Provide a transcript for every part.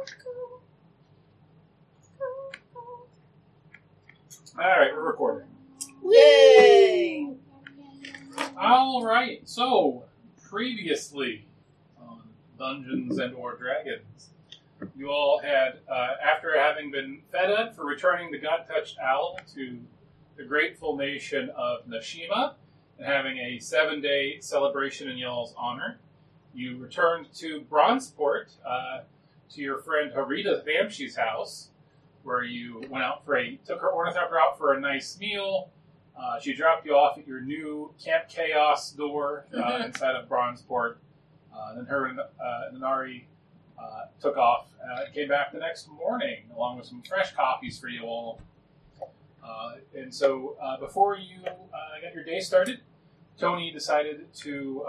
Alright, we're recording. Yay! Alright, so, previously on Dungeons and or Dragons, you all had, after having been fed up for returning the God-touched owl to the grateful nation of Nashima, and having a 7-day celebration in y'all's honor, you returned to Bronzeport, to your friend Harita Vamshi's house, where you went out took her Ornithopter out for a nice meal. She dropped you off at your new Camp Chaos door inside of Bronzeport. Then her and Nari took off and came back the next morning, along with some fresh copies for you all. And so before you got your day started, Tony decided to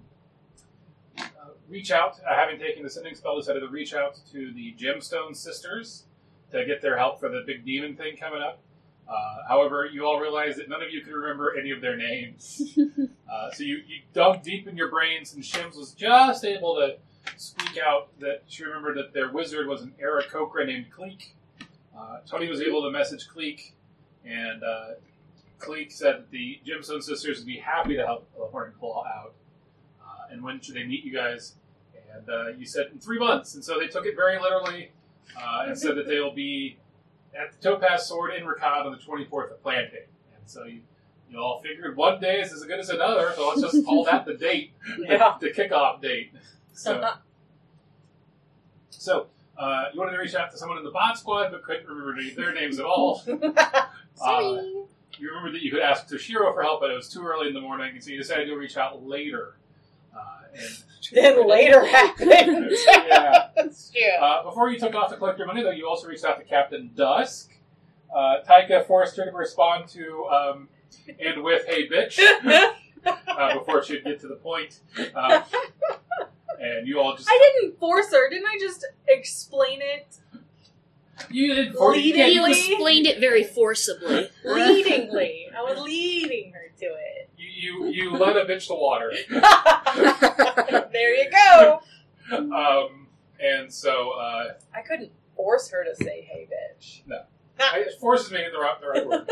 reach out, having taken the sending spell, decided to reach out to the Gemstone Sisters to get their help for the big demon thing coming up. However, you all realized that none of you could remember any of their names. So you dug deep in your brains, and Shims was just able to squeak out that she remembered that their wizard was an Aarakocra named Cleek. Tony was able to message Cleek, and Cleek said that the Gemstone Sisters would be happy to help Horn Claw out. And when should they meet you guys? And you said in 3 months, and so they took it very literally. And said that they will be at the Topaz Sword in Rakad on the 24th of Planting. And so you all figured one day is as good as another, so let's just call that the date, the kickoff date. So you wanted to reach out to someone in the bot squad, but couldn't remember any of their names at all. Sorry. You remembered that you could ask Toshiro for help, but it was too early in the morning, and so you decided to reach out later. Then later happened. Yeah. That's true. Before you took off to collect your money, though, you also reached out to Captain Dusk. Taika forced her to respond to and with "Hey, bitch," before she'd get to the point. And you all just... I didn't force her. Didn't I just explain it? You didn't force her. You explained it very forcibly. Leadingly. I was leading her to it. You led a bitch to water. There you go. And so... I couldn't force her to say, "Hey, bitch." No. Force is maybe the right word.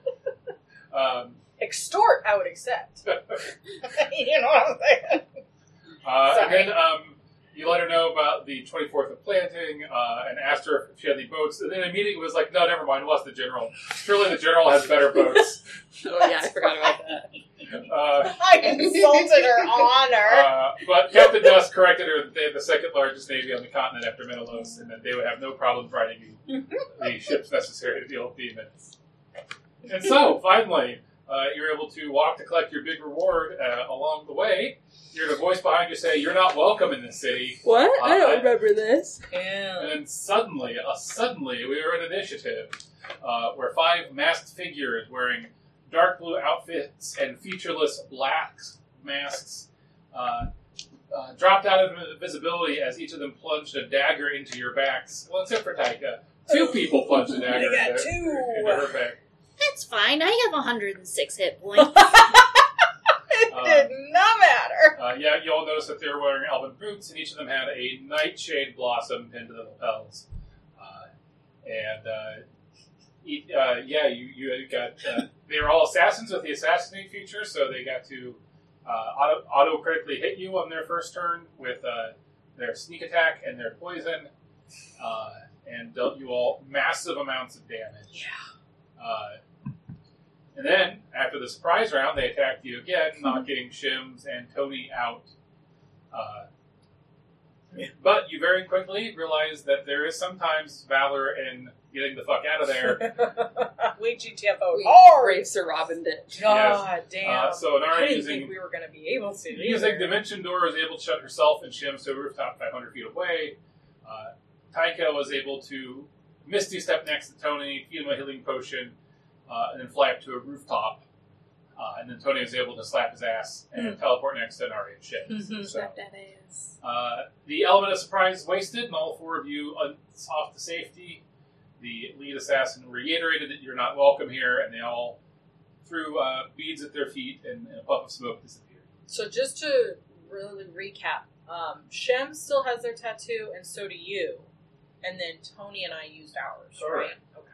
But, extort, I would accept. You know what I'm saying? And then you let her know about the 24th of Planting and asked her if she had any boats. And then immediately was like, no, never mind, what's the general? Surely the general has better boats. Oh, yeah, I forgot about that. I insulted her honor. But Captain Dusk corrected her that they had the second largest navy on the continent after Menelaus, and that they would have no problem finding the ships necessary to deal with demons. And so, finally, you're able to walk to collect your big reward along the way. You hear a voice behind you say, "You're not welcome in this city." What? I don't remember this. And then suddenly, we were in initiative, where 5 masked figures wearing dark blue outfits and featureless black masks dropped out of invisibility as each of them plunged a dagger into your backs. Well, except for Taika. 2 people plunged a dagger into her back. That's fine. I have 106 hit points. It did not matter. Yeah, you all noticed that they were wearing elven boots, and each of them had a nightshade blossom pinned to the lapels. You got... they were all assassins with the assassinate feature, so they got to auto-critically hit you on their first turn with their sneak attack and their poison, and dealt you all massive amounts of damage. Yeah. And then, after the surprise round, they attacked you again, knocking Shims and Tony out. But you very quickly realized that there is sometimes valor in getting the fuck out of there. We GTFO'd hard. Brave Sir Robin did. God damn. So Nari I didn't think we were going to be able to. Using Dimension Door, was able to shut herself and Shims to a rooftop 500 feet away. Taika was able to Misty step next to Tony, feed him a healing potion, and then fly up to a rooftop. And then Tony was able to slap his ass and teleport next to Nari and Shims. Slap that ass. The element of surprise wasted, and all 4 of you off to safety. The lead assassin reiterated that you're not welcome here, and they all threw beads at their feet, and a puff of smoke disappeared. So just to really recap, Shem still has their tattoo, and so do you. And then Tony and I used ours, Correct. right? Okay.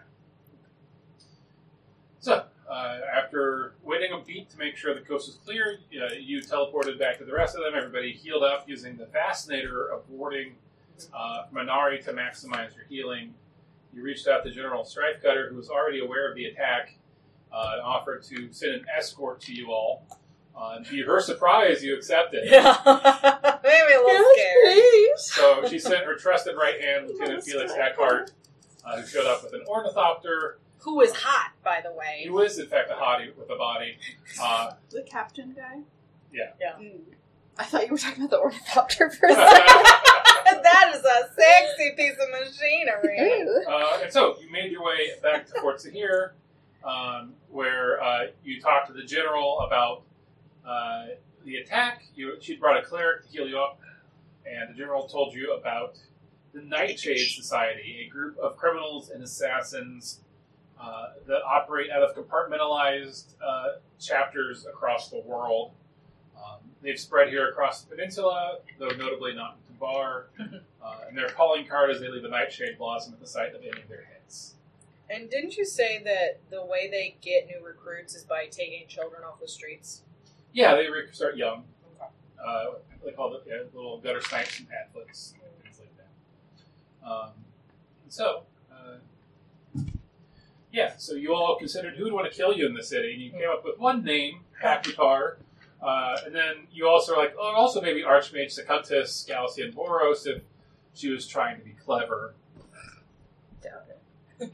So, after waiting a beat to make sure the coast was clear, you teleported back to the rest of them. Everybody healed up using the Fascinator of warding Minari to maximize your healing. You reached out to General Strifecutter, who was already aware of the attack, and offered to send an escort to you all. To her surprise, you accepted. Yeah. Maybe a little scared. So she sent her trusted right hand, Lieutenant Felix Eckhart, who showed up with an ornithopter. Who is hot, by the way. He was, in fact, a hottie with a body. The captain guy? Yeah. I thought you were talking about the ornithopter for a second. That is a sexy piece of machinery. Ooh. And so you made your way back to Fort Sahir, where you talked to the general about the attack. She'd brought a cleric to heal you up, and the general told you about the Nightshade Society, a group of criminals and assassins that operate out of compartmentalized chapters across the world. They've spread here across the peninsula, though notably not in Tabar, and their calling card is they leave a nightshade blossom at the site of any of their hits. And didn't you say that the way they get new recruits is by taking children off the streets? Yeah, they start young. Okay. They call it little gutter snipes and padfoots, things like that. So you all considered who would want to kill you in the city, and you came up with one name, Paputar, and then you also were like, oh, also maybe Archmage Secuntus Galician Boros if she was trying to be clever. Doubt it.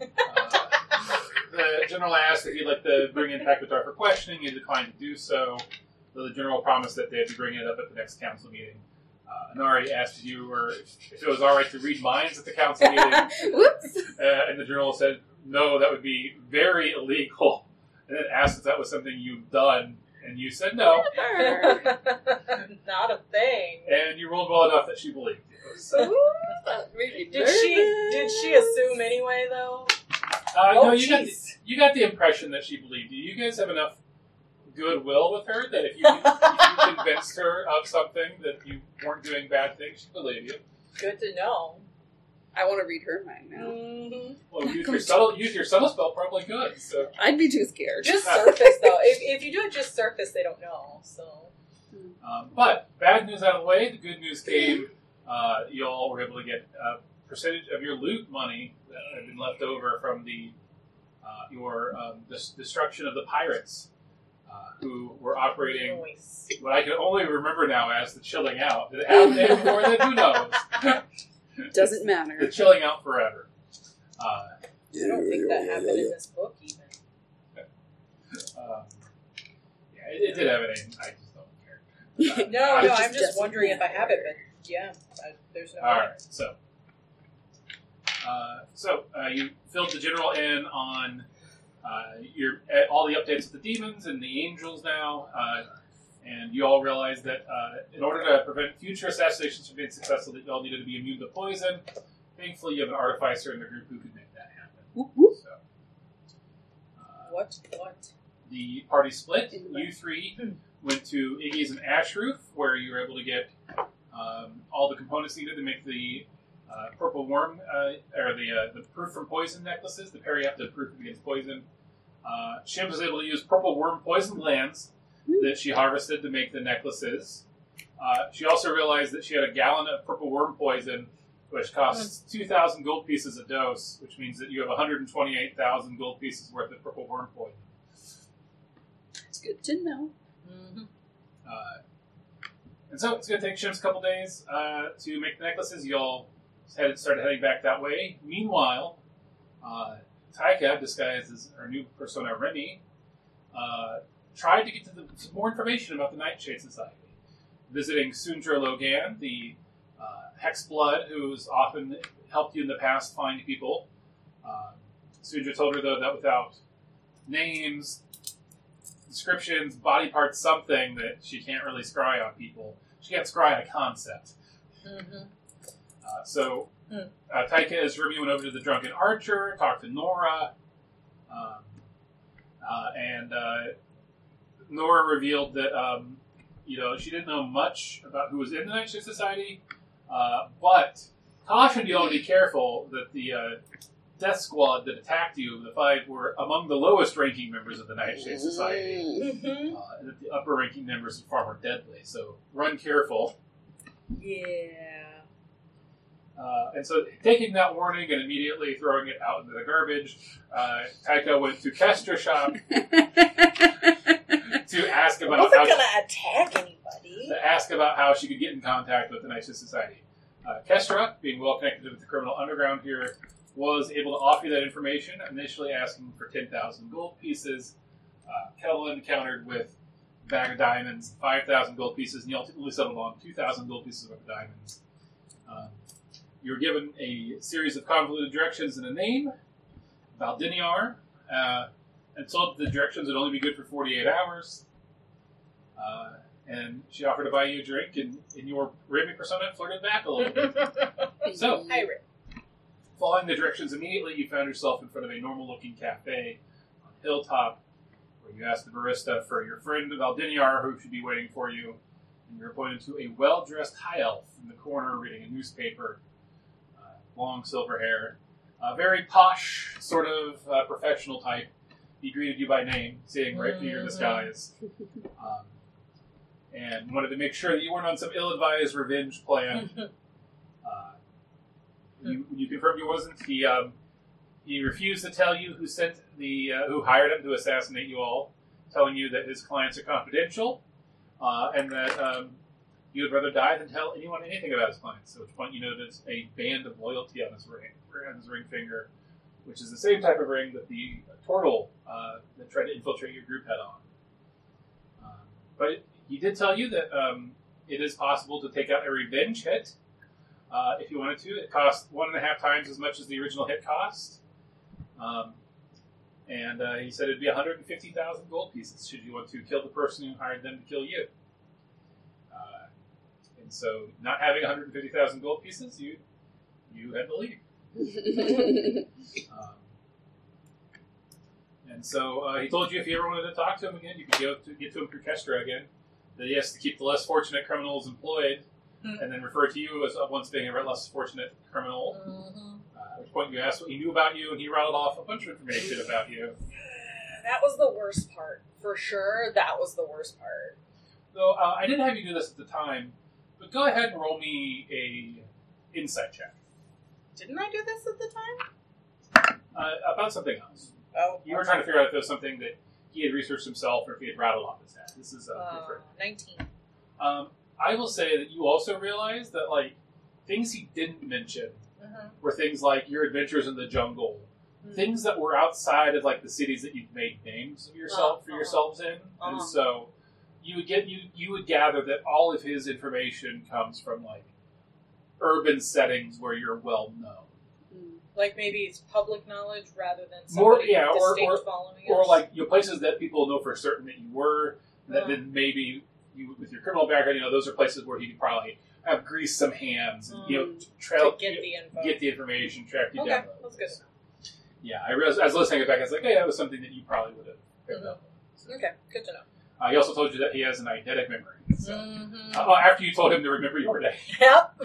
The general asked if you'd like to bring in Paputar for questioning. You declined to do so. So the general promised that they'd be bringing it up at the next council meeting. Anari asked if it was all right to read minds at the council meeting. Whoops. And the general said, no, that would be very illegal. And then asked if that was something you've done. And you said no. Not a thing. And you rolled well enough that she believed you. So, Did she assume anyway, though? no, you jeez. got the impression that she believed you. You guys have enough goodwill with her that if you convinced her of something that you weren't doing bad things, she'd believe you. Good to know. I want to read her mind now. Mm-hmm. Well, use your subtle spell probably good. So. I'd be too scared. Just surface, though. If you do it just surface, they don't know. So. But bad news out of the way. The good news came. You all were able to get a percentage of your loot money that had been left over from your destruction of the pirates, who were operating Noise. what I can only remember now as the Chilling Out. Did it have a name before then? Who knows? Doesn't matter. The Chilling Out forever. I don't think that happened in this book, even. It did have a name. I just don't care. No, It I'm just just wondering if I have it, but yeah, there's no way. All right, so you filled the general in on all the updates with the demons and the angels now, and you all realized that in order to prevent future assassinations from being successful, that you all needed to be immune to poison. Thankfully, you have an artificer in the group who could make that happen. Whoop, whoop. So, What? the party split. You three went to Iggy's and Ashroof, where you were able to get all the components needed to make the purple worm, or the proof from poison necklaces, the periapta proof against poison. Shim was able to use purple worm poison glands that she harvested to make the necklaces. She also realized that she had a gallon of purple worm poison, which costs 2,000 gold pieces a dose, which means that you have 128,000 gold pieces worth of purple worm poison. It's good to know. Mm-hmm. And so it's going to take Shim's a couple days to make the necklaces. You all started heading back that way. Meanwhile, Taika, disguised as her new persona Remy, tried to get to some more information about the Nightshade Society. Visiting Sundra Logan, the Hexblood, who's often helped you in the past find people. Sundra told her, though, that without names, descriptions, body parts, something, that she can't really scry on people. She can't scry on a concept. Mm-hmm. Taika, as Remy went over to the Drunken Archer, talked to Nora, and Nora revealed that she didn't know much about who was in the Nightshade Society, but cautioned you all to be careful that the death squad that attacked you, the 5, were among the lowest-ranking members of the Nightshade Society. Mm-hmm. And that the upper-ranking members are far more deadly, so run careful. Yeah. And so, taking that warning and immediately throwing it out into the garbage, Taika went to Kestra's shop to ask I about wasn't how gonna attack anybody. how she could get in contact with the Nightshade Society. Kestra, being well connected with the criminal underground here, was able to offer you that information, initially asking for 10,000 gold pieces. Kettle encountered with a bag of diamonds, 5,000 gold pieces, and he ultimately settled on 2,000 gold pieces of diamonds. You were given a series of convoluted directions and a name, Valdiniar, and told the directions would only be good for 48 hours. And she offered to buy you a drink, and in your Remy persona, flirted back a little bit. So, Hi, Rick. following the directions immediately, you found yourself in front of a normal-looking cafe on Hilltop, where you asked the barista for your friend Valdiniar, who should be waiting for you, and you're pointed to a well-dressed high elf in the corner reading a newspaper, long silver hair, very posh, sort of professional type. He greeted you by name, seeing right through your disguise, and wanted to make sure that you weren't on some ill-advised revenge plan. You confirmed you wasn't. He refused to tell you who sent who hired him to assassinate you all, telling you that his clients are confidential, and that you would rather die than tell anyone anything about his clients. At which point you noticed a band of loyalty on his ring finger, which is the same type of ring that the turtle that tried to infiltrate your group had on. But he did tell you that it is possible to take out a revenge hit. If you wanted to, it costs 1.5 times as much as the original hit cost. And he said it'd be 150,000 gold pieces should you want to kill the person who hired them to kill you. And so, not having 150,000 gold pieces, you had to leave. And so he told you if you ever wanted to talk to him again, you could get to him through Kestra again. That he has to keep the less fortunate criminals employed, and then refer to you as once being a less fortunate criminal. At which point you asked what he knew about you, and he rattled off a bunch of information about you. That was the worst part. For sure, that was the worst part. So I didn't have you do this at the time, but go ahead and roll me a insight check. Didn't I do this at the time? About something else. Oh. You were trying to figure out if there was something that he had researched himself or if he had rattled off his head. This is different. 19. I will say that you also realize that, like, things he didn't mention were things like your adventures in the jungle, things that were outside of, like, the cities that you've made names of yourselves in, and so you would gather that all of his information comes from, like, urban settings where you're well known. Like maybe it's public knowledge rather than somebody distinct following us. Or like places that people know for certain that you were. That then maybe you, with your criminal background, those are places where he could probably have greased some hands and to get the info, get the information, track you down. Okay, that's good. Yeah, I was listening it back. I was like, hey, that was something that you probably would have picked up. So. Okay, good to know. He also told you that he has an eidetic memory. So. After you told him to remember your day. Yep.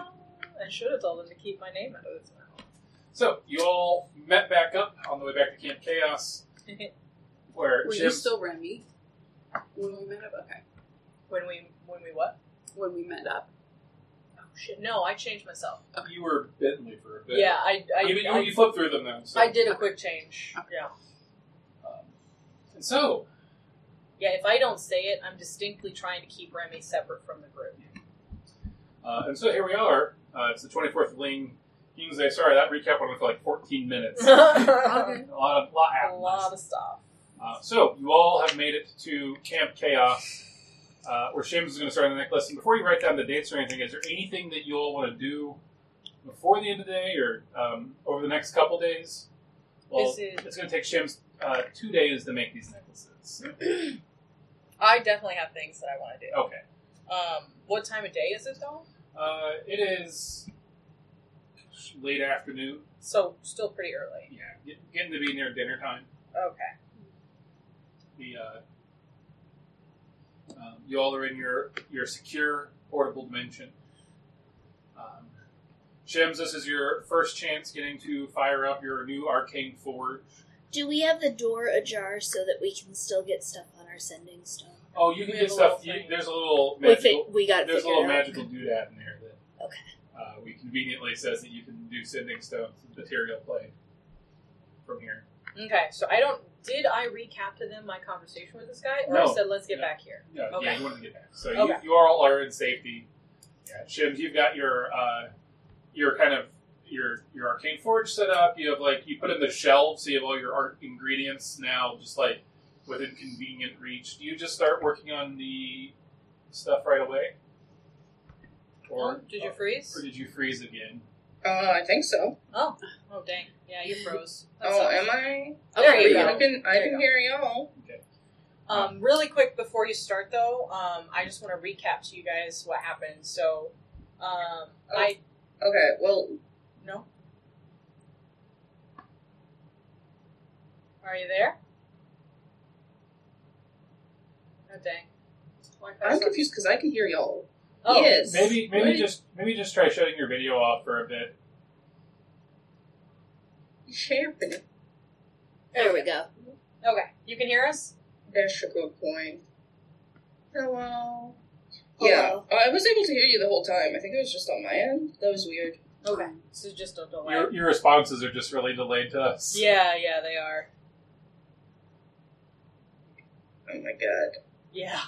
I should have told him to keep my name out of his mouth. So, you all met back up on the way back to Camp Chaos. Where Were you still Remy when we met up? Okay. When we what? When we met up. Oh shit! No, I changed myself. You were Bentley for a bit. Yeah, you flipped through them then. So. I did a quick change. Okay. Yeah. And so. Yeah, if I don't say it, I'm distinctly trying to keep Remy separate from the group. And so here we are. It's the 24th of Ling. Kingsley, sorry, that recap went for like 14 minutes. Okay. A lot happened. A lot of stuff. So, you all have made it to Camp Chaos, where Shims is going to start the next lesson. Before you write down the dates or anything, is there anything that you all want to do before the end of the day or over the next couple days? Well, it's going to take Shims 2 days to make these necklaces. So. I definitely have things that I want to do. Okay. What time of day is it, though? It is late afternoon. So, still pretty early. Yeah, getting to be near dinner time. Okay. You all are in your secure, portable dimension. Shims, this is your first chance getting to fire up your new arcane forge. Do we have the door ajar so that we can still get stuff on our sending stone? Oh, you can We get have a stuff. little thing. There's a little We magical. got to There's a figure little it out. magical doodad in there that Okay. we conveniently says that you can do sending stone material play from here. Okay, so did I recap to them my conversation with this guy? Or No. I said, let's get No. back here? Yeah, Okay. yeah, you want to get back. So Okay. you all are in safety. Yeah, Shims, you've got your kind of your arcane forge set up. You have you put in the shelves, so you have all your art ingredients now, just within convenient reach. Do you just start working on the stuff right away, or Did you freeze? or did you freeze again? I think so. Oh dang. Yeah, you froze. That Oh, sucks. am I? Oh, there you go. I can There you go. hear y'all. Really quick before you start, though, I just want to recap to you guys what happened. So, Okay, well, No? Are you there? Oh, dang. I'm confused because I can hear y'all. Oh, Yes. Maybe What? maybe just try shutting your video off for a bit. Happening. There we go. Okay, you can hear us? That's a good point. Hello. Yeah, Hello. I was able to hear you the whole time. I think it was just on my end. That was weird. Okay. This is just a delay. Your responses are just really delayed to us. Yeah, they are. Oh my god. Yeah.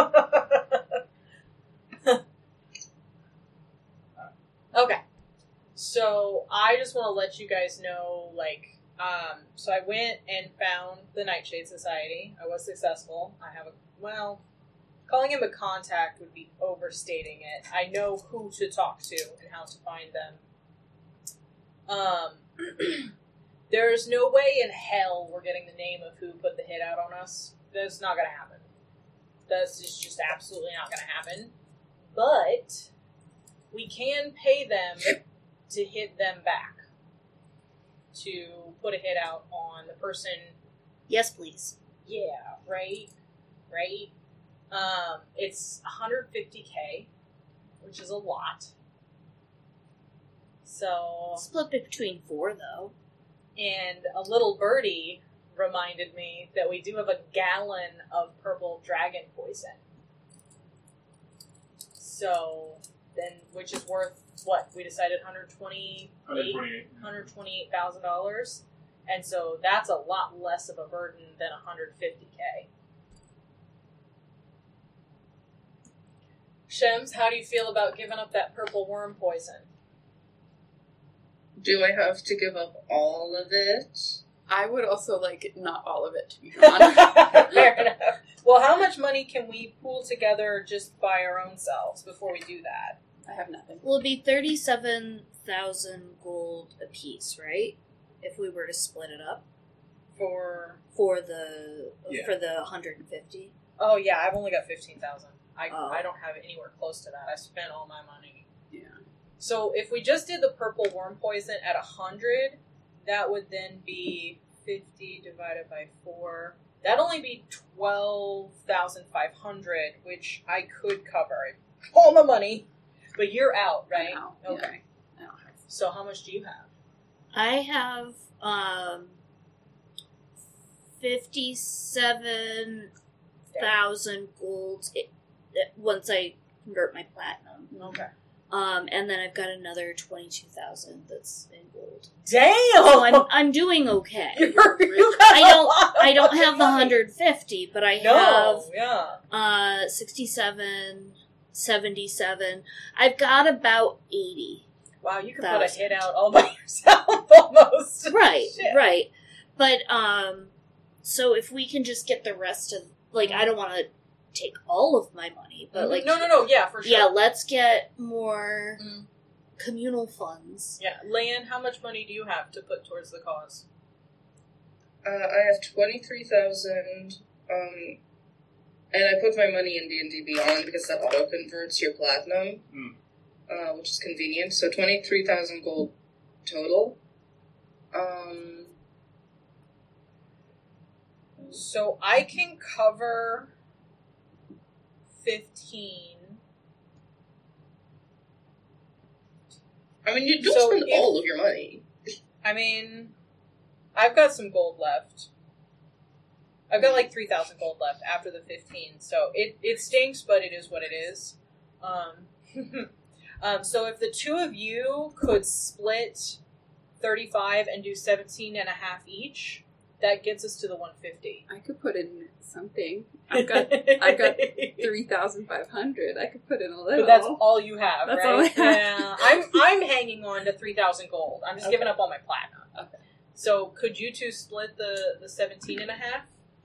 Okay. So I just want to let you guys know, so I went and found the Nightshade Society. I was successful. I have calling him a contact would be overstating it. I know who to talk to and how to find them. There's no way in hell we're getting the name of who put the hit out on us. That's not going to happen. That's just absolutely not going to happen. But we can pay them to hit them back. To put a hit out on the person. Yes, please. Yeah, right? It's 150K, which is a lot. So, Split between 4, though. and a little birdie reminded me that we do have a gallon of purple dragon poison. So, then, which is worth, what? We decided $128,000. And so that's a lot less of a burden than 150K. Shems, how do you feel about giving up that purple worm poison? Do I have to give up all of it? I would also like not all of it, to be honest. Fair enough. Well, how much money can we pool together just by our own selves before we do that? I have nothing. Will it be 37,000 gold apiece, right? If we were to split it up For for the Yeah. 150. oh yeah, I've only got 15,000. I don't have anywhere close to that. I spent all my money. Yeah. So if we just did the purple worm poison at 100, that would then be 50 divided by 4. That'd only be 12,500, which I could cover. All my money, but you're out, right? Now, Okay. yeah. I don't have. So how much do you have? I have 57,000 gold once I convert my platinum. Okay. And then I've got another 22,000 that's in gold. Damn! So I'm doing okay. You got a lot of I don't have the money. 150, but I No, yeah. have 67, 77. I've got about 80. Wow, you could put a 1,000. hit out all by yourself almost. Right, Shit. right. But so if we can just get the rest of I don't want to take all of my money, but no, yeah, for sure. yeah, let's get more Mm. communal funds. Yeah, Lan, how much money do you have to put towards the cause? I have 23,000, and I put my money in D&D Beyond because that auto-converts your platinum, which is convenient, so 23,000 gold total. So I can cover 15. I mean, you don't So spend if- all of your money. I mean, I've got some gold left. I've got like 3,000 gold left after the 15, so it stinks, but it is what it is. So if the two of you could split 35 and do 17 and a half each, that gets us to the 150. I could put in something. I've got 3,500. I could put in a little. But that's all you have, That's right? all I have. Yeah. I'm hanging on to 3,000 gold. I'm just giving up all my platinum. Okay. So could you two split the 17 and a half?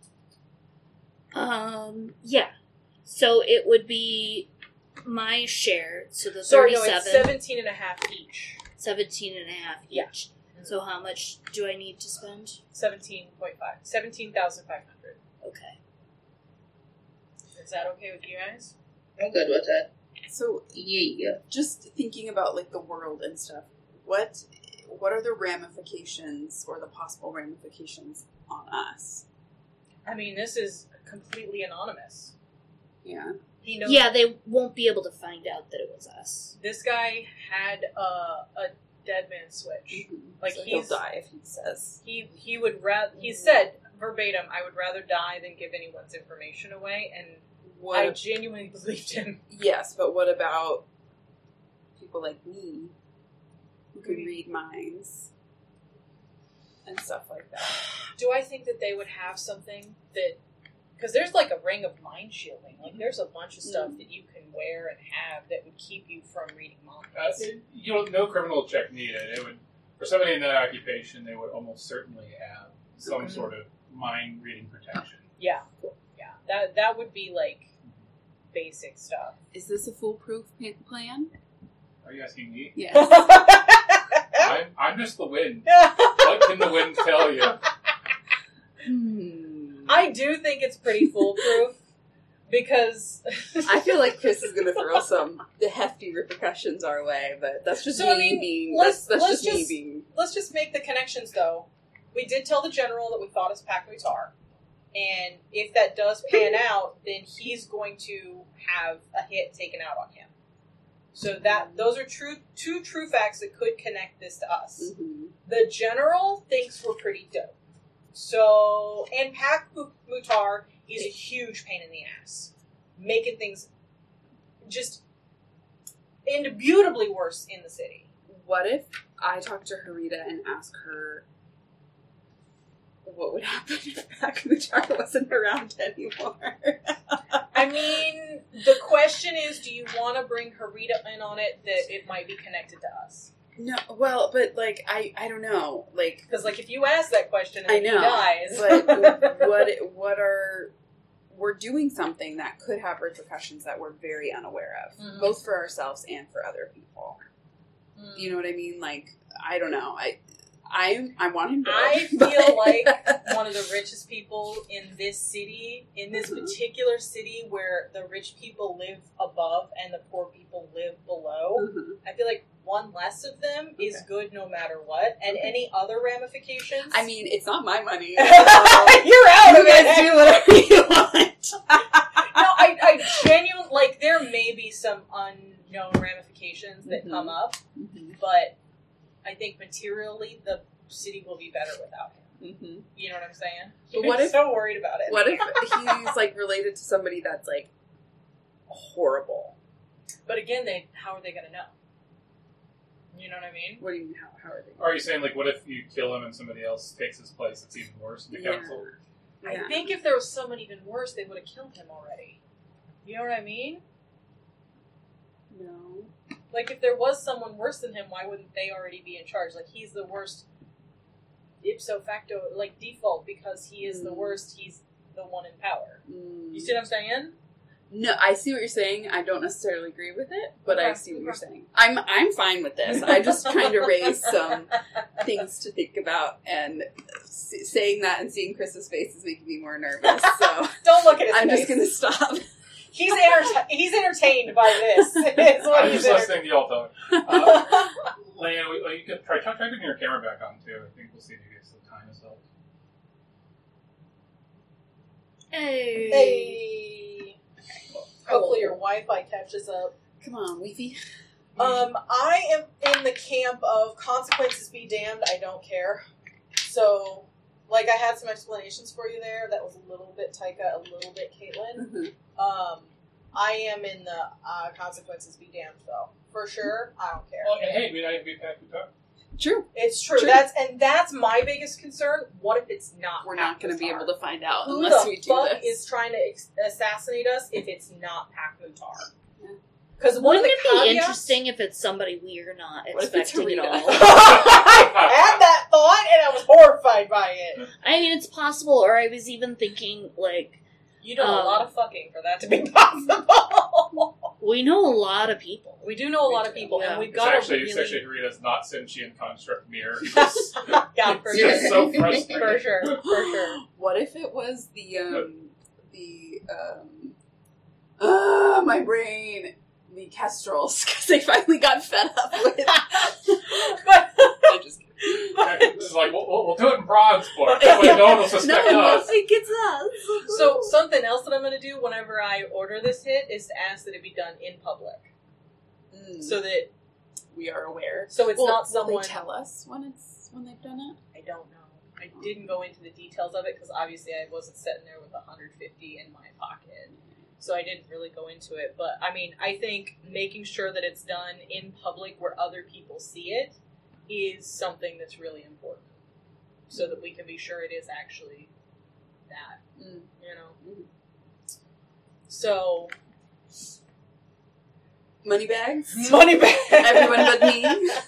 Yeah. So it would be my share, so the Sorry, no, 37, it's 17 and a half each. 17 and a half each. Yeah. So how much do I need to spend? 17.5. 17,500. Okay. Is that okay with you guys? I'm good with that. So, Yeah. just thinking about like the world and stuff. What are the ramifications or the possible ramifications on us? I mean, this is completely anonymous. Yeah. He knows. Yeah, they won't be able to find out that it was us. This guy had a dead man switch. Like, so he's- he'll die if he says. He would rather. He said verbatim, "I would rather die than give anyone's information away," and What? I genuinely believed him. Yes, but what about people like me who can Mhm. read minds and stuff like that? Do I think that they would have something that? Because there's like a ring of mind shielding. Like there's a bunch of stuff that you can wear and have that would keep you from reading minds. No criminal check needed. It would, for somebody in that occupation, they would almost certainly have some sort of mind reading protection. Yeah, yeah. That would be like basic stuff. Is this a foolproof plan? Are you asking me? Yes. I'm just the wind. What can the wind tell you? I do think it's pretty foolproof because I feel like Chris is going to throw some hefty repercussions our way, but that's just So, me I mean, being. let's That's just me just- being. let's just make the connections though. We did tell the general that we thought as Pac-Mutar. And if that does pan out, then he's going to have a hit taken out on him. So those are two true facts that could connect this to us. Mhm. The general thinks we're pretty dope. So, and Pac-Mutar is a huge pain in the ass. Making things just indubitably worse in the city. What if I talk to Harita and ask her what would happen if Pac-Mutar wasn't around anymore? I mean, the question is, do you want to bring Harita in on it that it might be connected to us? No, well, but like I don't know, like Because, like, if you ask that question and I then know, he dies... but what are we're doing something that could have repercussions that we're very unaware of, Mhm. both for ourselves and for other people. Mm. You know what I mean? Like I don't know, I want him to. I feel like one of the richest people in this city, in this particular city where the rich people live above and the poor people live below, Mhm. I feel like one less of them is Okay. good no matter what. And Okay. any other ramifications... I mean, it's not my money. You're out You of guys it! do whatever you want. No, I genuinely, like, there may be some unknown ramifications that Mhm. come up, Mhm. but I think materially the city will be better without him. Mhm. You know what I'm saying? But what I'm if- so worried about it? What if he's like related to somebody that's like horrible? But again, how are they going to know? You know what I mean? What do you mean? How are they? Are you saying, like, what if you kill him and somebody else takes his place? It's even worse in the Yeah. council. Yeah. I think if there was someone even worse, they would have killed him already. You know what I mean? No. Like, if there was someone worse than him, why wouldn't they already be in charge? Like, he's the worst ipso facto, like, default, because he is the worst, he's the one in power. You see what I'm saying? No, I see what you're saying. I don't necessarily agree with it, but I Okay. see what you're saying. I'm fine with this. I just kind of raised some things to think about, and saying that and seeing Chris's face is making me more nervous. So Don't look at his I'm face. just gonna stop. He's entertained by this. Is what I'm he's just listening to y'all talk. Lena, you can try turning your camera back on, too. I think we'll see if you get some time as well. Hey. Hey. Hopefully your Wi-Fi catches up. Come on, Weefy. I am in the camp of consequences be damned, I don't care. So, like, I had some explanations for you there. That was a little bit Taika, a little bit Caitlin. I am in the consequences be damned, though. For sure, I don't care. Well, hey, we might be back to talk. True. It's true. True. That's my biggest concern. What if it's not? We're not going to be able to find out Who unless the we do fuck this. is trying to assassinate us if it's not Pac-Mutar? Because one Wouldn't of the it be caveats- interesting if it's somebody we are not What if it's expecting at Rita? all? I had that thought and I was horrified by it. I mean, it's possible, or I was even thinking, like, You know a lot of fucking for that to be possible. we know a lot of people. We do know a lot of people, Yeah. and we've It's got actually, a really... Rita's not sentient construct mirror. He was, yeah, for he sure. was so frustrated. For sure, for sure. What if it was my brain, the Kestrels, because they finally got fed up with I'm just kidding. It's like, we'll do it in Bronzeport. That way no one will suspect No one will us. think it's us. So, something else that I'm going to do whenever I order this hit is to ask that it be done in public. So that... we are aware. So it's not Will someone... they tell us when they've done it? I don't know. I didn't go into the details of it because obviously I wasn't sitting there with 150 in my pocket. So I didn't really go into it. But, I mean, I think making sure that it's done in public where other people see it is something that's really important. So that we can be sure it is actually that. You know? So... Money bags? Money back! Everyone but me?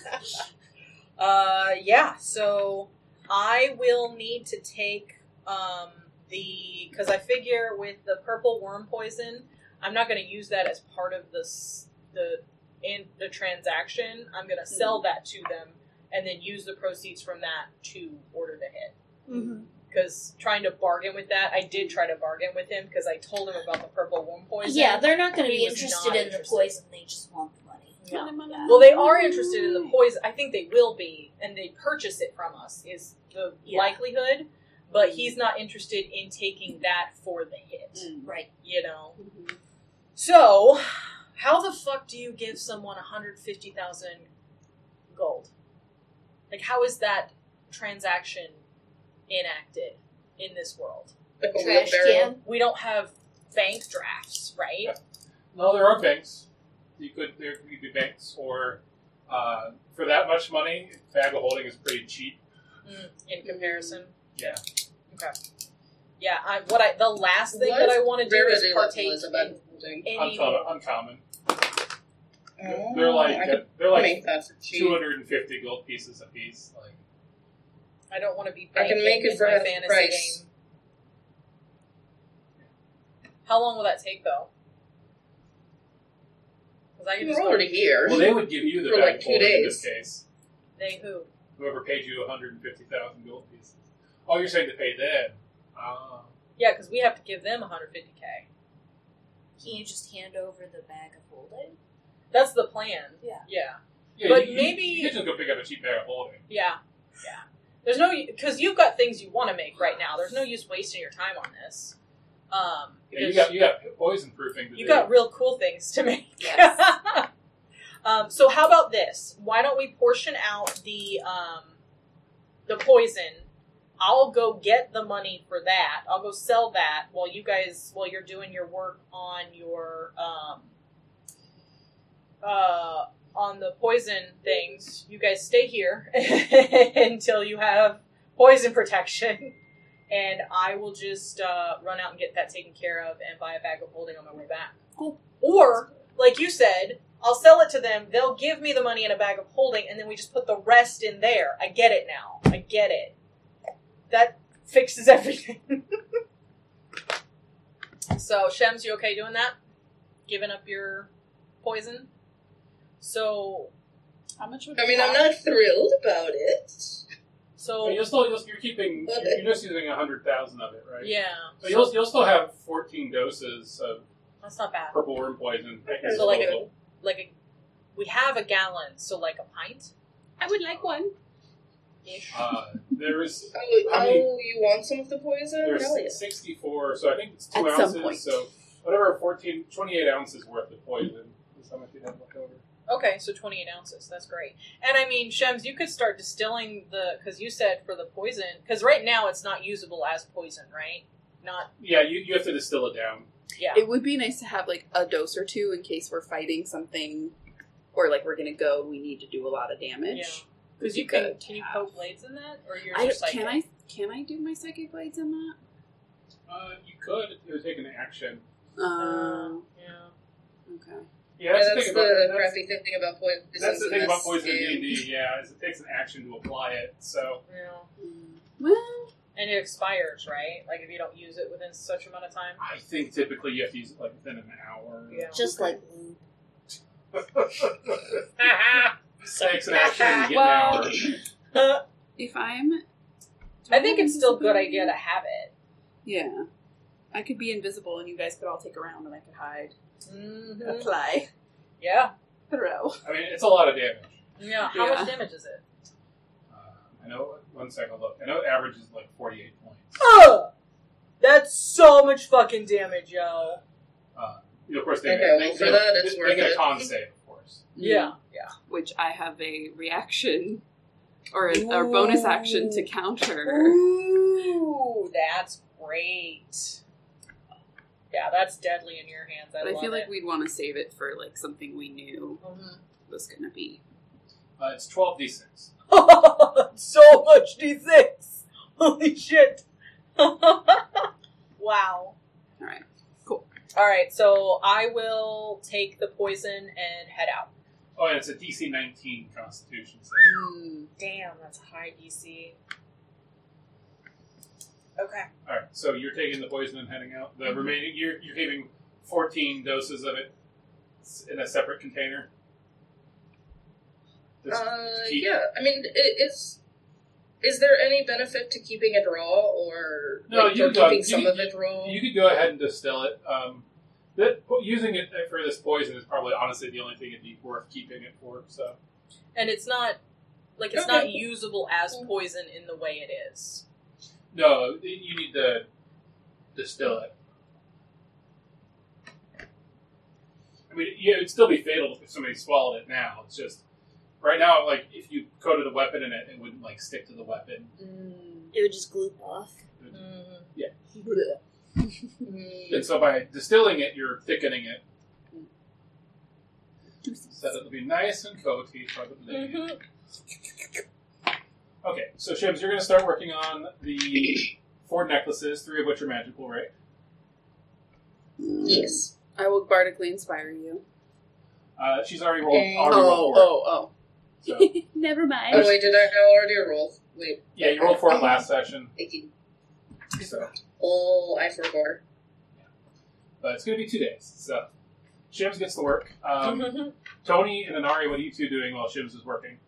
Yeah, so I will need to take because I figure with the purple worm poison, I'm not going to use that as part of the transaction. I'm going to sell that to them and then use the proceeds from that to order the hit. Because trying to bargain with that, I did try to bargain with him because I told him about the purple worm poison. Yeah, they're not going to He be was interested not in the interested. poison. They just want the money. Yeah. Well, they are interested in the poison. I think they will be, and they purchase it from us, is the likelihood. But he's not interested in taking that for the hit. Right. You know? So, how the fuck do you give someone 150,000 gold? Like, how is that transaction enacted in this world? Like a Trash wheelbarrow. can. We don't have bank drafts, right? Yeah. No, there are banks. There could be banks, or for that much money, bag of holding is pretty cheap. In comparison. Yeah. Okay. Yeah, the last thing that I want to do is partake in any... Uncommon. Oh, They're like make that for cheap. 250 gold pieces a piece. Like, I don't want to be I can banking make it in for my half fantasy price. game. How long will that take, though? Because I can just We're go... already here. well, they would give you the For bag like of 2 holding in this days. case. They who? Whoever paid you 150,000 gold pieces. Oh, you're saying to pay them? Ah. Yeah, because we have to give them 150k. Can you just hand over the bag of holding? That's the plan. Yeah. Yeah. Yeah, But you maybe- can just go pick up a cheap bag of holding. Yeah. Yeah. There's no... Because you've got things you want to make right now. There's no use wasting your time on this. Yeah, you got poison proofing to You do. got real cool things to make. Yes. So how about this? Why don't we portion out the poison? I'll go get the money for that. I'll go sell that while you're doing your work on your on the poison things. You guys stay here until you have poison protection. And I will just run out and get that taken care of and buy a bag of holding on my way back. Cool. Or, like you said, I'll sell it to them, they'll give me the money in a bag of holding, and then we just put the rest in there. I get it now. I get it. That fixes everything. So, Shems, you okay doing that? Giving up your poison? So... How much would I mean, I'm not thrilled about it. So... But you're keeping. You're just using 100,000 of it, right? Yeah. So you'll still have 14 doses of That's not bad. purple worm poison at your So like disposal. we have a gallon, so like a pint? I would like one. There's Oh, I mean, you want some of the poison? there's Hell yeah. 64, so I think it's 2 At some ounces. point. So whatever, 28 ounces worth of poison is how much you have left over. Okay, so 28 ounces. That's great. And I mean, Shems, you could start distilling because you said for the poison, because right now it's not usable as poison, right? Not. Yeah, you have to distill it down. Yeah. It would be nice to have like a dose or two in case we're fighting something, or like we're gonna go and we need to do a lot of damage. Yeah. Because You you can could you have- poke blades in that, or you're I just psychic? can I do my psychic blades in that? You could. It would take an action. Yeah. Okay. Yeah, That's the thing the about crappy thing about poison. that's the thing about poison in D&D. Yeah, is it takes an action to apply it. So Yeah. Well, And it expires, right? Like if you don't use it within such amount of time. I think typically you have to use it like within an hour. Yeah. Just Okay. like Lou. Takes an action and you get Well- an hour. if I'm, I think it's still a good idea to have it. Yeah, I could be invisible and you guys could all take a round and I could hide, Mm-hmm. apply, Yeah. throw. I mean, it's a lot of damage. Yeah. How Yeah. much damage is it? I know. One second, look. I know it averages like 48 points. Oh, that's so much fucking damage, yo. Of course, they, Okay, they, well, they, for they, that, it's they worth get a it. con save, of course. Yeah. Which I have a reaction or a bonus action to counter. Ooh, that's great. Yeah, that's deadly in your hands. But I love feel like it. we'd want to save it for like something we knew Mhm. was gonna be. It's 12d6. So much D6. Holy shit. Wow. All right, cool. All right, so I will take the poison and head out. Oh, and it's a DC 19 Constitution save. Damn, that's a high DC. Okay. All right, so you're taking the poison and heading out. The remaining, you're giving 14 doses of it in a separate container. Just keep- Yeah. I mean, is there any benefit to keeping it raw, or No, like, you or could go- keeping you some could- of it raw? You could go ahead and distill it. Using it for this poison is probably honestly the only thing it'd be worth keeping it for. So And it's not not usable as poison in the way it is. no, you need to distill it. I mean, yeah, it'd still be fatal if somebody swallowed it now. It's just right now, like if you coated a weapon in it, it wouldn't like stick to the weapon. It would just gloop off. And so by distilling it, you're thickening it. So it'll be nice and coaty, probably. Okay, so Shims, you're going to start working on the 4 necklaces, 3 of which are magical, right? Yes. I will bardically inspire you. She's already rolled. Okay. Already rolled 4. So, Never mind. Oh wait, did I already roll? Wait. yeah, you rolled 4 last session. 18. So, Oh, I forgot. but it's going to be 2 days. So Shims gets to work. Tony and Inari, what are you two doing while Shims is working?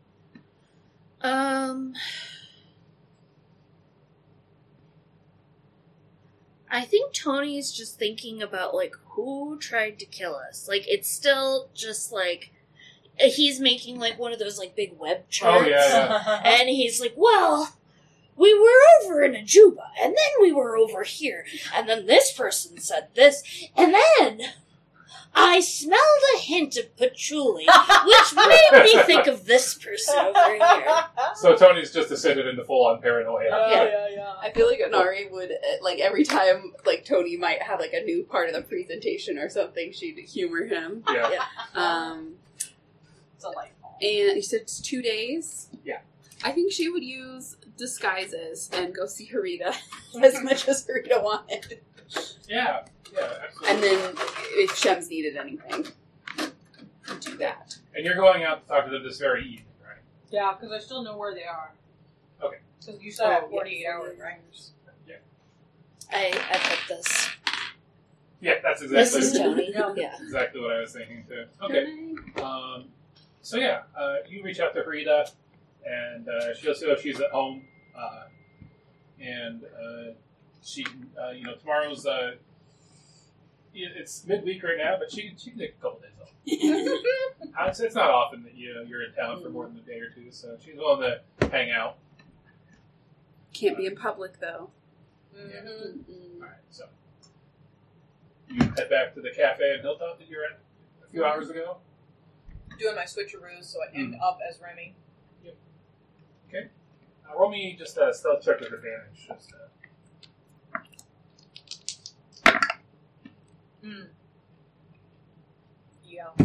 I think Tony's just thinking about, like, who tried to kill us. Like, it's still just, like, he's making, like, one of those, like, big web charts. Oh, yeah. And he's like, well, we were over in Ajuba, and then we were over here, and then this person said this, and then I smelled a hint of patchouli, which made me think of this person over here. So Tony's just ascended into full-on paranoia. Yeah. I feel like Anari would, like, every time, like, Tony might have, like, a new part of the presentation or something, she'd humor him. Yeah. Delightful. And you said it's 2 days? Yeah. I think she would use disguises and go see Harita as much as Harita wanted. Yeah, absolutely. And then, if Shems needed anything, do that. And you're going out to talk to them this very evening, right? Yeah, because I still know where they are. Okay. Because you said I have 48 hours, right? I put this. Yeah, that's This exactly is Tony. Yeah. Yeah. exactly what I was thinking too. Okay. So yeah, you reach out to Harita, and she'll say she's at home, and she, tomorrow's it's midweek right now, but she can take a couple days off. It's not often that you're in town for more than a day or two, so she's willing to hang out. Can't be in public, though. Mm-hmm. All right, so you head back to the cafe in Hilltop that you were at a few hours ago. doing my switcheroo, so I end up as Remy. Roll me just a stealth check with advantage. Just, Yeah.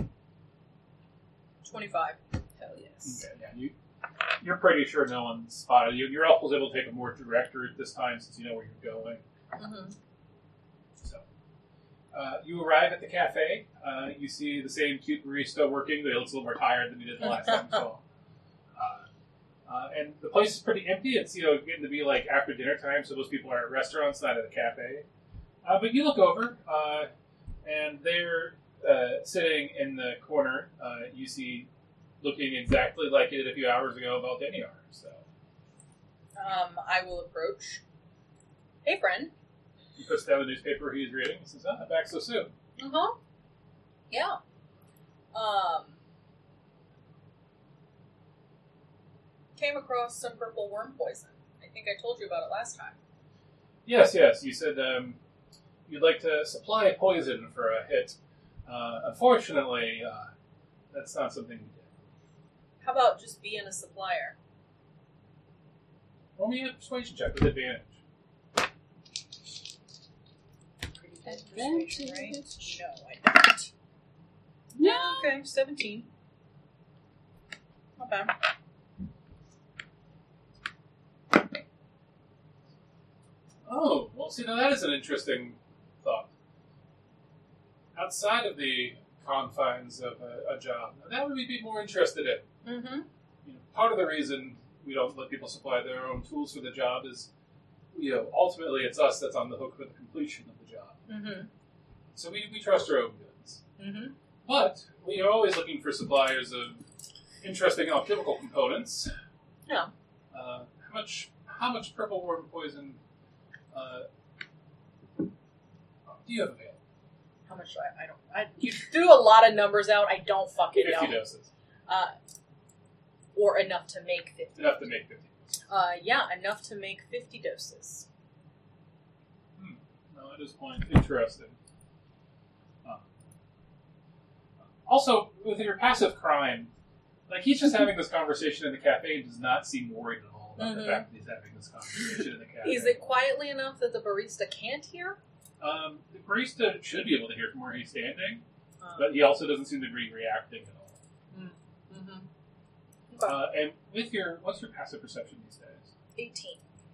25. Hell yes. okay, yeah, you're pretty sure no one spotted you. Your elf was able to take a more direct route this time since you know where you're going. Mm-hmm. So, you arrive at the cafe. You see the same cute barista working, but he looks a little more tired than he did the last time you saw. And the place is pretty empty. It's getting to be like after dinner time, so most people are at restaurants, not at a cafe. But you look over, and they're sitting in the corner. You see, looking exactly like it did a few hours ago, Valdeniar. So I will approach. Hey, friend. he puts down the newspaper he's reading. He says, back so soon. Uh-huh. Yeah. Came across some purple worm poison. I think I told you about it last time. Yes. You said you'd like to supply poison for a hit. Unfortunately, that's not something we do. How about just being a supplier? Roll me a persuasion check with advantage. Pretty good persuasion, right? No, I don't. No. Okay, 17. Not bad. Oh, well, see, now that is an interesting thought. Outside of the confines of a job, now that would we be more interested in. Mm-hmm. Part of the reason we don't let people supply their own tools for the job is, ultimately it's us that's on the hook for the completion of the job. Mm-hmm. So we trust our own goods. Mm-hmm. But we are always looking for suppliers of interesting alchemical components. Yeah. How much purple worm poison do you have available? How much do I don't... you threw a lot of numbers out. I don't fucking 50 know. doses. Or enough to make 50. Enough to make 50 doses. Yeah, enough to make 50 doses. No, that is quite interesting. Also, with your passive crime, he's just having this conversation in the cafe and does not seem worried at all about the fact that he's having this conversation in the cafe. Is it quietly enough that the barista can't hear? The barista should be able to hear from where he's standing, but he also doesn't seem to be reacting at all. Mm-hmm. Okay. And what's your passive perception these days? 18.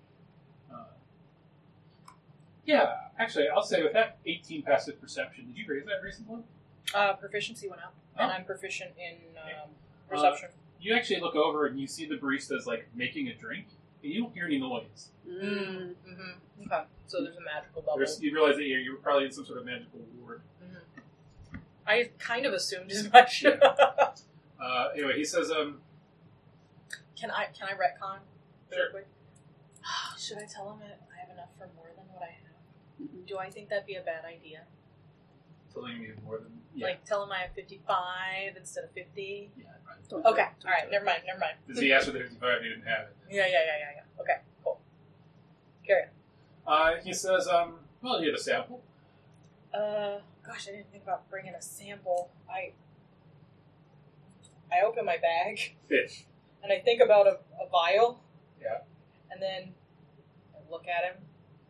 Yeah, actually, I'll say with that 18 passive perception, did you raise that recently? Proficiency went up, Oh. and I'm proficient in perception. You actually look over and you see the barista's making a drink, and you don't hear any noise. Mm-hmm. Okay, so there's a magical bubble. You realize that you're probably in some sort of magical ward. Mm-hmm. I kind of assumed as much. Yeah. Anyway, he says, Can I retcon really Sure. quick? Should I tell him I have enough for more than what I have? Do I think that'd be a bad idea? telling me more than... Yeah. Like, tell him I have 55 instead of 50? Yeah, right. Don't Okay, do it. alright, never mind. Because he asked for the 55, he didn't have it. Yeah. Okay, cool. Carry He says, well, you have a sample. on. Gosh, I didn't think about bringing a sample. I open my bag, Fish. and I think about a vial. Yeah. And then I look at him.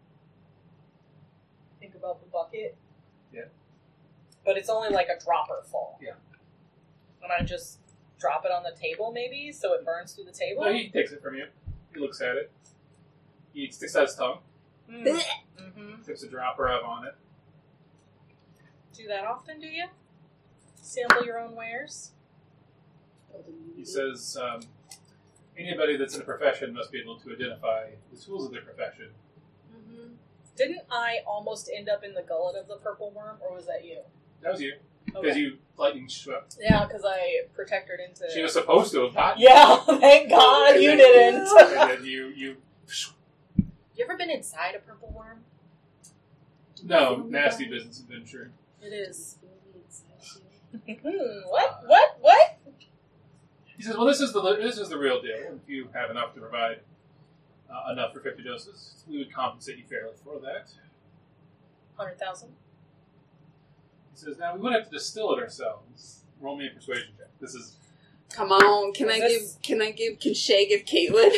Think about the bucket. Yeah. But it's only like a dropper full. Yeah. And I just drop it on the table, maybe, so it burns through the table. Well, he takes it from you. He looks at it. He sticks out his tongue. Mm-hmm. Tips a dropper out on it. Do that often, do you? Sample your own wares? He says, anybody that's in a profession must be able to identify the tools of their profession. Mm-hmm. Didn't I almost end up in the gullet of the purple worm, or was that you? That was you. Because you lightning swept. Yeah, because I protected into... She was supposed to have gotten Yeah, thank God And you then- didn't. And then you You ever been inside a purple worm? no, nasty business adventure. It is. Mm-hmm. What? He says, well, this is the real deal. If you have enough to provide enough for 50 doses, we would compensate you fairly for that. 100,000? He says, now we would have to distill it ourselves. roll me a persuasion check. This is Come on, can Shay give Caitlin?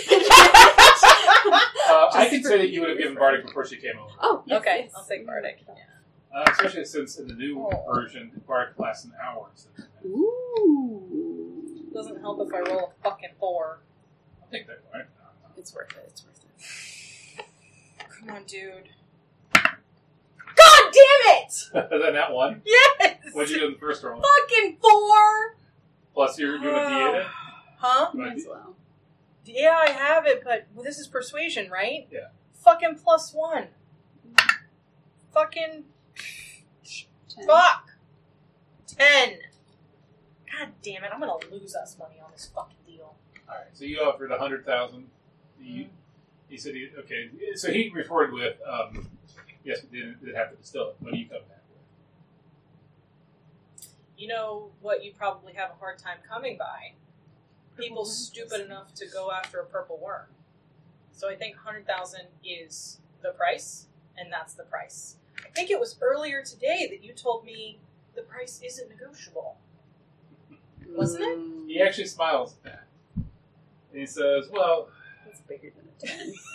I can say that you would have given Bardic before she came over. Oh, yes, Okay, yes. I'll take Bardic. Yeah. Especially since in the new version, Bardic lasts an hour. So Ooh. Doesn't help if I roll a fucking 4. I'll take that, right? It's worth it. It's worth it. Come on, dude. God damn it! Is that that one? Yes! What'd you do in the first roll? Fucking 4! Plus you're doing a D8? Huh? Might as well. Yeah, I have it, but this is persuasion, right? Yeah. Fucking +1. Fucking 10. fuck. 10. God damn it! I'm gonna lose us money on this fucking deal. All right, so you offered 100,000. He said okay. So he reported with yes, we did have to distill it. What do you come back with? You know what? You probably have a hard time coming by. People stupid enough to go after a purple worm. So I think 100,000 is the price, and that's the price. I think it was earlier today that you told me the price isn't negotiable. Wasn't it? He actually smiles at that. And he says, well, It's bigger than a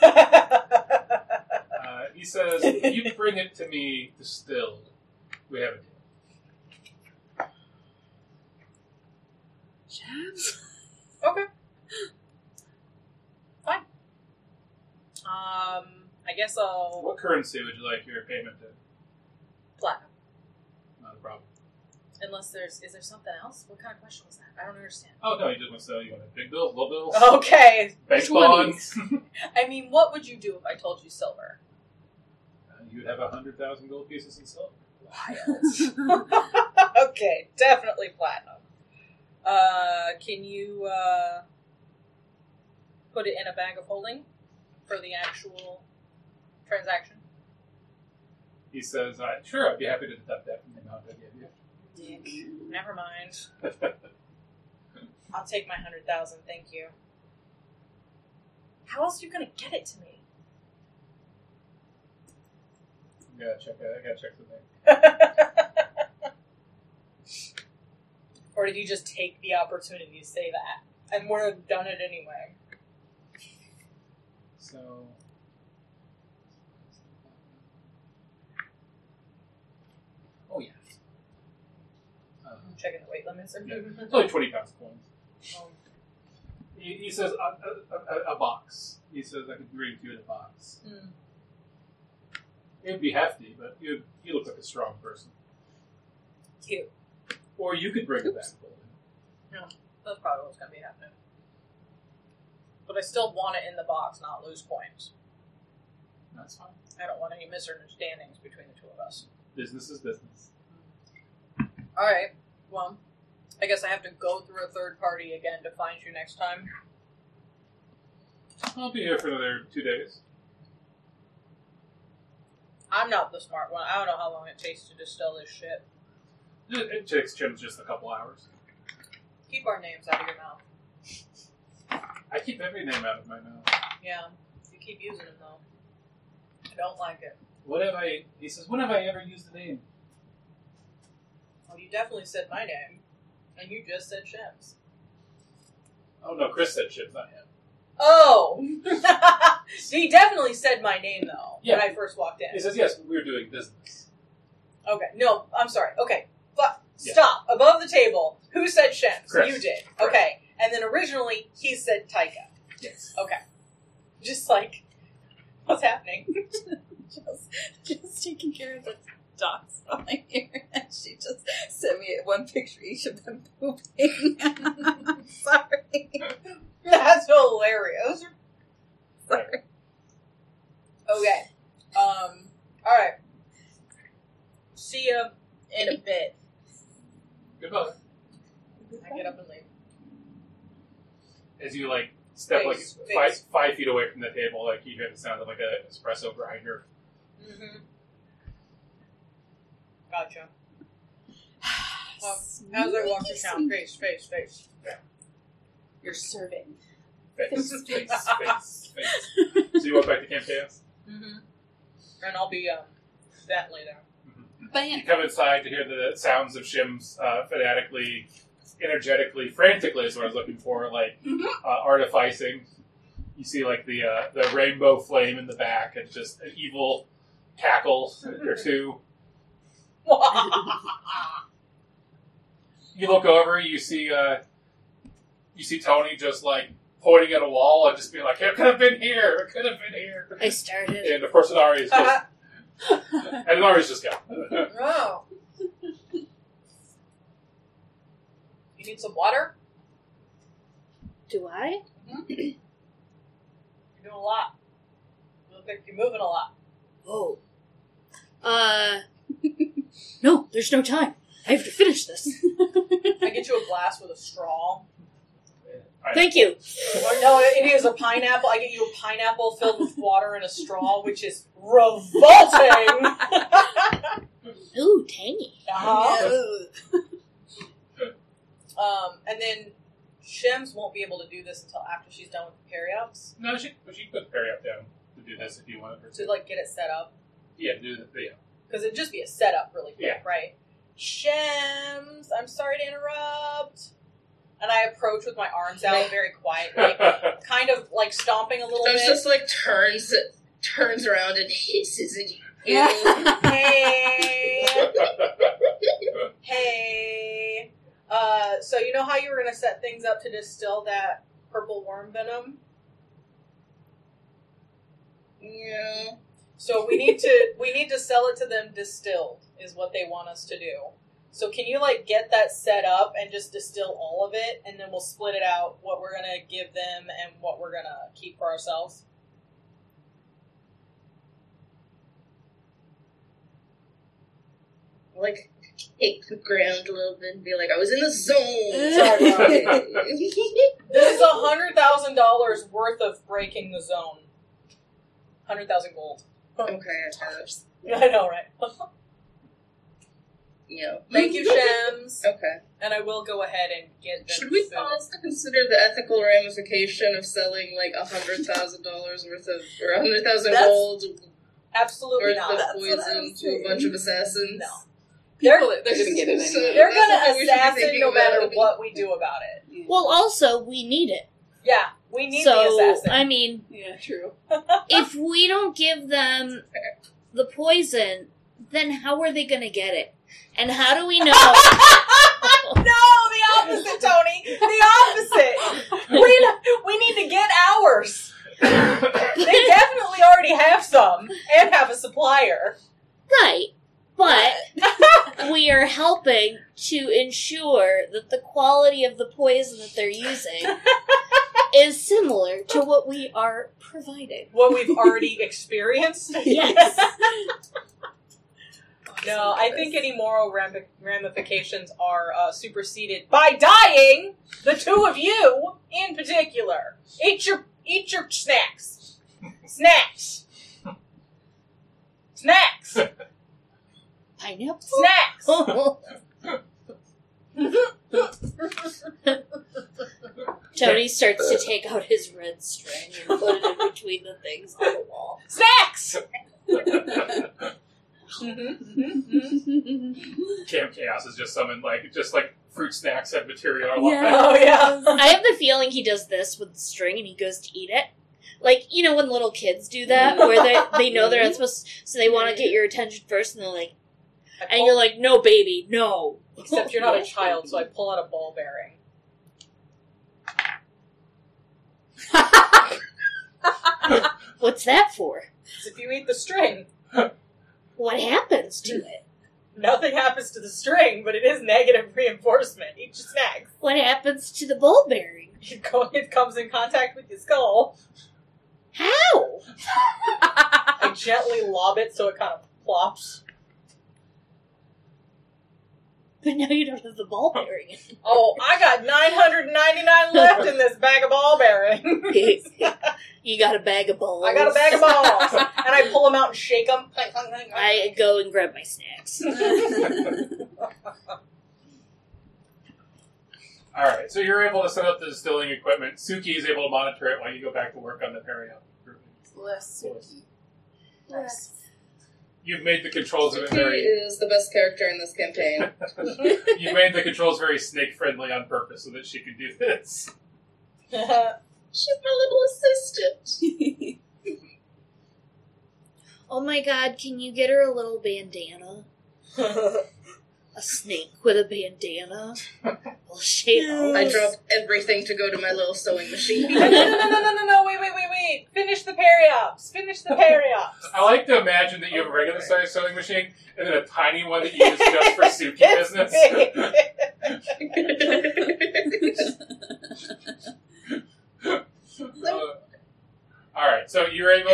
10. he says, if you bring it to me distilled, we have a deal. Jabs? Okay. Fine. I guess I'll What currency would you like your payment in? platinum. Not a problem. Unless is there something else? What kind of question was that? I don't understand. Oh, no, you just want to sell. You want big bills, little bills? Okay. Bank 20s. bonds? I mean, what would you do if I told you silver? You'd have 100,000 gold pieces in silver. Okay, definitely platinum. Can you put it in a bag of holding for the actual transaction? He says, sure, I'd be happy to deduct that from the amount I gave you. Dick. Never mind. I'll take my 100,000, thank you. How else are you gonna get it to me? I gotta check something. Or did you just take the opportunity to say that and would have done it anyway? So, oh yeah, I'm checking the weight limits. it's only 20 pounds of coins. Um, He says a box. He says I could bring you in a box. It'd be hefty, but you look like a strong person. Cute. Or you could bring it back. That's probably what's going to be happening. But I still want it in the box, not lose points. That's fine. I don't want any misunderstandings between the two of us. Business is business. Alright, well, I guess I have to go through a third party again to find you next time. I'll be here for another 2 days. I'm not the smart one. I don't know how long it takes to distill this shit. It takes Jim's just a couple hours. Keep our names out of your mouth. I keep every name out of my mouth. Yeah, you keep using them though. I don't like it. He says, when have I ever used a name? Well, you definitely said my name. And you just said Shems. Oh no, Chris said Chip's, not him. Oh! He definitely said my name though, Yeah. when I first walked in. He says, yes, we're doing business. Okay, no, I'm sorry. Okay, but Yeah. stop. Above the table, who said Shems? Chris. You did. Chris. Okay, and then originally he said Taika. Yes. Okay. Just like, what's happening? just taking care of the dogs behind here. And she just sent me one picture each of them pooping. Sorry. That's hilarious. Sorry. Okay. Alright. See ya in a bit. Goodbye. I get up and leave. As you step Face. 5 feet away from the table, you hear the sound of an espresso grinder. Mm-hmm. Gotcha. Well, as I walk through town, face. You're serving. Face. So you walk back to Camp Chaos? Mm-hmm. And I'll be definitely there. Mm-hmm. You come inside to hear the sounds of Shim's fanatically, energetically, frantically is what I was looking for, like artificing. You see like the rainbow flame in the back and just an evil cackle or two. You look over, you see Tony just like pointing at a wall and just being like, "It could have been here. It could have been here." I started. And of course, Inari's just gone. Oh. You need some water? Do I? You're doing a lot. You look like you're moving a lot. Oh. No, there's no time. I have to finish this. I get you a glass with a straw. Thank you. Or no, it is a pineapple. I get you a pineapple filled with water and a straw, which is revolting. Ooh, tangy. And then Shims won't be able to do this until after she's done with the carry-ups. No, she put the Perry up down to do this if you wanted her To, like, get it set up. Yeah, do the yeah. Because it'd just be a setup really quick, Yeah. right? Shims, I'm sorry to interrupt. And I approach with my arms out very quietly, kind of, like, stomping a little There's bit. just like turns around and hisses at you. Hey! Hey! So you know how you were going to set things up to distill that purple worm venom? Yeah. So we need to sell it to them distilled, is what they want us to do. So can you, like, get that set up and just distill all of it, and then we'll split it out, what we're going to give them and what we're going to keep for ourselves? Like, kick the ground a little bit and be like, I was in the zone. This is $100,000 worth of breaking the zone. 100,000 gold. Okay, I guess. I know, right? Yeah. Thank you, Shems. Okay. And I will go ahead and get them Should we food. pause to consider the ethical ramification of selling like $100,000 worth of, or 100,000 That's gold Absolutely worth not. of That's what I poison was to a bunch of assassins? No. They're going to get it So- anyway. They're That's gonna something we should be assassin thinking no matter about. what we do about it. Well, also, we need it. Yeah, we need So, the assassin. I mean, Yeah, true. if we don't give them the poison, then how are they going to get it? And how do we know? No, the opposite, Tony. The opposite. We need to get ours. They definitely already have some and have a supplier. Right. But we are helping to ensure that the quality of the poison that they're using is similar to what we are providing. What we've already experienced. Yes. No, I think any moral ramifications are superseded by dying. The two of you, in particular, eat your snacks. Snacks. Snacks. Pineapple? Snacks. Tony starts to take out his red string and put it in between the things on the wall. Snacks. Camp Chaos is just summoned like fruit snacks and material. Oh yeah. I have the feeling he does this with the string and he goes to eat it. Like, you know when little kids do that, where they know they're not supposed to, so they want to get your attention first and they're like, and you're like, no baby, no. Except you're not a child, so I pull out a ball bearing. What's that for? It's if you eat the string. What happens to it? Nothing happens to the string, but it is negative reinforcement. Eat your snacks. What happens to the ball bearing? It comes in contact with your skull. How? I gently lob it so it kind of plops. But now you don't have the ball bearing. Oh, I got 999 left in this bag of ball bearing. You got a bag of balls. I got a bag of balls. And I pull them out and shake them. I go and grab my snacks. Alright, so you're able to set up the distilling equipment. Suki is able to monitor it while you go back to work on the Perio. Bless Suki. Nice. You've made the controls of it Suki very. is the best character in this campaign. You made the controls very snake friendly on purpose so that she could do this. She's my little assistant. Oh my god, can you get her a little bandana? A snake with a bandana? Well, shade off. I dropped everything to go to my little sewing machine. No, wait. Finish the parry-ups. I like to imagine that you have a regular sized sewing machine and then a tiny one that you use just for Suki business. Alright, so you're able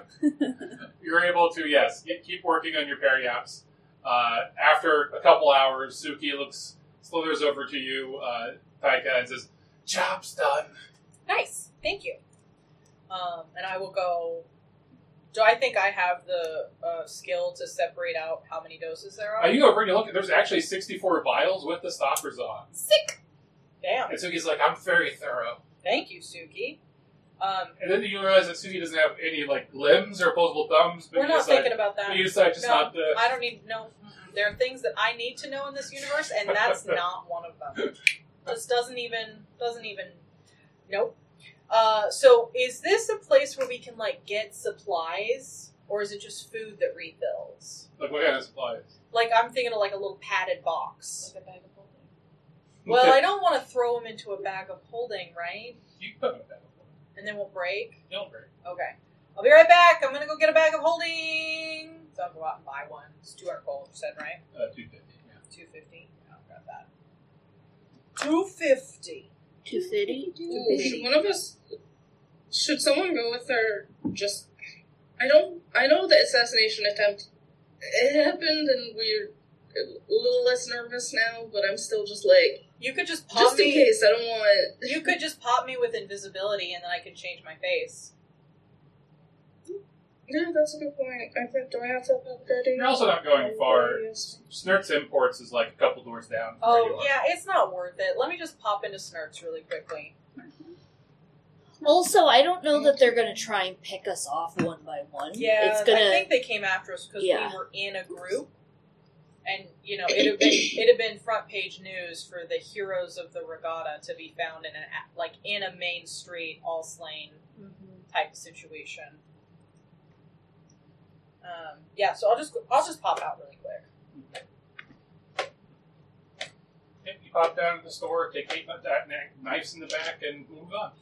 to, yes, keep working on your parry-ups. After a couple hours, Suki slithers over to you, Taika, and says, "Job's done." Nice. Thank you. And I will go... Do I think I have the skill to separate out how many doses there are? You go over and you look, there's actually 64 vials with the stoppers on. Sick! Damn. And Suki's like, "I'm very thorough." Thank you, Suki. And then you realize that Suki doesn't have any, limbs or opposable thumbs. But We're not thinking about that. But you decide just not to... I don't need... No. There are things that I need to know in this universe, and that's not one of them. Just doesn't even... Nope. So, is this a place where we can, get supplies? Or is it just food that refills? Like, what kind of supplies? I'm thinking of, a little padded box. Like a bag of holding. Well, I don't want to throw them into a bag of holding, right? You can put them in that. And then we'll break? Don't break. Okay. I'll be right back. I'm going to go get a bag of holding. So I'll go out and buy one. It's 2 hour gold, you said, right? 250, yeah. 250. Oh, got that. 250. 250? Should someone go with her? I know the assassination attempt, it happened and we're a little less nervous now, but I'm still just You could just pop just in me. case, I don't want... You could just pop me with invisibility and then I could change my face. Yeah, that's a good point. Do I have to have that ready? You're also not going far. Yes. Snurt's Imports is a couple doors down. from where you Oh, are. yeah, it's not worth it. Let me just pop into Snurks really quickly. Also, I don't know that they're gonna try and pick us off one by one. Yeah, It's gonna... I think they came after us because Yeah. we were in a group. And, it'd have been front page news for the heroes of the regatta to be found in a main street, all slain type situation. Yeah, so I'll just pop out really quick. Yep, you pop down to the store, take 8 knives in the back, and move on.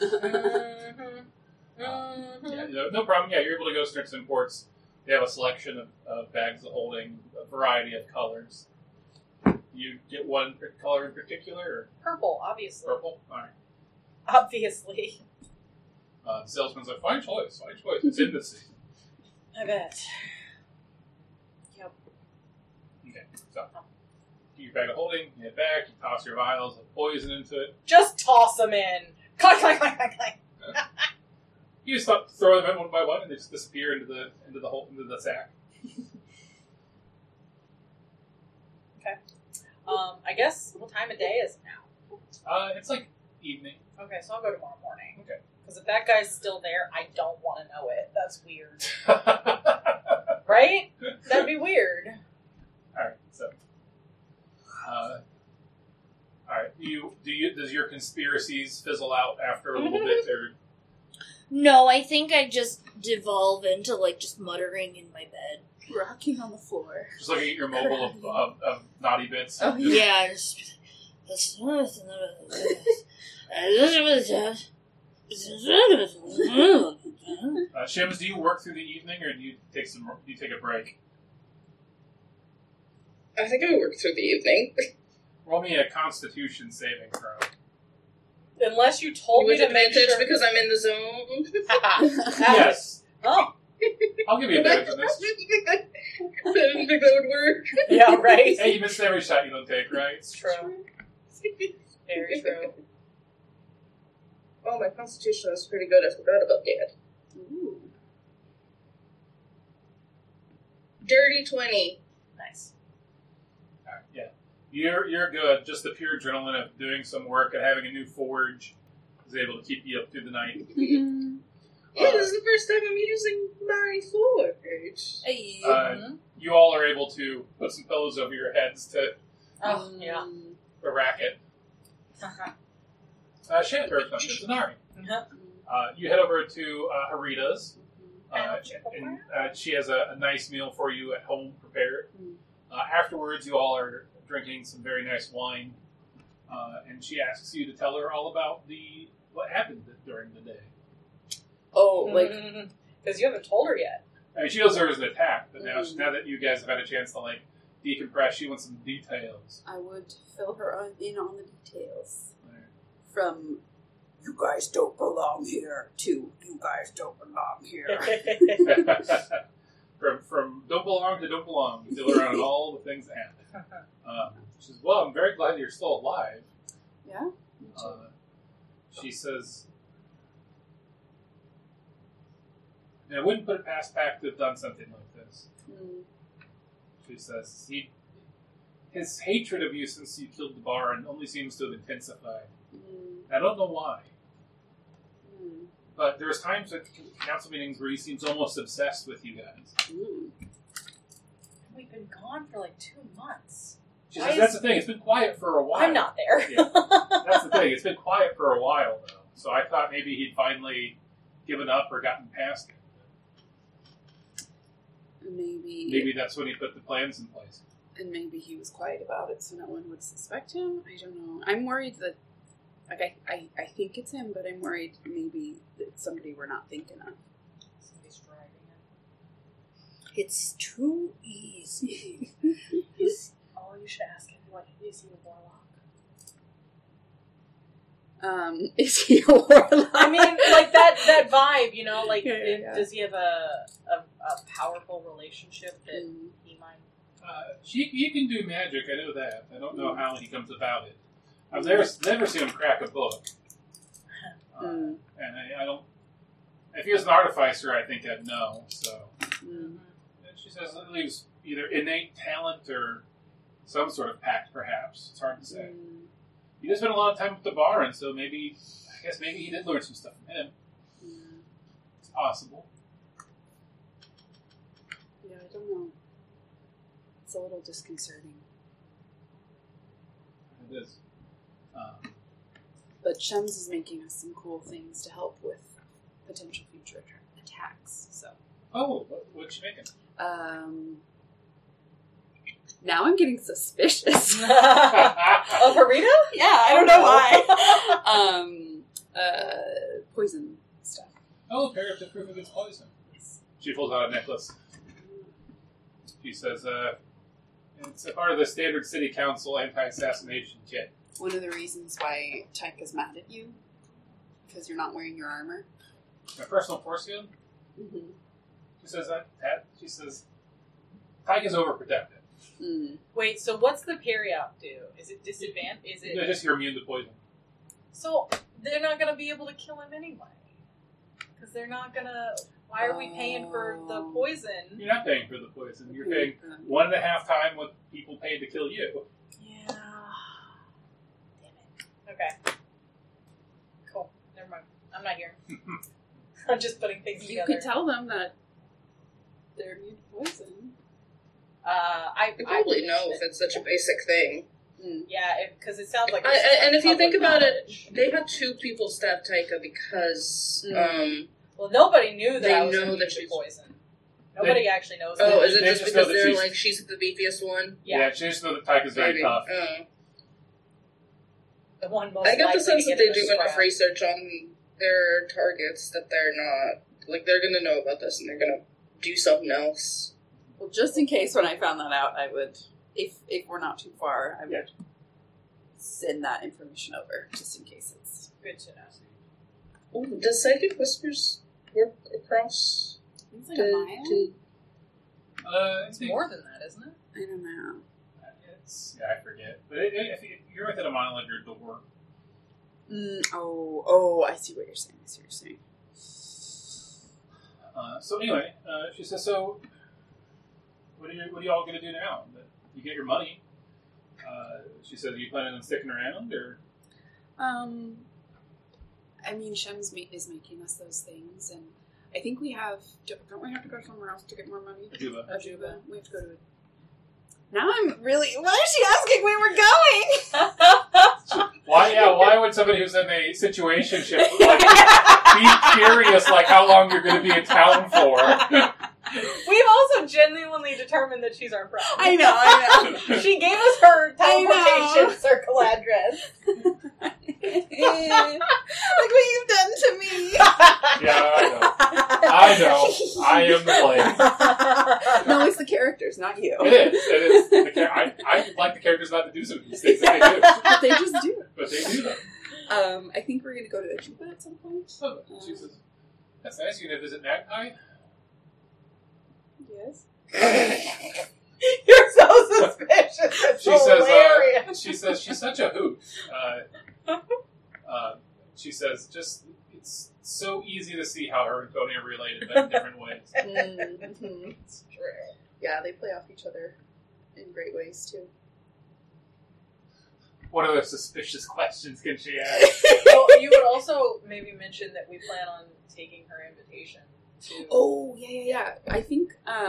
Yeah, no problem. Yeah, you're able to go to Snurt's Imports. They have a selection of bags of holding, a variety of colors. You get one color in particular, or Purple, obviously. purple? All right. Obviously. The salesman's like, fine choice. It's in the season. I bet. Yep. Okay, so get your bag of holding, you head back, you toss your vials of poison into it. Just toss them in. Clank, clank, clank, clank, clank. You just throw them in one by one, and they just disappear into the sack. Okay. I guess, what time of day is it now? It's evening. Okay, so I'll go tomorrow morning. Okay. Because if that guy's still there, I don't want to know it. That's weird. Right? That'd be weird. All right. So, all right. Does your conspiracies fizzle out after a little bit, or? No, I think I just devolve into, just muttering in my bed. Rocking on the floor. Just looking at your mobile of naughty bits? Oh, Yeah, Shims, do you work through the evening, or do you take a break? I think I work through the evening. Roll me a Constitution saving throw. Unless you told me With to make advantage sure... because I'm in the zone. Yes, Oh, I'll give you advantage on this. I didn't think that would work. yeah, right. Hey, you missed every shot you don't take, right? It's true. Very true. Oh, my constitution is pretty good. I forgot about that. Ooh. Dirty 20. Nice. All right, yeah, you're good. Just the pure adrenaline of doing some work and having a new forge is able to keep you up through the night. Yeah, this is the first time I'm using my forge. Hey. You all are able to put some pillows over your heads to Oh, yeah. the racket. Shanper, Zanari. You head over to Harita's. And she has a nice meal for you at home prepared. Afterwards, you all are drinking some very nice wine, and she asks you to tell her all about what happened during the day. Oh, like because you haven't told her yet. I mean, she knows there was an attack, but now that you guys have had a chance to decompress, she wants some details. I would fill her in on the details. From you guys don't belong here to you guys don't belong here. From don't belong to don't belong. You fill her on all the things that happen. She says, "Well, I'm very glad you're still alive." Yeah. She says, "I wouldn't put it past Pac to have done something like this." She says, his hatred of you since you killed the Baron only seems to have intensified. I don't know why. But there's times at council meetings where he seems almost obsessed with you guys. We've been gone for like 2 months. She says, that's the thing, it's been quiet for a while. I'm not there. Yeah. That's the thing, it's been quiet for a while, though. So I thought maybe he'd finally given up or gotten past it. Maybe that's when he put the plans in place. And maybe he was quiet about it so no one would suspect him. I don't know. I'm worried that, I think it's him, but I'm worried maybe that somebody we're not thinking of. Somebody's driving it. It's too easy. You should ask him, is he a warlock? Is he a warlock? I mean, like that vibe, Yeah. Does he have a powerful relationship that he might... He can do magic, I know that. I don't know how he comes about it. I've never seen him crack a book. And I don't... If he was an artificer, I think I'd know, so... And she says it leaves either innate talent or some sort of pact, perhaps. It's hard to say. He did spend a lot of time with the Baron, so maybe he did learn some stuff from him. It's possible. Yeah, I don't know. It's a little disconcerting. It is. But Shems is making us some cool things to help with potential future attacks. So. Oh, what's she making? Now I'm getting suspicious. Of Harita? Yeah, I don't know why. Poison stuff. Oh, paragraph proof against poison. She pulls out a necklace. She says, it's a part of the standard city council anti-assassination kit. One of the reasons why Tyke is mad at you, because you're not wearing your armor. My personal force field? She says she says, Tyke is overprotected. Wait, so what's the periop do? Is it disadvantage? Is it... No, just you're immune to poison. So, they're not going to be able to kill him anyway. Because they're not going to... Why are we paying for the poison? You're not paying for the poison. You're paying 1.5 times what people paid to kill you. Yeah. Damn it. Okay. Cool. Never mind. I'm not here. I'm just putting things You together. could tell them that they're immune to poison. You probably know if it's such a basic thing. Yeah, because it sounds like... And if you think about it, they had 2 people stab Taika because... well, nobody knew that they I was know immune that to she's... poison. Nobody actually knows Oh, that. is it They just just because know that they're she's- like, she's the beefiest one? Yeah. She just know that Tyke is very Maybe. tough. The one most I get likely the sense to that get they in do the enough scrap. research on their targets that they're not... Like, they're gonna know about this and they're gonna do something else. Well, just in case when I found that out, I would, if we're not too far, I would send that information over, just in case it's... Good to know. Ooh, does Psychic Whispers work across... It's like a mile? It's more than that, isn't it? I don't know. I forget. But if you're within a mile of your door. I see what you're saying. So anyway, she says, so what are you all going to do now? You get your money. She said, are you planning on sticking around? Or? I mean, Shems is making us those things, and I think we have. Don't we have to go somewhere else to get more money? Ajuba. Ajuba. We have to go to. Now I'm really. Why is she asking where we're going? Why? Yeah. Why would somebody who's in a situationship like, be curious, like how long you're going to be in town for? We've also genuinely determined that she's our friend. I know. She gave us her I know. teleportation circle address. Look what you've done to me. Yeah, I know. I am the place. No, it's the characters, not you. It is. I like the characters not to do some of these things that they do. But they just do it. But they do them. I think we're going to go to Ajuba at some point. So, she says, that's nice. You going to visit Magpie? Yes. You're so suspicious. It's She hilarious. says she's such a hoot. She says it's so easy to see how her and Tony are related, but in different ways. Mm-hmm. It's true. Yeah, they play off each other in great ways too. What other suspicious questions can she ask? Well, you would also maybe mention that we plan on taking her invitation to. Oh, yeah. I think,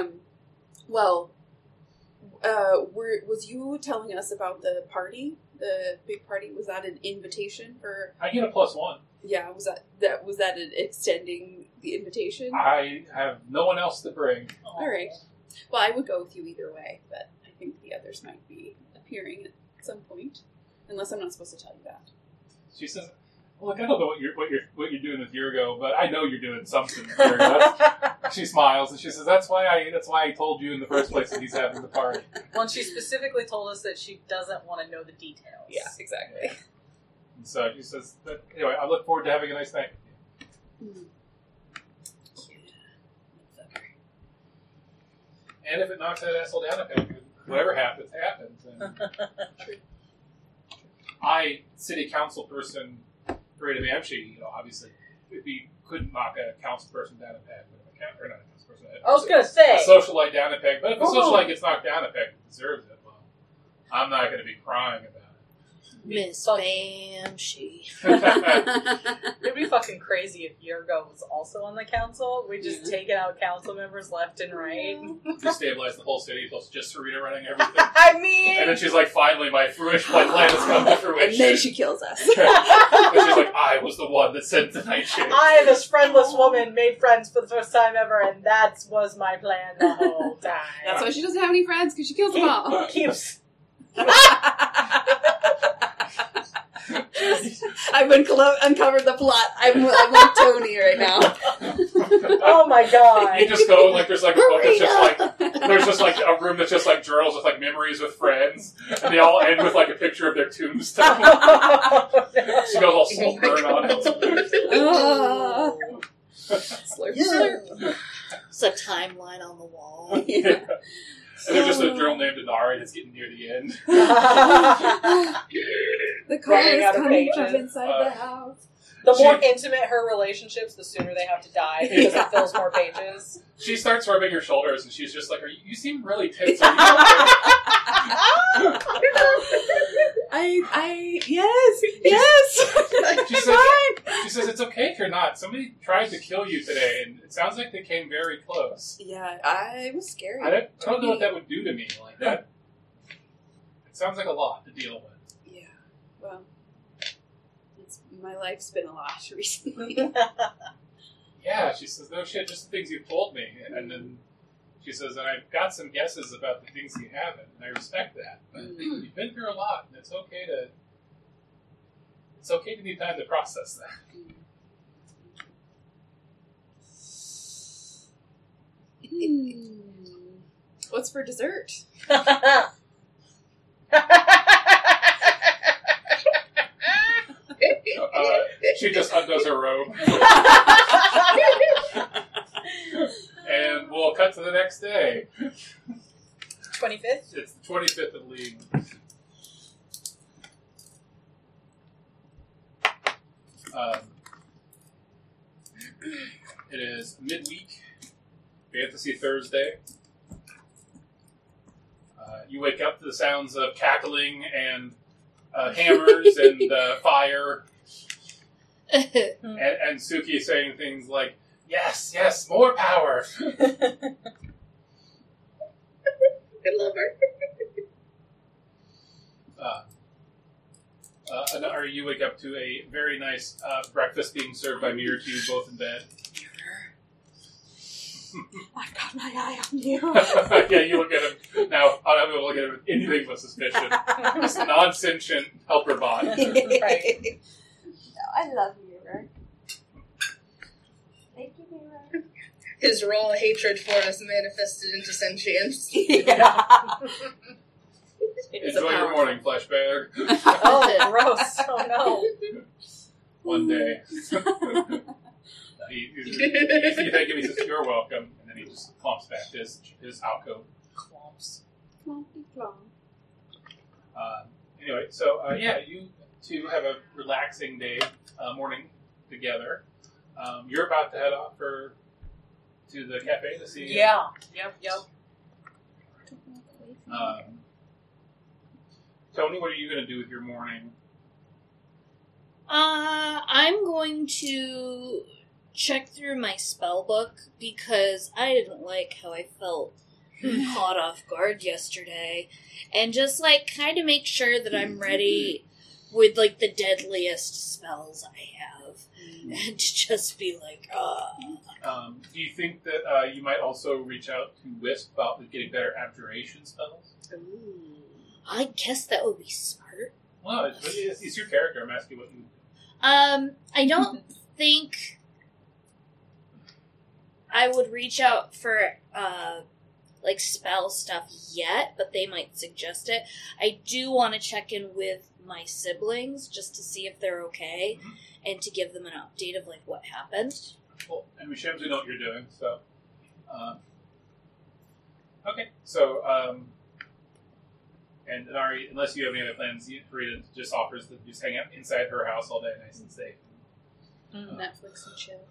was you telling us about the party? The big party? Was that an invitation for? I get a +1. Yeah, was that an extending the invitation? I have no one else to bring. All right. Well, I would go with you either way, but I think the others might be appearing at some point, unless I'm not supposed to tell you that. She says, "Look, I don't know what you're doing with Yurgo, but I know you're doing something with Yurgo." She smiles and she says, "That's why I told you in the first place that he's having the party." Well, and she specifically told us that she doesn't want to know the details. Yeah, exactly. And so she says, but anyway, I look forward to having a nice night with you. And if it knocks that asshole down a peg, whatever happens, happens. And I, city council person, Great Banshee, obviously, if he couldn't knock a council person down a peg, but if or not a council person, I was going to say. a socialite down a peg, but if a socialite gets knocked down a peg, it deserves it. Well, I'm not going to be crying about it. Miss Banshee. It'd be fucking crazy if Yurgo was also on the council. We just taking out council members left and right. Destabilize the whole city, plus just Serena running everything. I mean, And then she's like, finally, my plan has come to fruition. And then she kills us. And she's like, I was the one that sent the nightshade. I, this friendless woman, made friends for the first time ever, and that was my plan the whole time. That's why she doesn't have any friends, because she kills them all. Keeps. I've uncovered the plot. I'm like Tony right now. Oh my god. You just go, like, there's like a book that's just like, there's just like a room that's just like journals with like memories with friends, and they all end with like a picture of their tombstone. She goes all slow burn on it. Slurp, slurp. It's a timeline on the wall. Yeah. And there's just a journal named Inari that's getting near the end. The car Running is out of coming pages. from inside the house. The more intimate her relationships, the sooner they have to die because it fills more pages. She starts rubbing your shoulders, and she's just like, you seem really tense. Are you yes. She says, it's okay if you're not. Somebody tried to kill you today, and it sounds like they came very close. Yeah, I was scared. I don't know what that would do to me. Like that. It sounds like a lot to deal with. Yeah, well, my life's been a lot recently. Yeah, she says, no shit, just the things you've told me. And then she says, and I've got some guesses about the things you haven't, and I respect that. But you've been through a lot, and it's okay to need time to process that. What's for dessert? She just undoes her robe. And we'll cut to the next day. 25th? It's the 25th of League. It is midweek, Fantasy Thursday. You wake up to the sounds of cackling and hammers and fire, and Suki saying things like, Yes, more power. I love her. And you wake up to a very nice breakfast being served by Mirror to you, both in bed. I've got my eye on you. Yeah, you look at him. Now, I'm not able to look at him with anything but suspicion. This non-sentient helper bot. Right. No, I love Mirror. Thank you, Mirror. His raw hatred for us manifested into sentience. Yeah. Enjoy your morning, flesh bag. Oh, gross. Oh, no. One day. You thank him, he says, "You're welcome," and then he just clumps back to his alcove. Clumps. Anyway, so you two have a relaxing day, morning together. You're about to head off to the cafe to see. Yeah. Yep. Tony, what are you going to do with your morning? I'm going to check through my spell book because I didn't like how I felt caught off guard yesterday, and just kind of make sure that I'm ready with the deadliest spells I have, and to just be Do you think that you might also reach out to Wisp about getting better abjuration spells? Ooh, I guess that would be smart. Well, it's your character. I'm asking what you. I don't think I would reach out for spell stuff yet, but they might suggest it. I do want to check in with my siblings just to see if they're okay, and to give them an update of what happened. Well, and Shams, we know what you're doing, so. Okay, so and Nari, unless you have any other plans, Farida just offers to just hang out inside her house all day, nice and safe. Netflix and chill.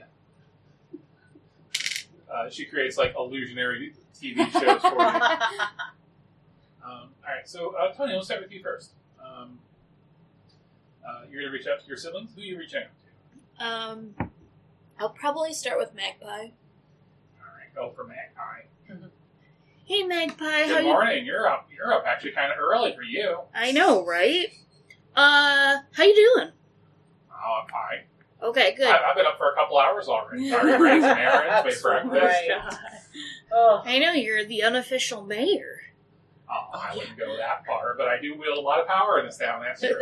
She creates illusionary TV shows for you. Alright, so Tony, we'll start with you first. You're going to reach out to your siblings? Who are you reaching out to? I'll probably start with Magpie. Alright, go for Magpie. Hey, Magpie, Good morning. You're up actually kind of early for you. I know, right? How you doing? Oh, I'm fine. Okay, good. I've been up for a couple hours already. Already ran some errands, made breakfast. Right. Oh. I know, you're the unofficial mayor. Oh, I wouldn't go that far, but I do wield a lot of power in this town, that's true.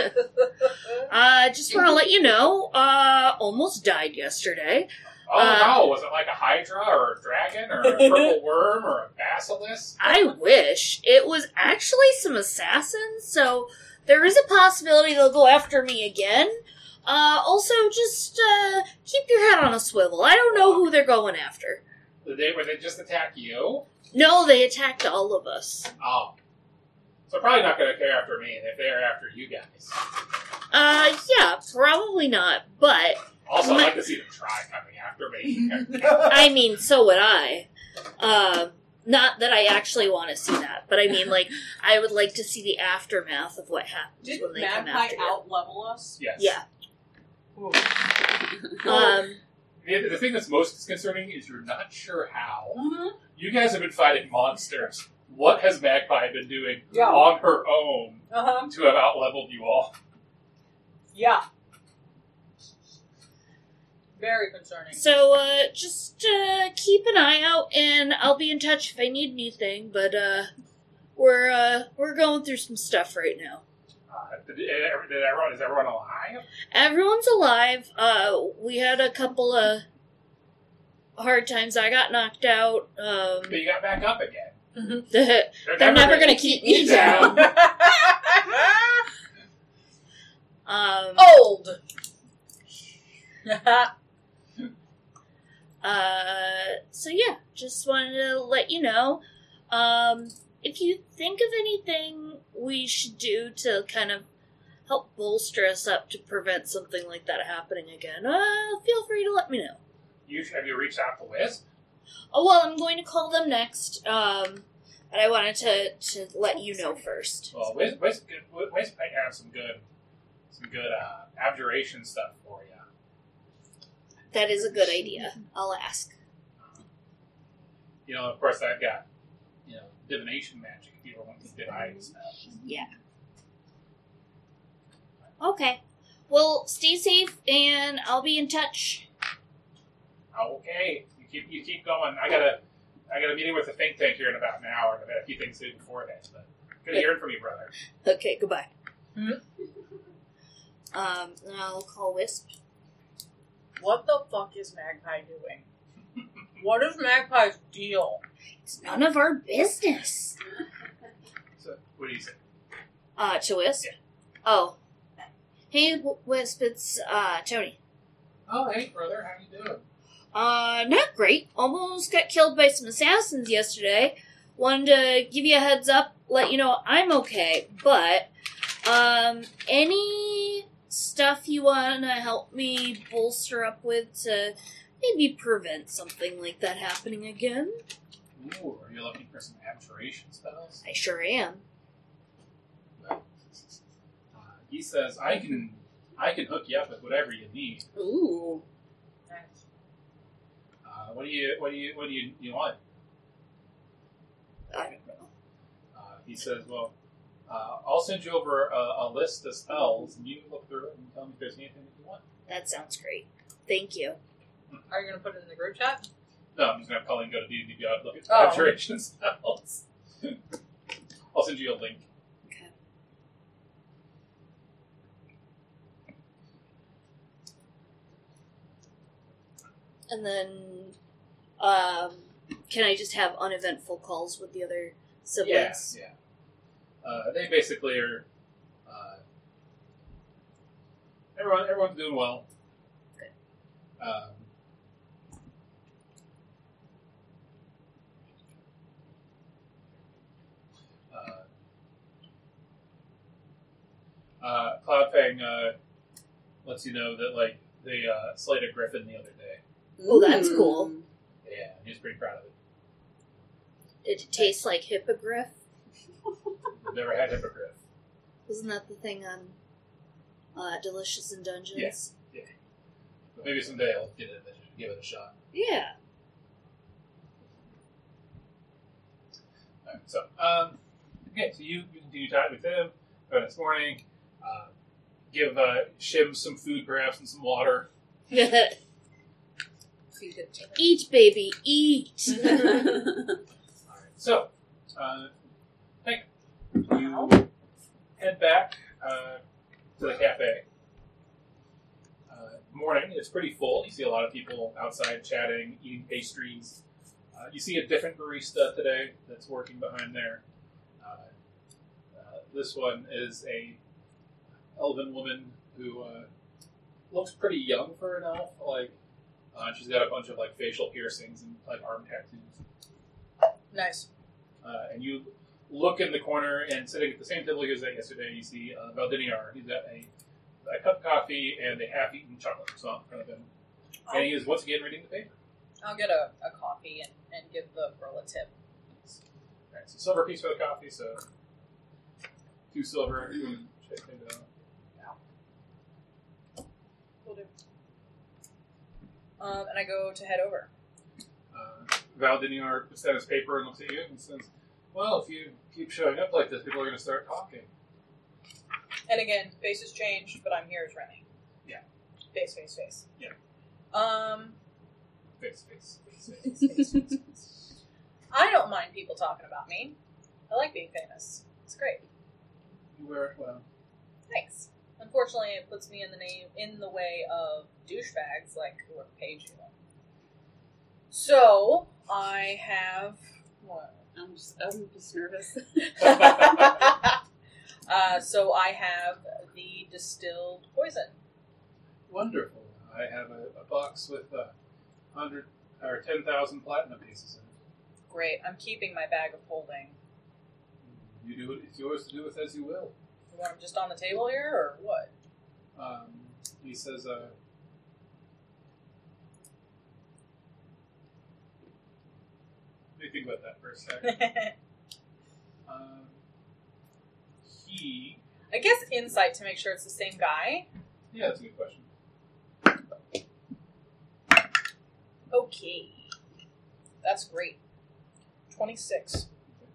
Just want to let you know, almost died yesterday. Oh, no. Was it like a hydra or a dragon or a purple worm or a basilisk? I wish. It was actually some assassins, so there is a possibility they'll go after me again. Also, just keep your head on a swivel. I don't know who they're going after. Were they just attack you? No, they attacked all of us. Oh. So probably not going to care after me if they're after you guys. Yeah, probably not, but... Also, I'd like to see them try coming after me. I mean, so would I. Not that I actually want to see that, but I mean, I would like to see the aftermath of what happens Did when they come Magpie after you. out-level us? Yes. Yeah. Ooh. The thing that's most disconcerting is you're not sure how. Mm-hmm. You guys have been fighting monsters. What has Magpie been doing Yeah. on her own Uh-huh. to have out-leveled you all? Yeah. Very concerning. So, just keep an eye out, and I'll be in touch if I need anything, but we're going through some stuff right now. Is everyone alive? Everyone's alive. We had a couple of hard times. I got knocked out. But you got back up again. They're never gonna keep me down. Old! So yeah, just wanted to let you know. If you think of anything we should do to kind of help bolster us up to prevent something like that happening again, feel free to let me know. Have you reached out to Wisp? Oh, well, I'm going to call them next, but I wanted to let you know first. Well, Wisp might have some good abjuration stuff for you. That is a good idea. I'll ask. Of course, I've got, divination magic if you ever want to divine spells. Yeah. Okay. Well, stay safe, and I'll be in touch. Okay, you keep going. I got a meeting with the think tank here in about an hour, and I've got a few things to do beforehand. But good hearing from you, brother. Okay, goodbye. Hmm? And I'll call Wisp. What the fuck is Magpie doing? What is Magpie's deal? It's none of our business. So, what do you say? To Wisp? Yeah. Oh. Hey, Wisp, it's, Tony. Oh, hey, brother, how you doing? Not great. Almost got killed by some assassins yesterday. Wanted to give you a heads up, let you know I'm okay, but, any stuff you wanna help me bolster up with to maybe prevent something like that happening again? Ooh, are you looking for some abjuration spells? I sure am. He says I can hook you up with whatever you need. Ooh. Nice. What do you want? I don't know. He says, well, I'll send you over a list of spells, and you look through it and tell me if there's anything that you want. That sounds great. Thank you. Are you going to put it in the group chat? No, I'm just going to call and go to D&D Beyond, look at Oh. abjuration spells. I'll send you a link. Okay. And then, can I just have uneventful calls with the other siblings? Yeah. They basically are. Everyone's doing well. Good. Cloudfang lets you know that they slayed a griffin the other day. Oh, that's cool. Yeah, he's pretty proud of it. Did it taste like hippogriff? I've never had hippogriff. Wasn't that the thing on Delicious in Dungeons? But maybe someday I'll give it a shot. Yeah. Alright, so, okay, so you continue talking with him this morning. Give Shim some food, perhaps, and some water. Eat, baby, eat. Alright, so, you head back to the cafe. Morning, it's pretty full. You see a lot of people outside chatting, eating pastries. You see a different barista today that's working behind there. This one is a elven woman who looks pretty young for an elf. She's got a bunch of facial piercings and arm tattoos. Nice. And you look in the corner, and sitting at the same table he was at yesterday, you see Valdiniar. He's got a cup of coffee and a half-eaten chocolate croissant in front of him. And he is once again reading the paper. I'll get a coffee and give the girl a tip. Alright, so silver piece for the coffee, so 2 silver. Check it out. Will do. And I go to head over. Valdiniar puts down his paper and looks at you and says, well, if you keep showing up like this, people are going to start talking. And again, faces change, but I'm here as Rennie. Yeah. Face. Yeah. Face. I don't mind people talking about me. I like being famous. It's great. You wear it well. Thanks. Unfortunately, it puts me in the way of douchebags like whoever paid you. So I have what? I'm just nervous. So I have the distilled poison. Wonderful. I have a box with 100 or 10,000 platinum pieces in it. Great. I'm keeping my bag of holding. You do it. It's yours to do with as you will. You want them just on the table here, or what? He says, let me think about that for a second. I guess insight to make sure it's the same guy. Yeah, that's a good question. That's great. 26.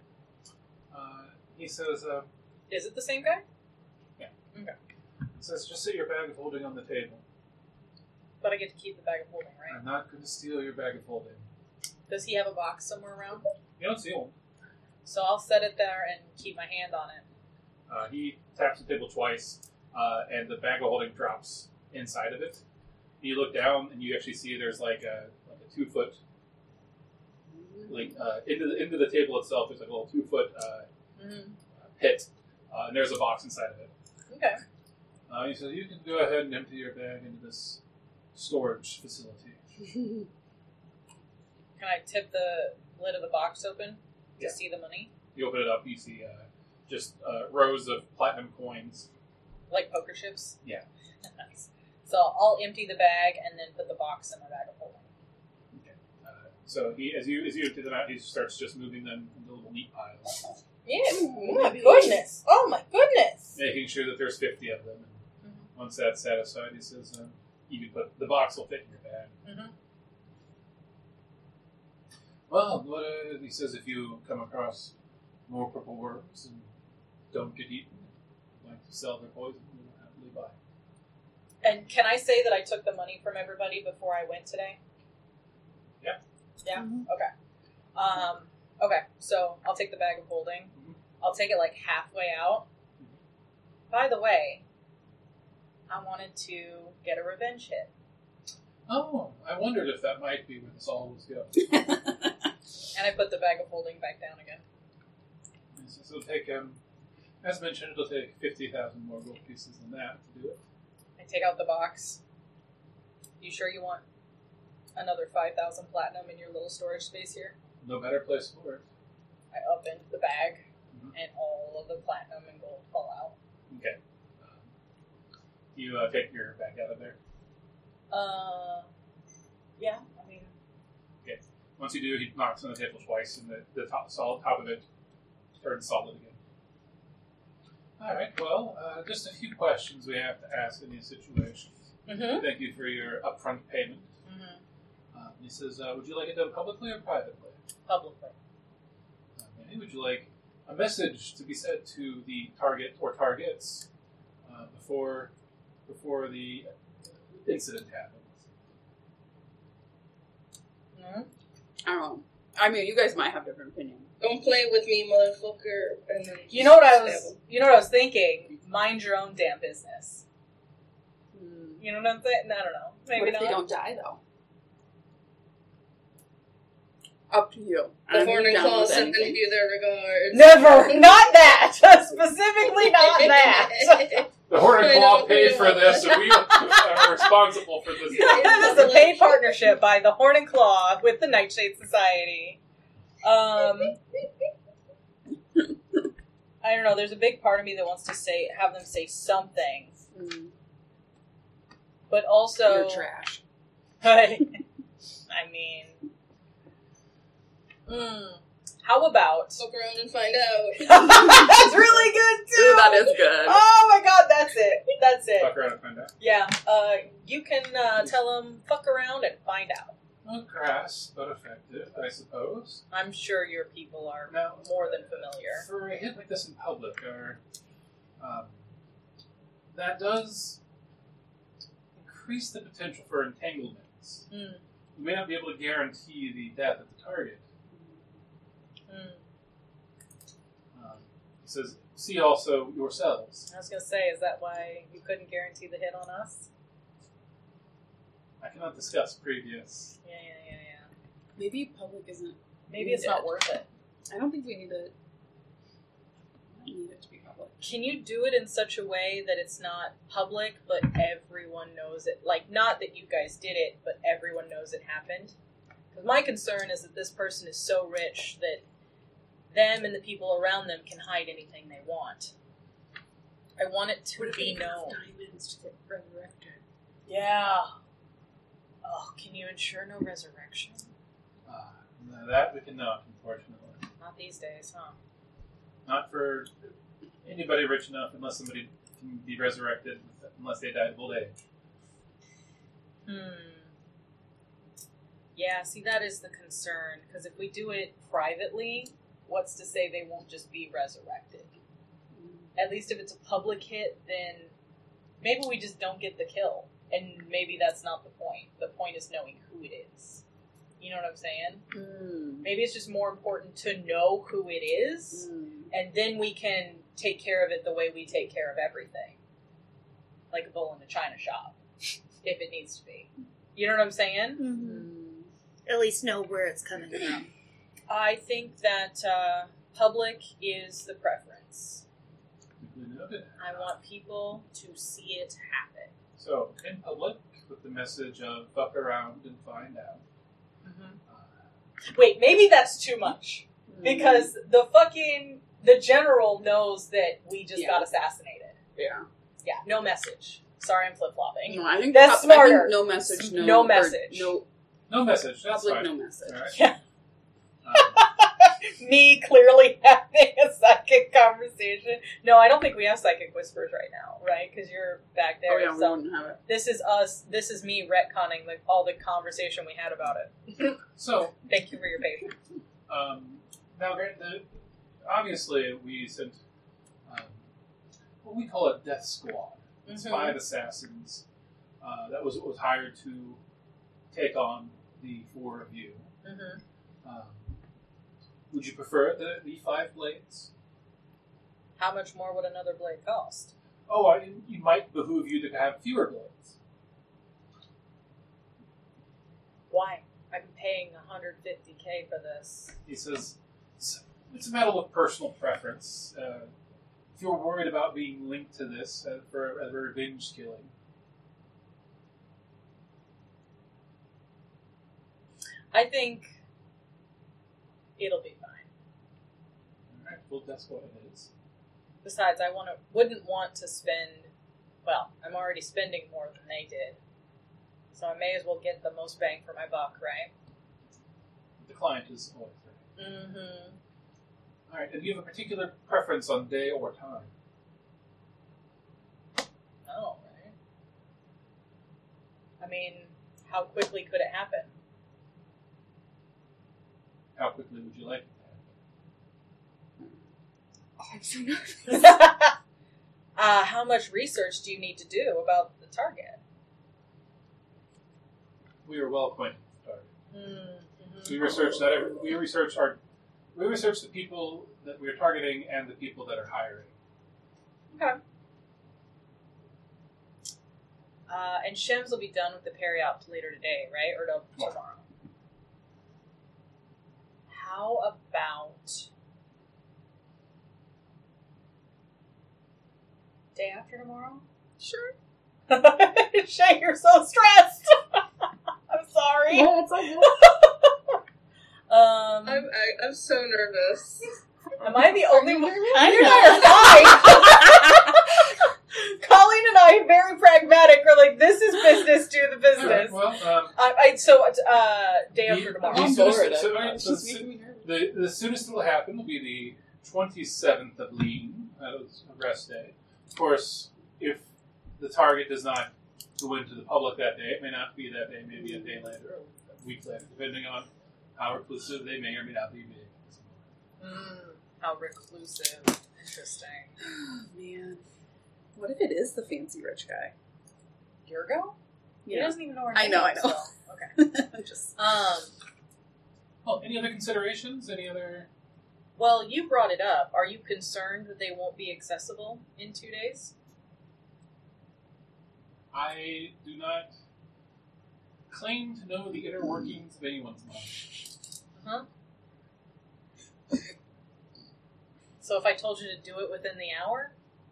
He says, Is it the same guy? he says, just set your bag of holding on the table. But I get to keep the bag of holding, right? I'm not going to steal your bag of holding. Does he have a box somewhere around? You don't see one. So I'll set it there and keep my hand on it. He taps the table twice, and the bag of holding drops inside of it. You look down, and you actually see there's like a 2-foot, into the table itself. There's like a little 2-foot pit, and there's a box inside of it. Okay. He says, you can go ahead and empty your bag into this storage facility. Can I tip the lid of the box open to Yeah. see the money? You open it up, you see just rows of platinum coins. Like poker chips? Yeah. Nice. So I'll empty the bag and then put the box in my bag of holding. So as you empty them out, he starts just moving them into little neat piles, Yeah. Oh my goodness. Oh my goodness. making sure that there's 50 of them. And once that's satisfied, he says, you can put the box will fit in your bag. Mhm. Well, he says, if you come across more purple worms and don't get eaten, like to sell their poison, we'll happily buy. And can I say that I took the money from everybody before I went today? Yeah. Yeah? Mhm. Okay. Okay, so I'll take the bag of holding. Mhm. I'll take it like halfway out. By the way, I wanted to get a revenge hit. Oh, I wondered if that might be where this all was going. And I put the bag of holding back down again. He says, it'll take, as mentioned, it'll take 50,000 more gold pieces than that to do it. I take out the box. You sure you want another 5,000 platinum in your little storage space here? No better place for it. I upend the bag, Mhm. and all of the platinum and gold fall out. Okay. You take your bag out of there. Yeah, I mean, Once you do, he knocks on the table twice, and the top of it turns solid again. All right. Well, just a few questions we have to ask in these situations. mm-hmm. Thank you for your upfront payment. He says, would you like it done publicly or privately? Publicly. Okay. Would you like a message to be sent to the target or targets before the incident happens? Mm-hmm. I don't know. I mean, you guys might have different opinions. Don't play with me, motherfucker. And then You know what I stab was? him. You know what I was thinking? Mind your own damn business. You know what I'm saying? I don't know. Maybe What if not. they don't die, though? Up to you. The I'm Horn and down Claw with send anything. you their regards. Never, not that. Specifically, not that. The Horn and I Claw know, paid I for know. this, and we are responsible for this. This is a paid partnership by the Horn and Claw with the Nightshade Society. I don't know. There's a big part of me that wants to have them say something, but also You're trash. I mean, how about? Look around and find out. That's really good too. Ooh, that is good. Oh my god, that's it. That's it. Fuck around and find out. Yeah. You can tell them fuck around and find out. Well, crass, but effective, I suppose. I'm sure your people are Now, more than familiar. For a hit like this in public, that does increase the potential for entanglements. Mm. You may not be able to guarantee the death of the target. Mm. He says, see also yourselves. I was gonna say, is that why you couldn't guarantee the hit on us? I cannot discuss previous. Yeah. Maybe public isn't. Maybe it's not worth it. I don't think we need it. I don't need it to be public. Can you do it in such a way that it's not public, but everyone knows it? Like, not that you guys did it, but everyone knows it happened? Because my concern is that this person is so rich that them and the people around them can hide anything they want. I want it to be known. Diamonds to get resurrected. Yeah. Oh, can you ensure no resurrection? No, that we cannot, unfortunately. Not these days, huh? Not for anybody rich enough, unless somebody can be resurrected, unless they died of old age. Yeah, see, that is the concern, because if we do it privately, what's to say they won't just be resurrected? At least if it's a public hit, then maybe we just don't get the kill. And maybe that's not the point. The point is knowing who it is. You know what I'm saying? Maybe it's just more important to know who it is, and then we can take care of it the way we take care of everything. Like a bull in a china shop, if it needs to be. You know what I'm saying? Mm-hmm. At least know where it's coming from. I think that public is the preference. I want people to see it happen. So, in public, with the message of fuck around and find out. Wait, maybe that's too much. Because the general knows that we just got assassinated. Yeah. Yeah, no message. Sorry, I'm flip-flopping. No, I think that's smarter. I think no message, no message. No message, that's public, fine. no message. All right. Yeah. Me clearly having a psychic conversation. No, I don't think we have psychic whispers right now, right? Because you're back there. Oh yeah, we so wouldn't have it. this is us. This is me retconning all the conversation we had about it. So, thank you for your patience. now, obviously, we sent what we call a death squad. It's 5 assassins. That was what was hired to take on the 4 of you. Would you prefer the 5 blades? How much more would another blade cost? Oh, it might behoove you to have fewer blades. Why? I'm paying $150K for this. He says, it's a matter of personal preference. If you're worried about being linked to this for a revenge killing. I think it'll be fine. Alright, well, that's what it is. Besides, I wouldn't want to spend. Well, I'm already spending more than they did, so I may as well get the most bang for my buck, right? The client is always right. Mm-hmm. Alright, and do you have a particular preference on day or time? Oh, right. I mean, how quickly could it happen? How quickly would you like it to happen? Oh, I'm so nervous. How much research do you need to do about the target? We are well acquainted with the target. Mm-hmm. We research the people that we are targeting and the people that are hiring. Okay. And Shems will be done with the peri-op later today, right? Or tomorrow? How about day after tomorrow? Sure. Shay, you're so stressed. I'm sorry. No, it's okay. I'm so nervous. Am I the only one? I'm not. Colleen and I, very pragmatic, are like, this is business, do the business. Alright, well, day after tomorrow. I'm bored. The soonest it'll happen will be the 27th of Lean. That was a rest day. Of course, if the target does not go into the public that day, it may not be that day, maybe a day later, or a week later, depending on how reclusive they may or may not be made. How reclusive. Interesting. Oh, man. What if it is the fancy rich guy? Virgo? He Yeah. doesn't even know her I name. know. So, okay. I'm just. Well, any other considerations? Any other... Well, you brought it up. Are you concerned that they won't be accessible in 2 days? I do not claim to know the inner workings of anyone's mind. So if I told you to do it within the hour?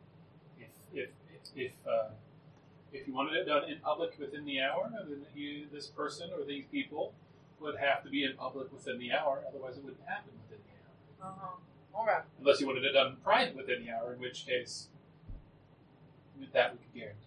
If you wanted it done in public within the hour, then this person or these people would have to be in public within the hour, otherwise it wouldn't happen within the hour. Okay. Unless you wanted it done private within the hour, in which case, that we could guarantee.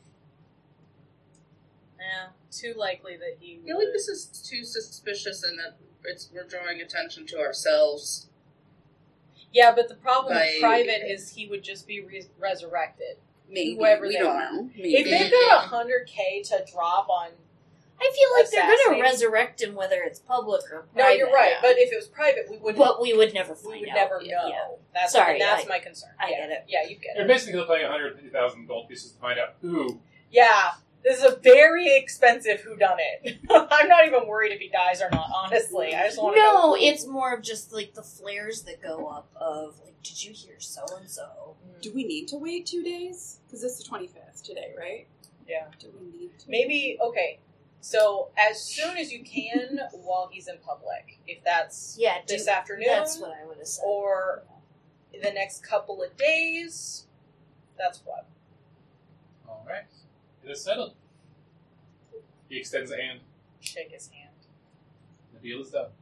Yeah, too likely that he I feel like this is too suspicious and that we're drawing attention to ourselves. Yeah, but the problem By- with private is he would just be resurrected. Maybe. Whoever we they don't are. know. If Maybe. they've got $100K to drop on... I feel like they're going assassinate. to resurrect him whether it's public or private. No, you're right. yeah. But if it was private, we wouldn't. But we would never we find would out. never Yeah, know. yeah. That's Sorry, that's I- my concern. I yeah. get it. Yeah, you get You're it. basically paying 150,000 gold pieces to find out who. Yeah, this is a very expensive whodunit. I'm not even worried if he dies or not. Honestly, I just want to know. No, who. it's more of just like the flares that go up of like, did you hear so and so? Do we need to wait 2 days? Because it's the 25th today, right? Yeah. Do we need to? Maybe okay. So as soon as you can, while he's in public, if that's Yeah, this afternoon That's what I would have said. or in the next couple of days, that's what. All right. It is settled. He extends a hand. Shake his hand. The deal is done.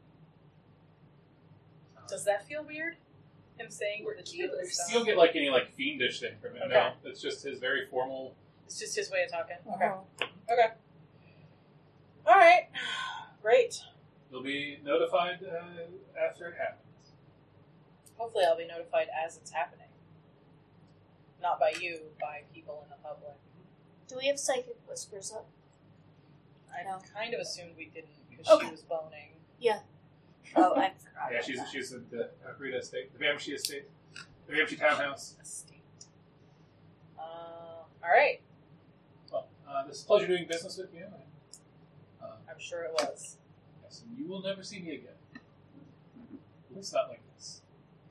Does that feel weird? Him saying the deal is You don't done? get like any like fiendish thing from him. Okay. No, it's just his very formal. It's just his way of talking. Okay. Uh-huh. Okay. All right. Great. You'll be notified after it happens. Hopefully, I'll be notified as it's happening. Not by you, by people in the public. Do we have psychic whispers up? I No. kind of assumed we didn't because Okay. she was boning. Oh, I forgot. Yeah, about she's at the Rita estate, the Vamshi estate, the Vamshi townhouse. Estate. All right. Well, this is a pleasure doing business with you. I'm sure it was. Yes, and you will never see me again. It's not like this.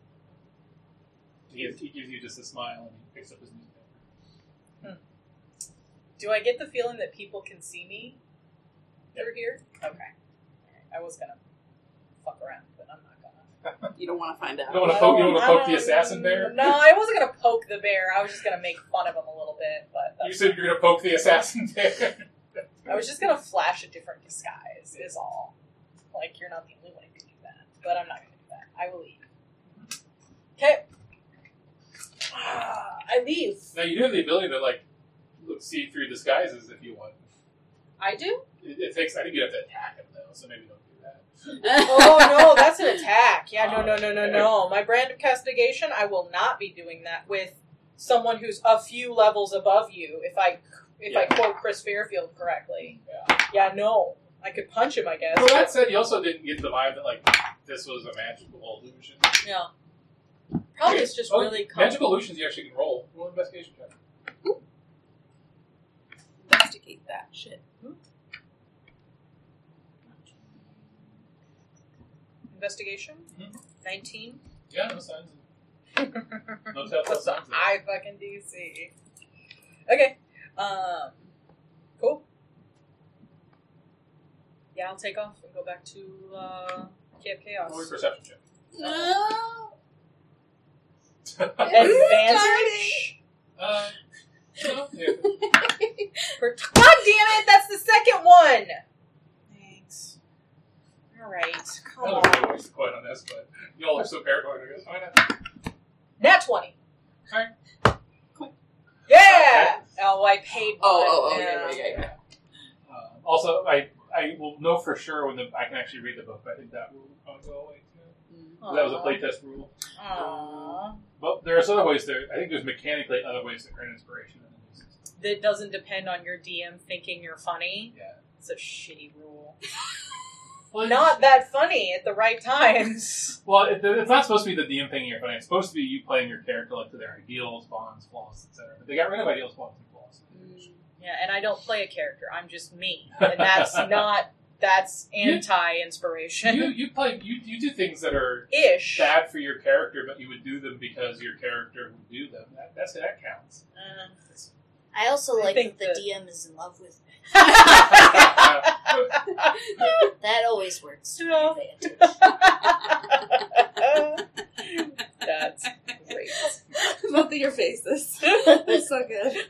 He gives you just a smile and he picks up his newspaper. Do I get the feeling that people can see me through here? Okay. All right. I was gonna fuck around, but I'm not gonna. You don't want to find out. You don't want to poke, you don't want to poke the assassin bear? No, I wasn't gonna poke the bear. I was just gonna make fun of him a little bit. But You that's said you're going to poke the assassin bear. I was just gonna flash a different disguise. Is all. Like you're not the only one who can do that, but I'm not gonna do that. I will leave. Okay. I leave. Now, you do have the ability to, like, see through disguises if you want. I do. It takes, I think you have to attack him, though, so maybe don't do that. Oh no, that's an attack. Yeah, no. My brand of castigation, I will not be doing that with someone who's a few levels above you. If I quote Chris Fairfield correctly. Yeah, no. I could punch him, I guess. Well, that said, you also didn't get the vibe that, like, this was a magical illusion. Yeah. Probably it's just really magical illusions you actually can roll. Roll an investigation check. Investigate that shit. Investigation? Mhm. 19? Yeah, no signs. No telltale That's a signs. of it. high fucking DC. Okay. Cool. Yeah, I'll take off and go back to Camp Chaos. Roll a perception check. No. Advantage? No, yeah. God damn it, that's the second one! Thanks. Alright, come I don't know on. what's the point on this, but you all are so paranoid. I guess. Why not? Nat 20. Okay. Yeah! Oh, I paid one. Oh, yeah. Also, I will know for sure when I can actually read the book, but I think that will go away too. That was a playtest rule. Aww. But there's other ways there. I think there's mechanically other ways to earn inspiration in the new system. That doesn't depend on your DM thinking you're funny. Yeah. It's a shitty rule. Well, Not that funny at the right times. Well, it's not supposed to be the DM thinking you're funny. It's supposed to be you playing your character like to their ideals, bonds, flaws, etc. But they got rid of ideals, bonds, and flaws. Yeah, and I don't play a character. I'm just me. And that's that's anti-inspiration. You do things that are Ish. bad for your character, but you would do them because your character would do them. That counts. I also I like think that the that- DM is in love with me. Uh, That always works to No. my advantage. That's great. Both of your faces. They're so good.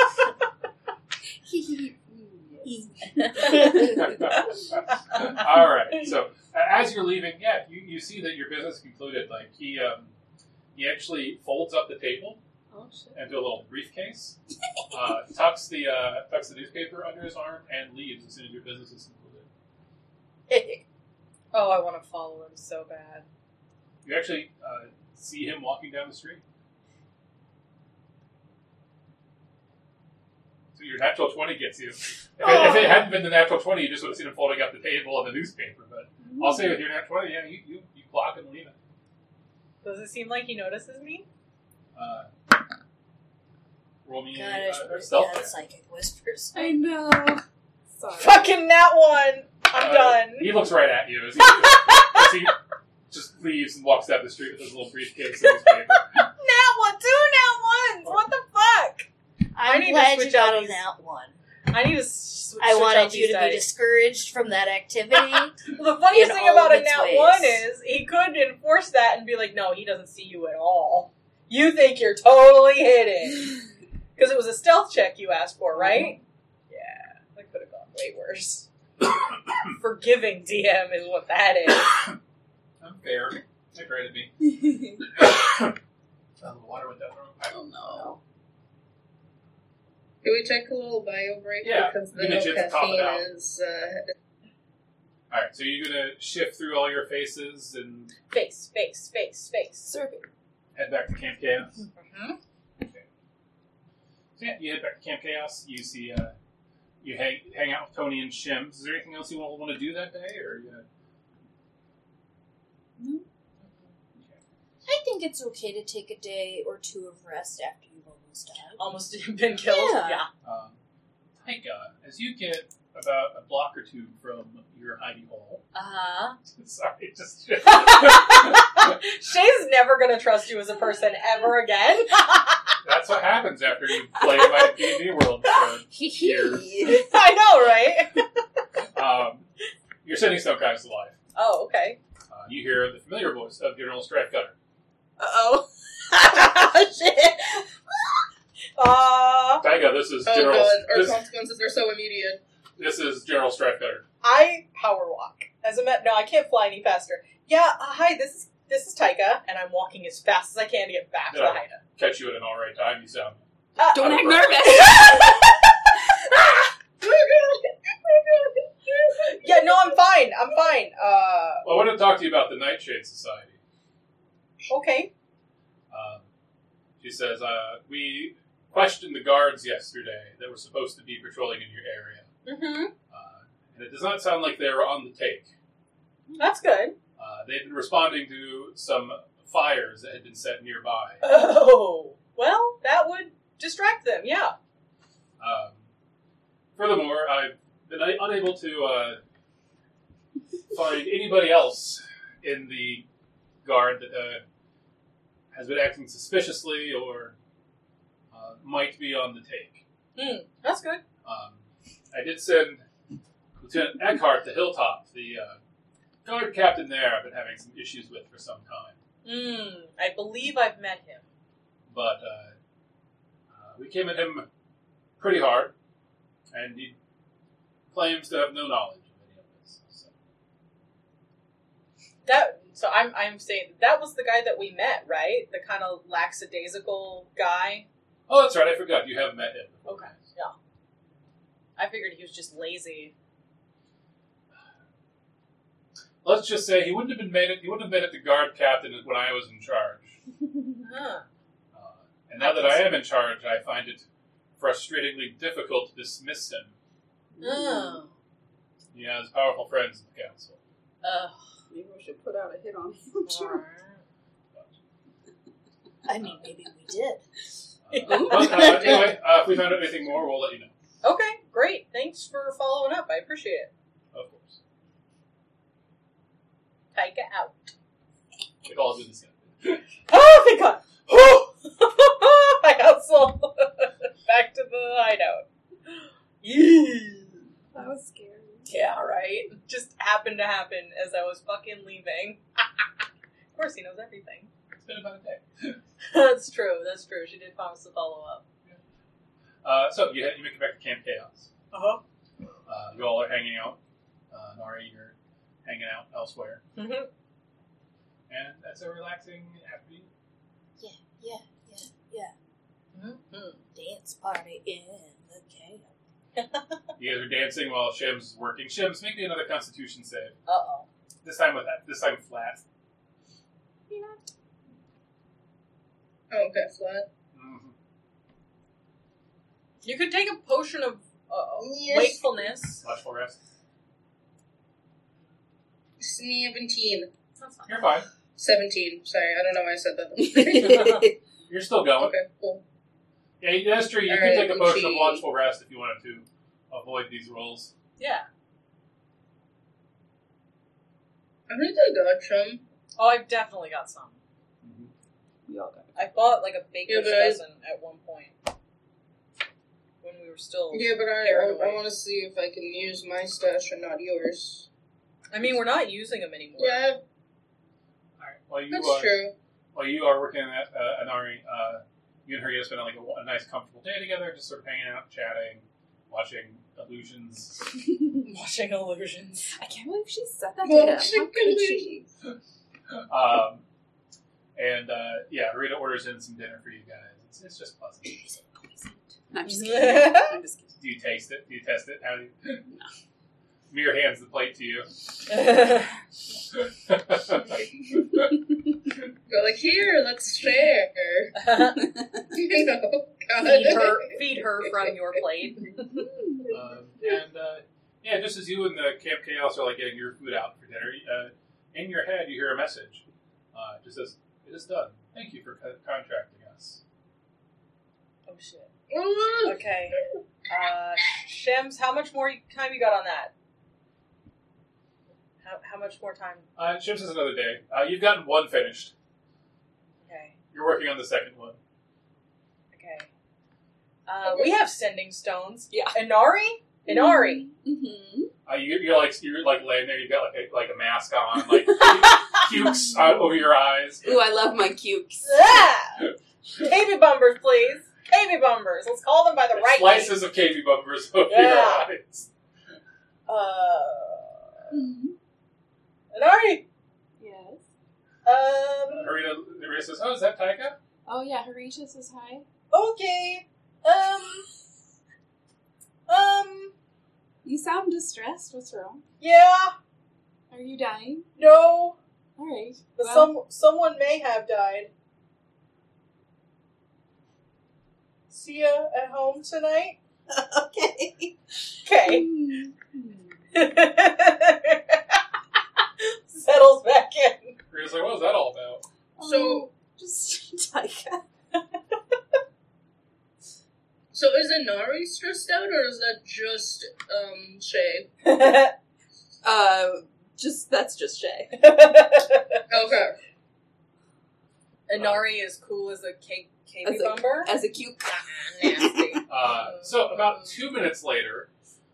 All right. So as you're leaving, you see that your business concluded. Like he actually folds up the table Oh shit. into a little briefcase, tucks the newspaper under his arm, and leaves as soon as your business is concluded. Oh, I want to follow him so bad. You actually see him walking down the street. your natural 20 gets you. If it hadn't been the natural 20, you just would have seen him folding up the table of the newspaper. But I'll say with your natural 20, yeah, you clock and leave it. Does it seem like he notices me? Roll me God, stealth. yeah, psychic whispers. I know. Sorry. Fucking that one! I'm done. He looks right at you as he just leaves and walks down the street with his little briefcase and his paper. Nat one! 2 nat ones! What the fuck? I I'm need to glad you switch got out on these- that one. I need to switch I out wanted you these to be dice. discouraged from that activity. The funniest in thing all about of a its nat ways. 1 is he could enforce that and be like, no, he doesn't see you at all. You think you're totally hidden. Because it was a stealth check you asked for, right? Yeah, that could have gone way worse. Forgiving DM is what that is. I'm fair. They created me. The water went down the wrong pipe. Oh no. Can we take a little bio break? Yeah, Because the give me a no chance to top it out. caffeine is... Alright, so you're going to shift through all your faces and Face. Circuit. head back to Camp Chaos. Mm-hmm. So yeah, you head back to Camp Chaos. You see, you hang out with Tony and Shims. Is there anything else you all want to do that day, or I think it's okay to take a day or two of rest after you've almost died. Almost been killed. Yeah. Yeah. as you get about a block or two from your hidey hole. Uh-huh. Sorry, just Shay's never gonna trust you as a person ever again. that's what happens after you play my D&D world for years. I know, right? You're sending Stoneknives alive. Oh, okay. You hear the familiar voice of General Strathcutter. Uh-oh. Shit. Taiga, this is Oh General. god, our This, consequences are so immediate. this is General Strathcutter. I power walk. No, I can't fly any faster. Yeah, hi, this is Taika, and I'm walking as fast as I can to get back to the Yeah. hideout. Catch you at an alright time. You sound. Don't I'm act right. nervous. Yeah, no, I'm fine. Well, I want to talk to you about the Nightshade Society. Okay. She says, we questioned the guards yesterday that were supposed to be patrolling in your area. Mm-hmm. And it does not sound like they were on the take. That's good. They've been responding to some fires that had been set nearby. Oh, well, that would distract them, yeah. Furthermore, I've been unable to find anybody else in the guard that has been acting suspiciously or might be on the take. That's good. I did send Lieutenant Eckhart to Hilltop, the guard captain there. I've been having some issues with for some time. I believe I've met him. But we came at him pretty hard, and he claims to have no knowledge of any of this. So I'm saying that was the guy that we met, right? The kind of lackadaisical guy. Oh, that's right. I forgot. You have met him. Okay, yeah. I figured he was just lazy. Let's just say he wouldn't have made it the guard captain when I was in charge. Huh. And now that I am in charge, I find it frustratingly difficult to dismiss him. Oh. He has powerful friends in the council. Maybe we should put out a hit on him. Alright. I mean, maybe we did. But anyway, if we find out anything more, we'll let you know. Okay, great. Thanks for following up. I appreciate it. Of course. Taika out. It all is in the skin. Oh, thank God. I hustle back to the hideout. Yee. That was scary. Yeah, right. Just happened to happen as I was fucking leaving. Of course, he knows everything. It's been about a day. That's true. She did promise to follow up. So you make it back to Camp Chaos. Uh-huh. You all are hanging out. Nari, you're hanging out elsewhere. Mm-hmm. And that's a relaxing afternoon. Yeah. Mm-hmm. Dance party in the chaos. You guys are dancing while Shims is working. Shims, make me another Constitution save. Uh-oh. This time flat. Oh, okay, flat. Mm-hmm. You could take a potion of Yes. wakefulness. Watchful rest. 17. That's not You're fine. 17. Sorry, I don't know why I said that. You're still going. Okay, cool. Yeah, that's true. You Alright, could take a potion of Gucci. watchful rest if you wanted to avoid these rolls. Yeah. I think I got some. Oh, I've definitely got some. We all got it. I bought like a baker's Yeah, but I- dozen at one point when we were still. Yeah, but carried I away. want to see if I can use my stash and not yours. I mean, we're not using them anymore. Yeah, Alright. While you that's true. while you are working at Anari, you and Harita spend like a nice, comfortable day together, just sort of hanging out, chatting, watching illusions. Watching illusions. I can't believe she said that to Well, him. How could she? Yeah, Harita orders in some dinner for you guys. It's just pleasant. Is it poisoned? No, I'm just kidding. I'm just kidding. Do you taste it? Do you test it? How do you? Mir hands the plate to you. Go like, here, let's share. You know, God. feed her from your plate. Yeah, just as you and the Camp Chaos are like getting your food out for dinner, in your head you hear a message. Just says, "It is done. Thank you for contracting us." Oh shit. Oh, Okay. Shems, how much more time you got on that? How much more time? Shim says another day. You've gotten one finished. Okay. You're working on the second one. Okay. We have sending stones. Yeah. Inari? Inari. Mm-hmm. You're like laying there. You've got like a mask on, like pukes over your eyes. Ooh, I love my cukes. Ah! KB bumbers, please. KB bumbers. Let's call them by the right name. Slices of KV bumpers over Yeah. your eyes. Mm-hmm. Inari. Yes. Harita says, "Oh, is that Taika?" Oh yeah, Harisha says hi. Okay. You sound distressed. What's wrong? Yeah. Are you dying? No. All right. But Well, someone may have died. See ya at home tonight? okay. Okay. Mm-hmm. Settles back in. Harita's like, "What was that all about?" So- just Taika. So is Inari stressed out, or is that just Shay? That's just Shay. Okay. Inari is cool as a KB As a- bumper. As a cuke. Nasty. So about 2 minutes later,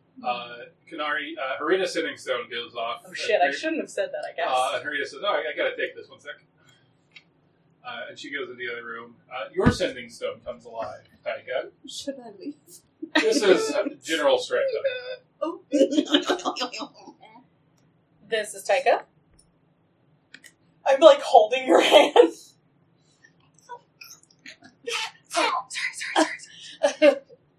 Harita Sitting Stone goes off. Oh shit, I shouldn't have said that, I guess. And Harita says, "Oh, I gotta take this 1 second." And she goes into the other room. Your Sending Stone comes alive, Taika. Should I leave? This is General Strength. Oh. This is Taika. I'm like holding your hand. sorry.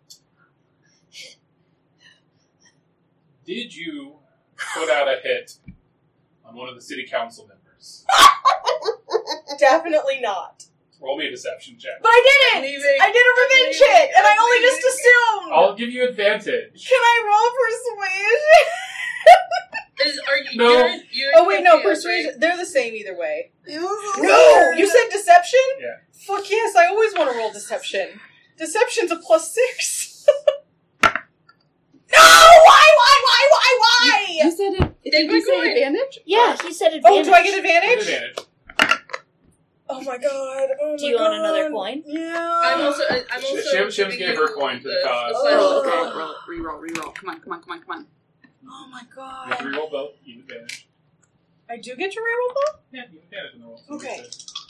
Did you put out a hit on one of the city council members? Definitely not. Roll me a deception check. But I didn't! Leaving. I did a revenge hit, and I only just assumed! I'll give you advantage. Can I roll persuasion? Are you? No. You're Oh wait, no, okay, persuasion. They're the same either way. No! No! You said deception? Yeah. Fuck yes, I always want to roll deception. Deception's a +6. No! Why? You said it. Did you say advantage? Yeah, he said Oh, advantage. do I get advantage? Advantage. Oh my god. Oh Do my you god. want another coin? Yeah. I'm also. Shim's gave her coin to the cause. Oh. Okay, reroll. Come on. Oh my You have god. to reroll both. You have advantage. I do get to reroll both? Yeah, you have advantage in the roll. Okay.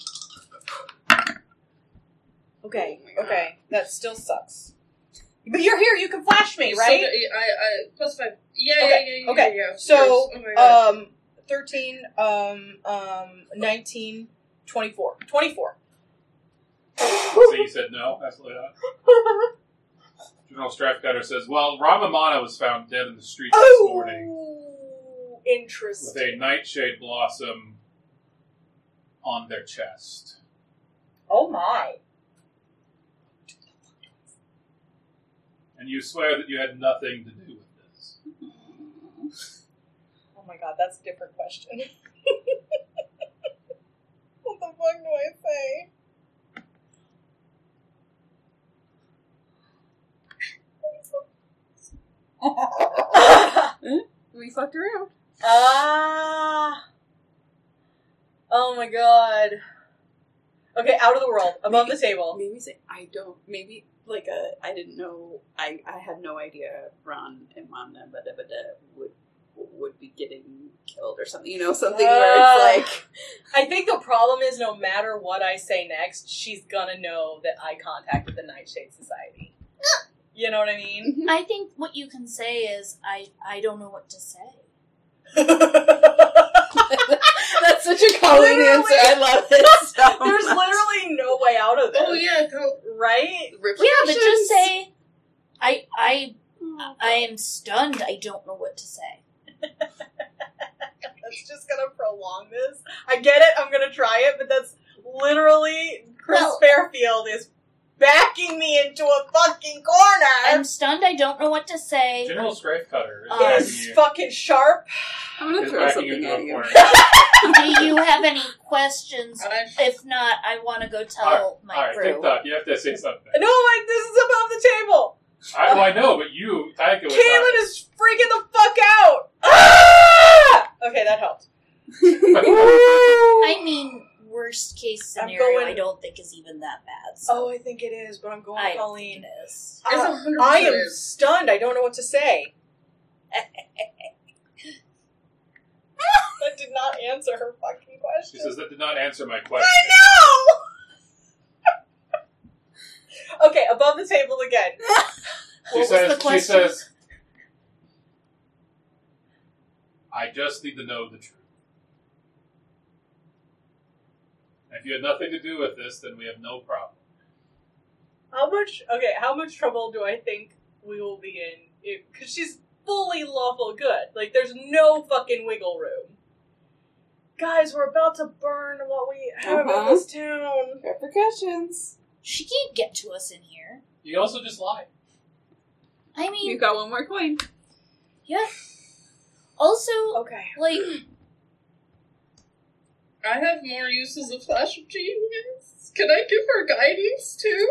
Oh Okay. That still sucks. But you're here, you can flash me, right? So, I +5. Yeah. Okay. Yeah. So, Oh my god. 13, 19, 24. 24. So you said no? Absolutely not. General Strathcutter says, "Well, Ramamana was found dead in the streets this morning Oh, with interesting. a nightshade blossom on their chest." 'Cause Oh my. And you swear that you had nothing to do with this. Oh my god, that's a different question. What the fuck do I say? We fucked around. Oh my god. Okay, out of the world, above the table. Maybe say, I don't, maybe, I didn't know, I had no idea Ron and Manda would be getting killed or something, something where it's like... I think the problem is no matter what I say next, she's gonna know that I contacted the Nightshade Society. You know what I mean? I think what you can say is, I don't know what to say. That's such a common answer. I love it so There's much. literally no way out of this. Oh yeah, go. Right? Yeah, but just say, I am stunned. I don't know what to say. That's just gonna prolong this. I get it, I'm gonna try it, but that's literally Chris Fairfield is backing me into a fucking corner. I'm stunned. I don't know what to say. General Strafecutter is It backing is you. fucking sharp. I'm gonna Is throw backing you something into at a you. corner. Do you have any questions? If not, I want to go tell my Alright, crew. TikTok, you have to say something. No, this is above the table. I know, but you, Taika, was Caitlin not. is freaking the fuck out. Ah! Okay, that helped. I mean, worst case I'm scenario, going- I don't think is even that bad. So Oh, I think it is, but I'm going I don't Colleen. think it is. It's 100% I am is. stunned. I don't know what to say. That did not answer her fucking question. She says, that did not answer my question. I know! Okay, above the table again. She says, I just need to know the truth. If you had nothing to do with this, then we have no problem. How much trouble do I think we will be in? Because she's fully lawful good. Like, there's no fucking wiggle room. Guys, we're about to burn what we have in this town. Repercussions. She can't get to us in here. You can also just lie. I mean, You've got one more coin. yeah. Also, Okay. like, I have more uses of Flash of Genius. Can I give her guidance too?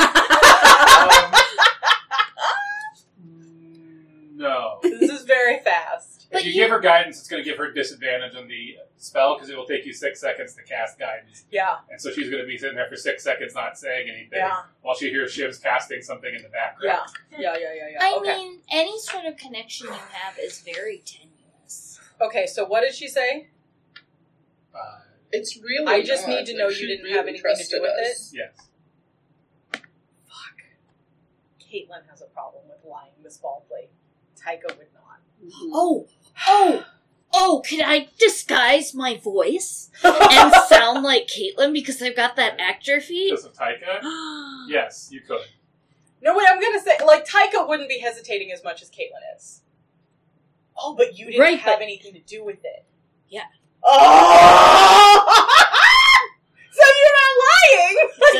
No. This is very fast. But If you you- give her guidance, it's going to give her disadvantage on the spell because it will take you 6 seconds to cast guidance. Yeah, And so she's going to be sitting there for 6 seconds not saying anything yeah, while she hears Shiv's casting something in the background. yeah. I Okay. mean, any sort of connection you have is very tenuous. Okay, so what did she say? It's really. I just not. need to know Like, you she didn't really have anything to do with trusted it? us. Yes. Fuck. Caitlin has a problem with lying this ball plate. Taika would not. Oh, can I disguise my voice and sound like Caitlin because I've got that actor feet? Because of Taika? Yes, you could. No, wait, I'm gonna say, like, Taika wouldn't be hesitating as much as Caitlin is. Oh, but you didn't Right, have but- anything to do with it. Yeah. Oh! So you're not lying, but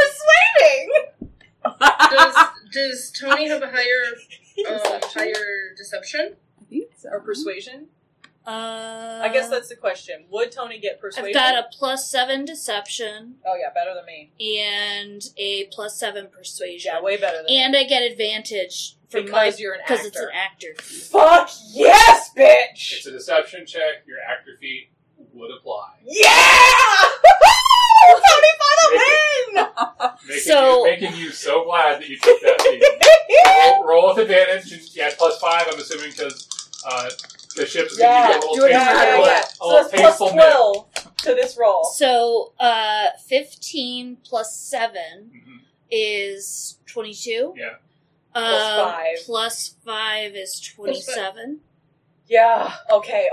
Exactly. you're persuading! Does Tony have a higher deception? I think so. Or persuasion? I I guess that's the question. Would Tony get persuasion? I've got a +7 deception Oh yeah, better than me. and a +7 persuasion. Yeah, way better than me. And I get advantage from Because you're an because it's an actor. actor feat. Fuck yes, bitch! It's a deception check. Your actor feat would apply. Yeah! Tony for the win! Making you so glad that you took that feat. Roll with advantage. And, yeah, +5, I'm assuming, because the ship's going to give you a little So that's plus tasteful minute. 12 to this roll. So 15 plus 7 Mhm. is 22. Yeah. Plus 5 is 27. Yeah, okay.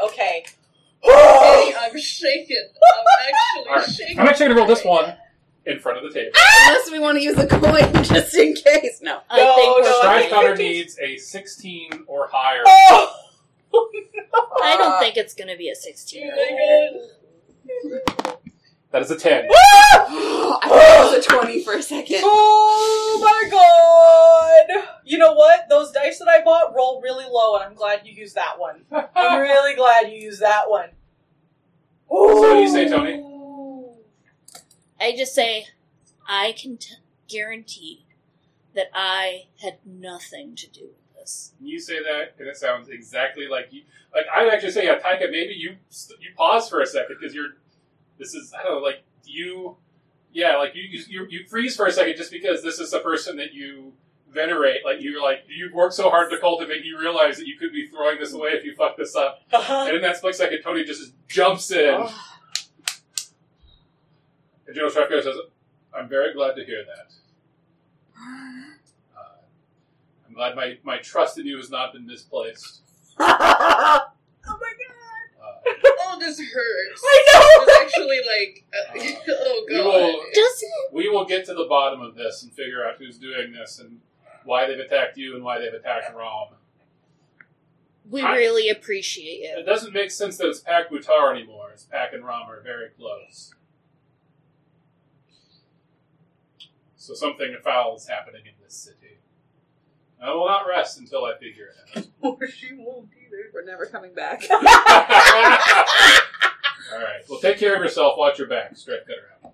Hey, I'm shaking. I'm actually Alright. shaking. I'm actually going to roll this one in front of the table. Unless we want to use a coin just in case. No. I think we're Strife fine. Cutter needs a 16 or higher. Oh! I don't think it's going to be a 16. Oh my god. That is a 10. I thought it was a 20 for a second. Oh my god! You know what? Those dice that I bought roll really low, and I'm glad you used that one. I'm really glad you used that one. So what do you say, Tony? I just say, I can guarantee that I had nothing to do with this. You say that, and it sounds exactly like you. Like I'd actually say, Taika, maybe you pause for a second because this is, I don't know, like you. Yeah, like you freeze for a second just because this is a person that you venerate. Like you've worked so hard to cultivate, you realize that you could be throwing this away if you fuck this up. And in that split second, Tony just jumps in. And General Strefko says, "I'm very glad to hear that. I'm glad my trust in you has not been misplaced." Oh my god! Oh, this hurts. I know! It's actually like, oh god. Does it? We will get to the bottom of this and figure out who's doing this and why they've attacked you and why they've attacked Rom. We really appreciate It it. doesn't make sense that it's Pac Mutar anymore, as Pac and Rom are very close. So something foul is happening in this city. I will not rest until I figure it out. Or she won't either. We're never coming back. Alright, well take care of yourself, watch your back, straight cut around.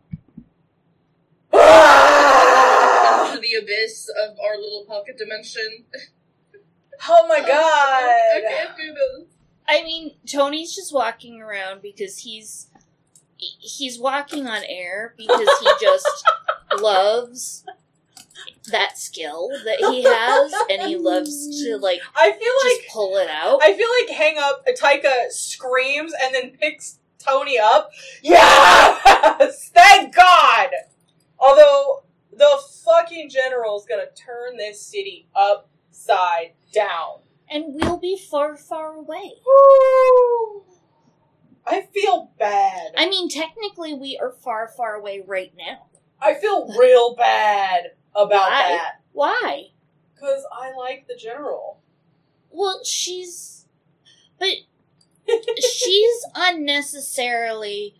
Into the abyss of our little pocket dimension. Oh my I god! can't do this. I mean, Tony's just walking around because he's walking on air because he just loves that skill that he has, and he loves to I feel just like pull it out. I feel like Hang Up, Taika screams and then picks Tony up. Yes! Thank God! Although, the fucking general's gonna turn this city upside down. And we'll be far, far away. Woo! I feel bad. I mean, technically, we are far, far away right now. I feel real bad about Why? that. Why? Because I like the general. Well, she's unnecessarily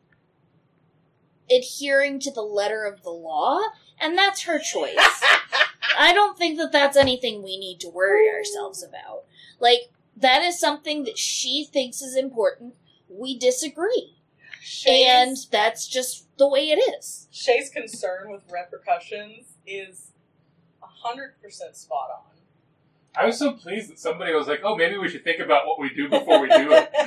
adhering to the letter of the law, and that's her choice. I don't think that that's anything we need to worry ourselves about. Like, that is something that she thinks is important. We disagree. And that's just the way it is. Shay's concern with repercussions is 100% spot on. I was so pleased that somebody was like, oh, maybe we should think about what we do before we do it.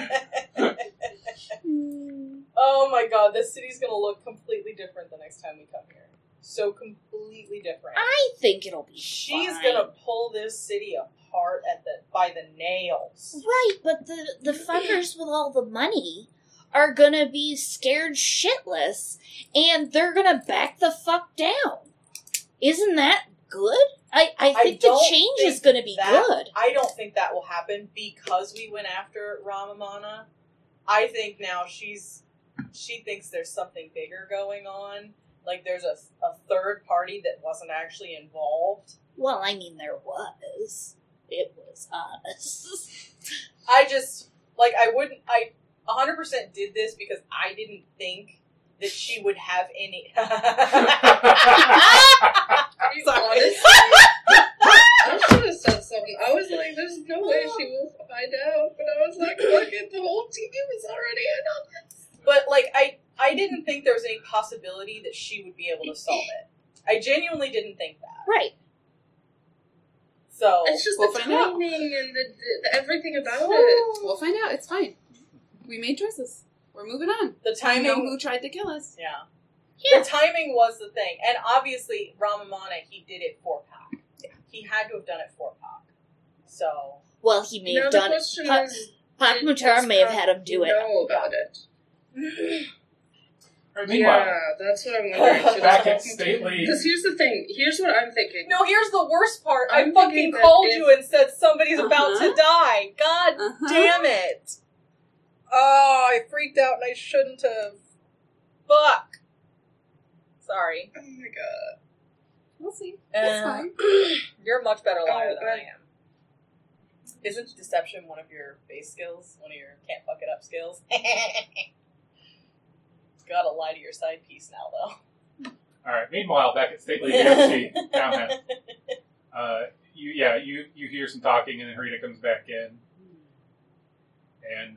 Oh my god, this city's gonna look completely different the next time we come here. So completely different. I think it'll be She's fine. gonna pull this city apart by the nails. Right, but the fuckers with all the money are gonna be scared shitless, and they're gonna back the fuck down. Isn't that good? I think the don't change think is gonna be that- good. I don't think that will happen because we went after Ramamana. I think now she thinks there's something bigger going on. Like there's a third party that wasn't actually involved. Well, I mean, there was. It was us. I 100% did this because I didn't think that she would have any. Honestly, I should have said something. I was like, there's no way she will find out. But I was like, fuck it, the whole team is already in on this. But, I didn't think there was any possibility that she would be able to solve it. I genuinely didn't think that. Right. So, It's just We'll the find out. timing and the everything about it. We'll find out. It's fine. We made choices. We're moving on. the I timing... know who tried to kill us. Yeah. Yeah. The timing was the thing. And obviously, Ramamana, he did it for Pac. Yeah. He had to have done it for Pac. So, Well, he may Now have the done it. question is, Pac did Mutar may have Scott had him do it. know about it. Right, meanwhile, Yeah, that's what I'm wondering. back at Stately, Because here's the thing. Here's what I'm thinking. no, here's the worst part. I'm I thinking fucking that called if- you and said somebody's about to die. God damn it. Oh, I freaked out and I shouldn't have. Fuck. Sorry. Oh my god. We'll see. It's fine. You're a much better liar than I right. am. Isn't deception one of your base skills? One of your can't fuck it up skills? gotta lie to your side piece now, though. All right. Meanwhile, back at Stately DMC townhouse, you hear some talking, and then Harita comes back in, and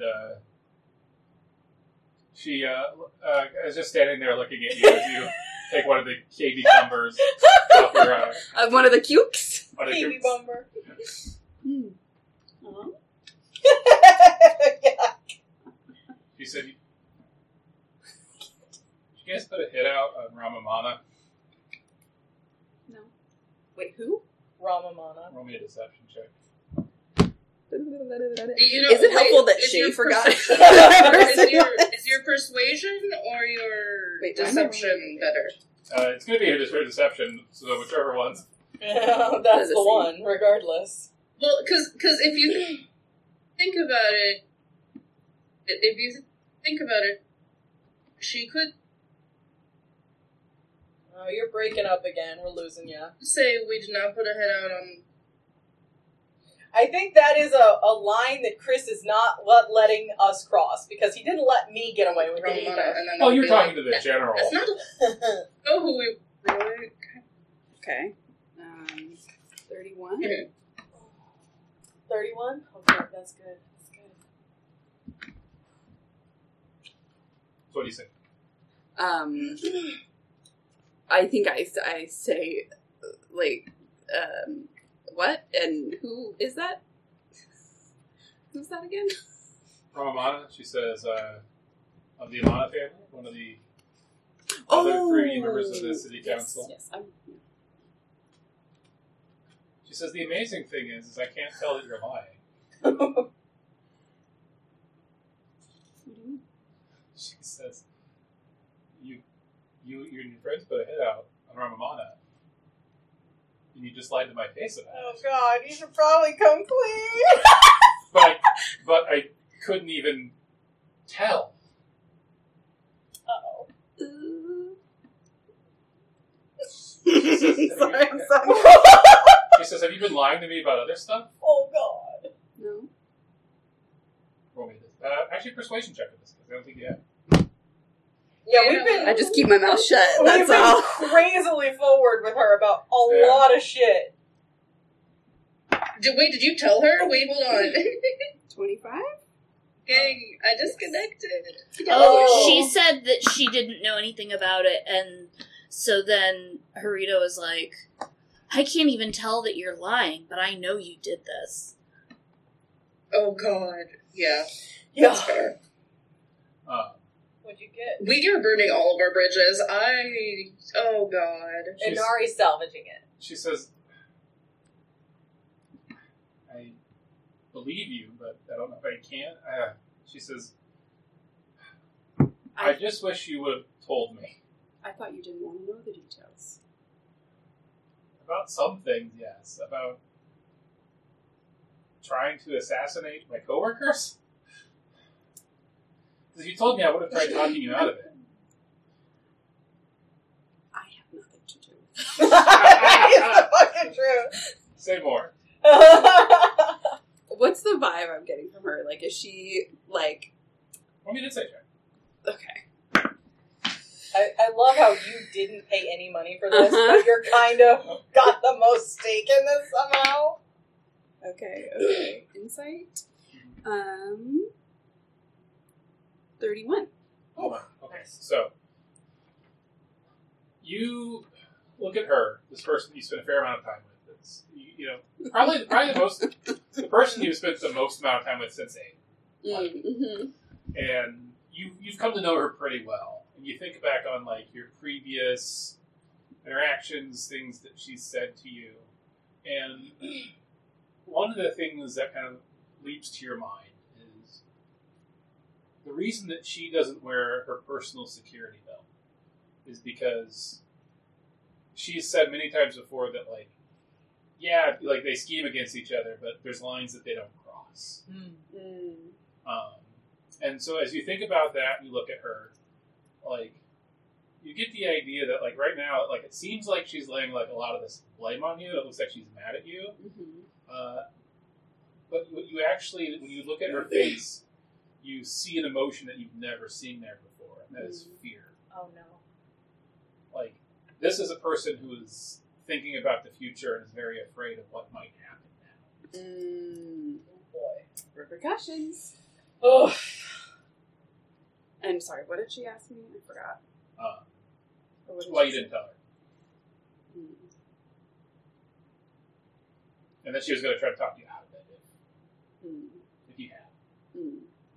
she is just standing there looking at you as you take one of the KB cumbers off your One of the cukes. one of your- Baby bumper. Aw. Yeah. She said, "You guys put a hit out on Ramamana. No. Wait, who? Ramamana. Roll me a deception check." You know, Is it helpful that is Shay your forgot? is your persuasion or your Wait, why am I deception rolling? better? It's going to be a deception, so whichever one's. That's Does it the seem- one, regardless. Well, because if you think about it, she could Oh, you're breaking up again. We're losing you. say we did not put a hit out on. I think that is a line that Chris is not letting us cross, because he didn't let me get away with it Ramona, either. and then Oh, I'll you're be talking like, to the general. That's not know who we. Okay. 31. 31? Okay, that's good. That's good. So what do you say? I think I say, like, what? And who is that? Who's that again? Ramamana, she says, of the Amana family, one of the other three members of the city council. Yes, She says, the amazing thing is I can't tell that you're lying. She says, you and your friends put a hit out on Ramamana, and you just lied to my face about Oh it. god, you should probably come clean. But I couldn't even tell. Uh-oh. She says, Sorry, I'm sorry. She says, have you been lying to me about other stuff? Oh god. No. Roll me this. Actually, persuasion check with this, because I don't think you have. Yeah, we've been... I just keep my mouth shut. We've That's been all. crazily forward with her about a Yeah. lot of shit. Did you tell her? Wait, hold on. 25? Gang, I disconnected. Oh, she said that she didn't know anything about it, and so then Harita was like, I can't even tell that you're lying, but I know you did this. Oh god. Yeah, Yeah. that's fair. What'd you get? We are burning all of our bridges. Oh god. And Nari's salvaging it. She says, I believe you, but I don't know if I can. She says, I just wish you would have told me. I thought you didn't want to know the details. About some things, yes. About trying to assassinate my coworkers? Because if you told me, I would have tried talking you out of it. I have nothing to do with it. It's the fucking truth. Say more. What's the vibe I'm getting from her? Like, is she, like... What did it say, Jack? Okay. I love how you didn't pay any money for this, Uh-huh. but you're kind of got the most stake in this somehow. Okay. Insight. 31. Hold on. Okay, so you look at her, this person you spent a fair amount of time with. It's, you know, probably the person you spent the most amount of time with since 8. Mm-hmm. And you've come to know her pretty well. And you think back on like your previous interactions, things that she's said to you, and one of the things that kind of leaps to your mind is the reason that she doesn't wear her personal security belt is because she's said many times before that like, yeah, like they scheme against each other, but there's lines that they don't cross. Mm. And so as you think about that, you look at her, like, you get the idea that, like, right now, like, it seems like she's laying, like, a lot of this blame on you. It looks like she's mad at you. Mm-hmm. But what you actually, when you look at her face, you see an emotion that you've never seen there before, and that is fear. Oh no. Like, this is a person who is thinking about the future and is very afraid of what might happen now. Oh boy. Repercussions. Oh. I'm sorry, what did she ask me? I forgot. Or what did Well, she you say? didn't tell her. Mm. And then she was going to try to talk you out of it Mm. if you had. Mm.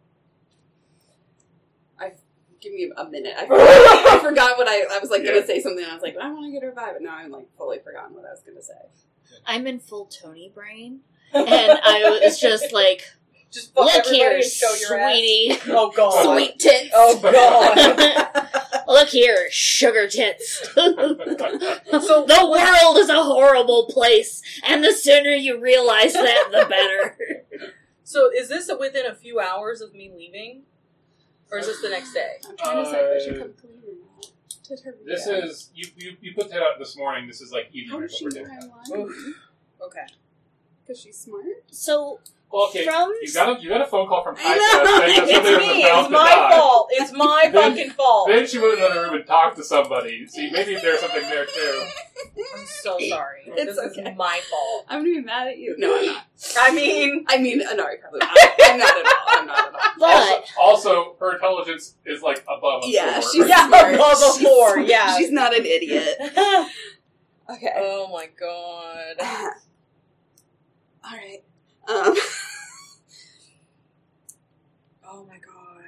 Give me a minute. I forgot what I was like going to say something. And I was like, I want to get her vibe, but now I'm like fully forgotten what I was going to say. I'm in full Tony brain, and I was just like, Just fuck look everybody here, and show your sweetie. ass. Oh god. Sweet tits. Oh god. Look here, sugar tits. So The world is a horrible place, and the sooner you realize that, the better. So is this within a few hours of me leaving? Or is this the next day? I'm trying to say if I should come clean or not. Did her This read out? is, you put that out this morning. This is like evening How right does she before know dinner. I'm lying? Okay. Because she's smart? So, Well, okay, From- you got a phone call from I High know. saying that It's somebody was me. about It's to my die. fault. It's my Then- fucking fault. Then she went in another room and talked to somebody. See, maybe there's something there too. I'm so sorry. It's This okay. is my fault. I'm going to be mad at you. No, I'm not. I mean, Anari probably not. I'm not at all. I'm not at all. but Also, her intelligence is like above a Yeah, floor. she's yeah, smart. above a floor, She's- yeah. She's not an idiot. Okay. Oh my god. All right. Oh my god.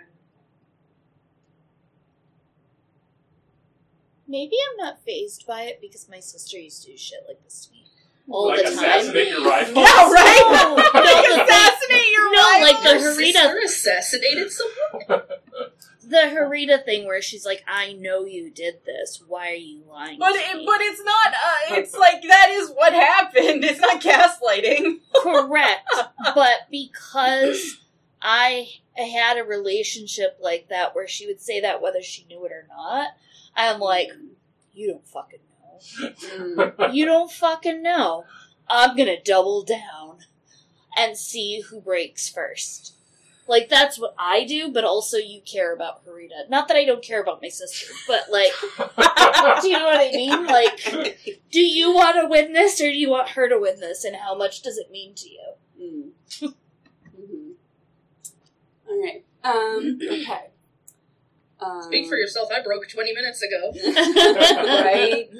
maybe I'm not fazed by it because my sister used to do shit like this to me all Like the time. assassinate your rival. Yeah, right? No, the Assassinate your no, rival. like the Your Harita, sister assassinated someone? the Harita thing where she's like, "I know you did this. Why are you lying?" But to it, me?" but it's not. It's like that is what happened. It's not gaslighting. Correct, but because I had a relationship like that where she would say that whether she knew it or not, I'm like, you don't fucking know. You don't fucking know. I'm gonna double down and see who breaks first. Like, that's what I do, but also you care about Harita. Not that I don't care about my sister, but, like, do you know what I mean? Like, do you want to win this, or do you want her to win this, and how much does it mean to you? Mm-hmm. All right. Okay. Speak for yourself, I broke 20 minutes ago. Right?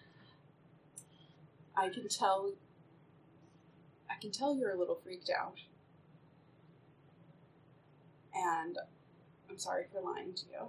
I can tell you're a little freaked out. And I'm sorry for lying to you.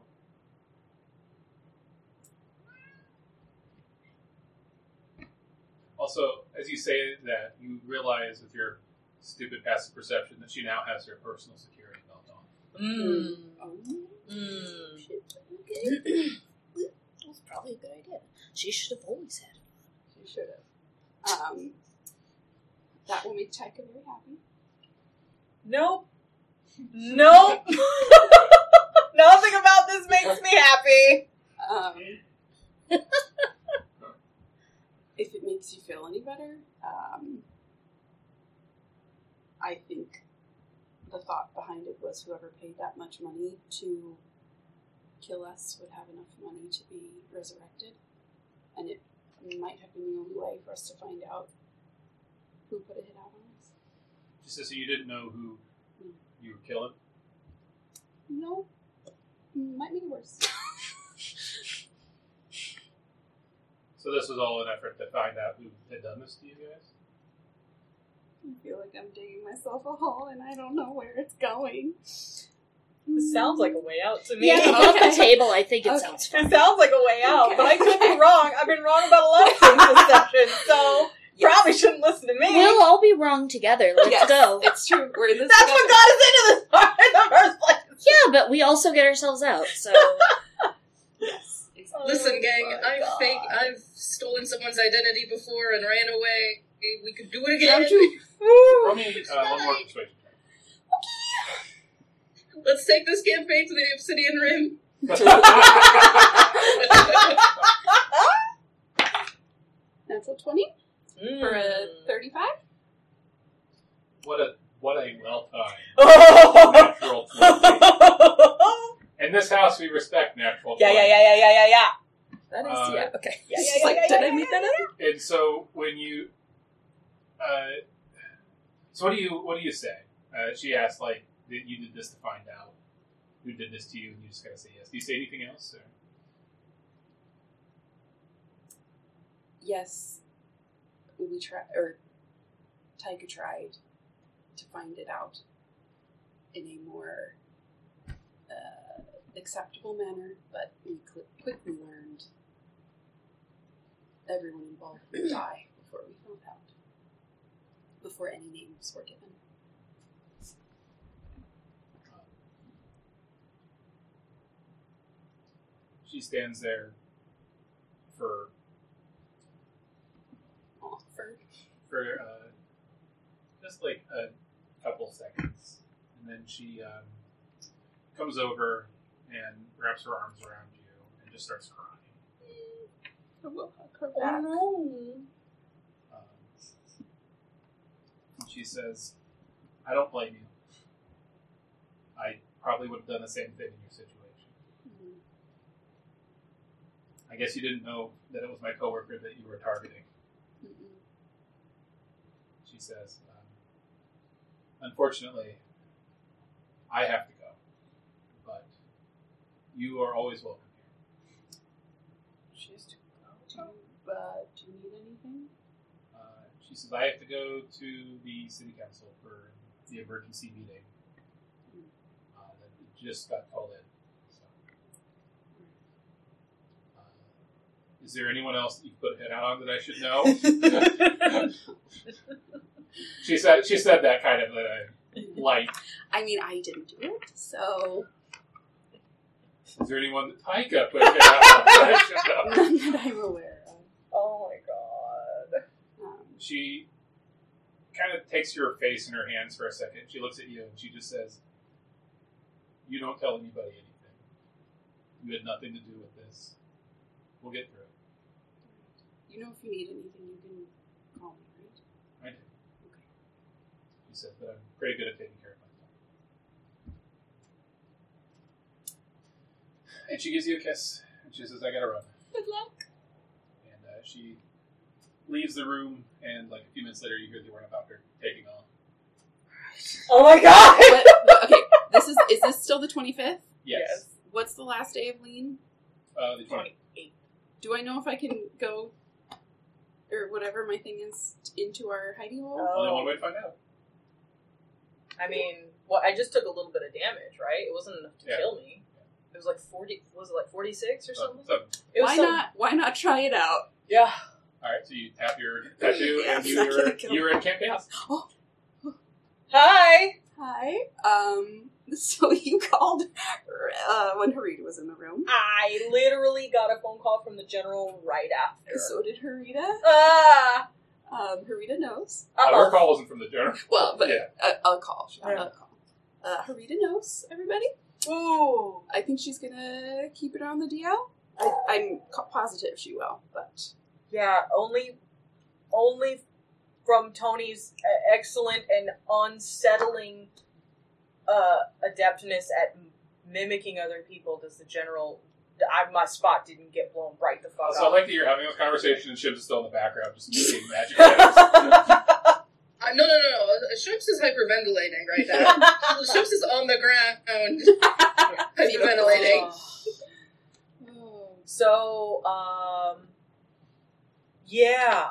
Also, as you say that, you realize with your stupid passive perception that she now has her personal security belt on. Mm. Oh. Mm. Okay. That was probably a good idea. She should have always had it. You should have. That will make Tyka very happy. Nope. Nope. Nothing about this makes me happy. If it makes you feel any better, I think the thought behind it was whoever paid that much money to kill us would have enough money to be resurrected. And it might have been the only way for us to find out who put a hit out on us. She says, so you didn't know who you were killing? No. Might make it worse. So this was all an effort to find out who had done this to you guys? I feel like I'm digging myself a hole and I don't know where it's going. This sounds like a way out to me. Yeah, Okay. above the table, I think it Okay. sounds It fun. sounds like a way out, Okay. but I could be wrong. I've been wrong about a lot of things this session, so Yes. probably shouldn't listen to me. We'll all be wrong together. Let's Yes, go. It's true. We're in this That's together. what got us into this part in the first place. Yeah, but we also get ourselves out, so... Yes. Exactly. Listen, gang, Oh my God. I've stolen someone's identity before and ran away. We could do it again. Roll me one more persuasion check. Let's take this campaign to the Obsidian Rim. Natural 20 for a 35. What What a well-timed natural 20. In this house, we respect natural 20. Yeah. That is, yeah, okay. Yeah, It's yeah, just like, yeah, did yeah, I make yeah, that up? And so when you, so what do you say? She asked, like, that you did this to find out who did this to you, and you just gotta say yes. Do you say anything else? Or? Yes, we tried, or Tyga tried to find it out in a more acceptable manner, but we quickly learned everyone involved would die before we found out, before any names were given. She stands there for just like a couple seconds, and then she comes over and wraps her arms around you and just starts crying. I will hug her back. She says, "I don't blame you. I probably would have done the same thing in your situation. Mhm. I guess you didn't know that it was my coworker that you were targeting." Mm-mm. She says, "Unfortunately, I have to go, but you are always welcome here." She has to go. Do you need anything? She says, "I have to go to the city council for the emergency meeting that just got called in. So, is there anyone else that you put a head out on that I should know?" She said that kind of light. I mean, I didn't do it, so Is there anyone that Taika put a head out on that I should know? none that I'm aware of. Oh my god. She kind of takes your face in her hands for a second. She looks at you and she just says, "You don't tell anybody anything. You had nothing to do with this. We'll get through it." You know, if you need anything, you can call me, right? I do. Okay. She says, "But I'm pretty good at taking care of myself." And she gives you a kiss. And she says, "I gotta run." Good luck. And she leaves the room, and like a few minutes later, you hear the ornithopter taking off. Oh my god! Okay, is this still the 25th? Yes. What's the last day of lean? The 20. 28. Do I know if I can go, or whatever my thing is, into our hidey hole? Only one way to find out. I mean, well, I just took a little bit of damage, right? It wasn't enough to Yeah. kill me. It was like 40, was it like 46 or something? So, It was Why not try it out? Yeah. alright, so you tap your tattoo, Yeah, and it's not gonna kill you were in Camp Chaos. Hi! Hi. So you called when Harita was in the room. I literally got a phone call from the general right after. So did Harita. Ah! Harita knows. Her call wasn't from the general. Well, but Yeah. a call. She got Yeah. a call. Harita knows everybody. Ooh! I think she's gonna keep it on the DL. I'm positive she will, but Yeah, only from Tony's excellent and unsettling adeptness at mimicking other people does the general... my spot didn't get blown right the fuck So I up. like that you're having this conversation and Shibs is still in the background, just making magic items. No. Ships is hyperventilating right now. Ships is on the ground hyperventilating. So, yeah.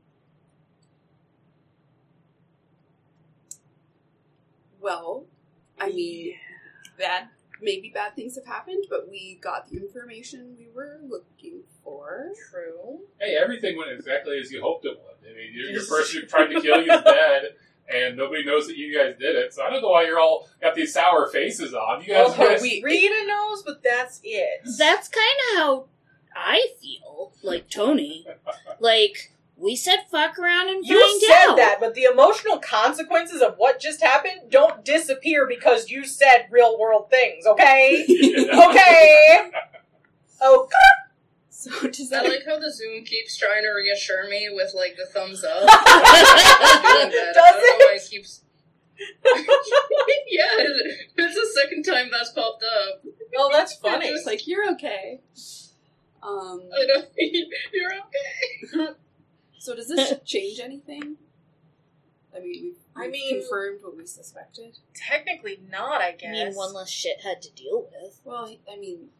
well, I mean, maybe bad things have happened, but we got the information we were looking for. True. Hey, everything went exactly as you hoped it would. I mean, your person who tried to kill you is dead, and nobody knows that you guys did it. So I don't know why you're all got these sour faces on. You guys, Rita knows, but that's it. That's kind of how I feel, like Tony. Like, we said fuck around and You find said out. that, but the emotional consequences of what just happened don't disappear because you said real world things, okay? Yeah. Okay. Oh, So does I that like how the Zoom keeps trying to reassure me with like the thumbs up. I'm doing that. I don't know why it keeps Yeah, it's the second time that's popped up. Oh, that's funny. It's like, you're okay. I know, you're okay. So does this change anything? I mean, I we've mean- confirmed what we suspected. Technically not, I I guess. mean, one less shithead to deal with. Well, I mean,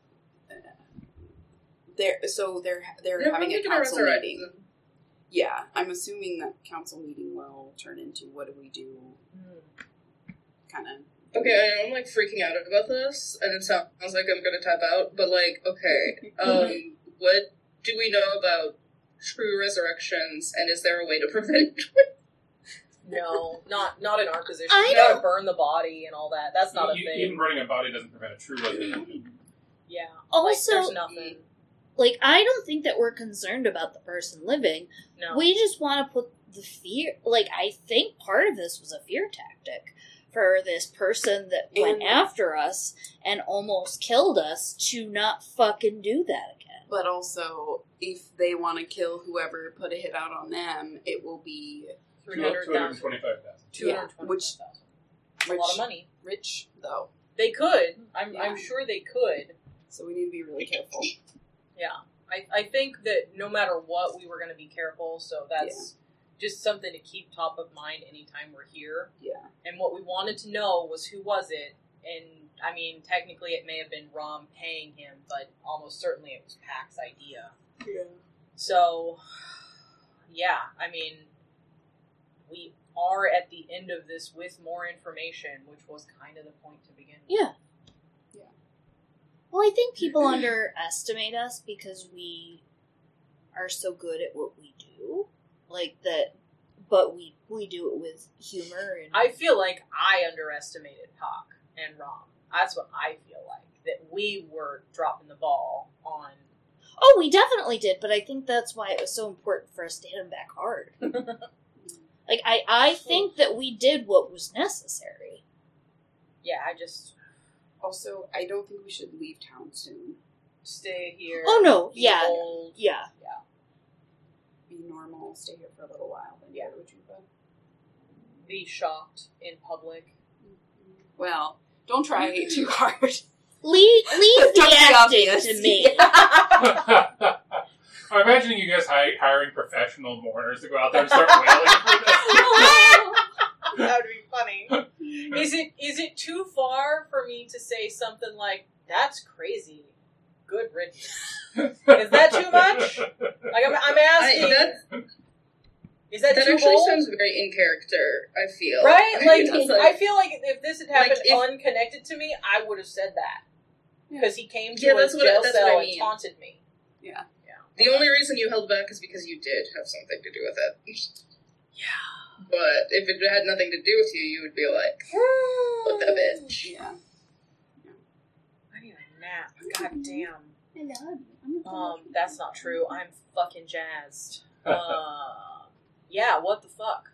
they're They're having a making council resurrection. meeting. Yeah, I'm assuming that council meeting will turn into what do we do, kind of. Okay, I know I'm like freaking out about this, and it sounds like I'm gonna tap out, but like, okay, what do we know about true resurrections, and is there a way to prevent it? No, not in our position. I You gotta don't- burn the body and all that. That's not a thing. Even burning a body doesn't prevent a true resurrection. Yeah. Also, there's nothing. like, I don't think that we're concerned about the person living. No. We just want to put the fear. Like, I think part of this was a fear tactic for this person that went And- after us and almost killed us to not fucking do that again. But also, if they want to kill whoever put a hit out on them, it will be 300,000. 225,000. 225,000. A lot of money. rich, though. They could. I'm Yeah. sure they could. So we need to be really careful. Yeah. I think that no matter what, we were going to be careful, so that's just something to keep top of mind anytime we're here. Yeah. And what we wanted to know was who was it, and I mean, technically it may have been Rom paying him, but almost certainly it was Pac's idea. Yeah. So, yeah, I mean, we are at the end of this with more information, which was kind of the point to begin with. Yeah. Yeah. Well, I think people underestimate us because we are so good at what we do. Like that, but we do it with humor and I feel like I underestimated Pac and Rom. That's what I feel like. That we were dropping the ball on. Oh, we definitely did, but I think that's why it was so important for us to hit him back hard. Like, I think that we did what was necessary. Yeah, I just Also, I don't think we should leave town soon. stay here. Oh, no, be yeah. bold, Yeah. Be normal, stay here for a little while, then Yeah. go to Ajuba. be shocked in public. Well, don't try too hard. Leave Don't the be acting obvious. to me. I'm imagining you guys hiring professional mourners to go out there and start wailing for this. That would be funny. Is it too far for me to say something like, "That's crazy, good riddance"? Is that too much? Like I'm asking. Is that That too actually bold? sounds very in character, I feel. Right? Like, It's I feel like if this had happened if- unconnected to me, I would have said that. Because he came to Yeah, a that's what- jail that's cell what I and mean. taunted me. Yeah. The only reason you held back is because you did have something to do with it. Yeah. But if it had nothing to do with you, you would be like, "Fuck that bitch." Yeah. I need a nap. God damn. I know. That's not true. I'm fucking jazzed. Yeah, what the fuck?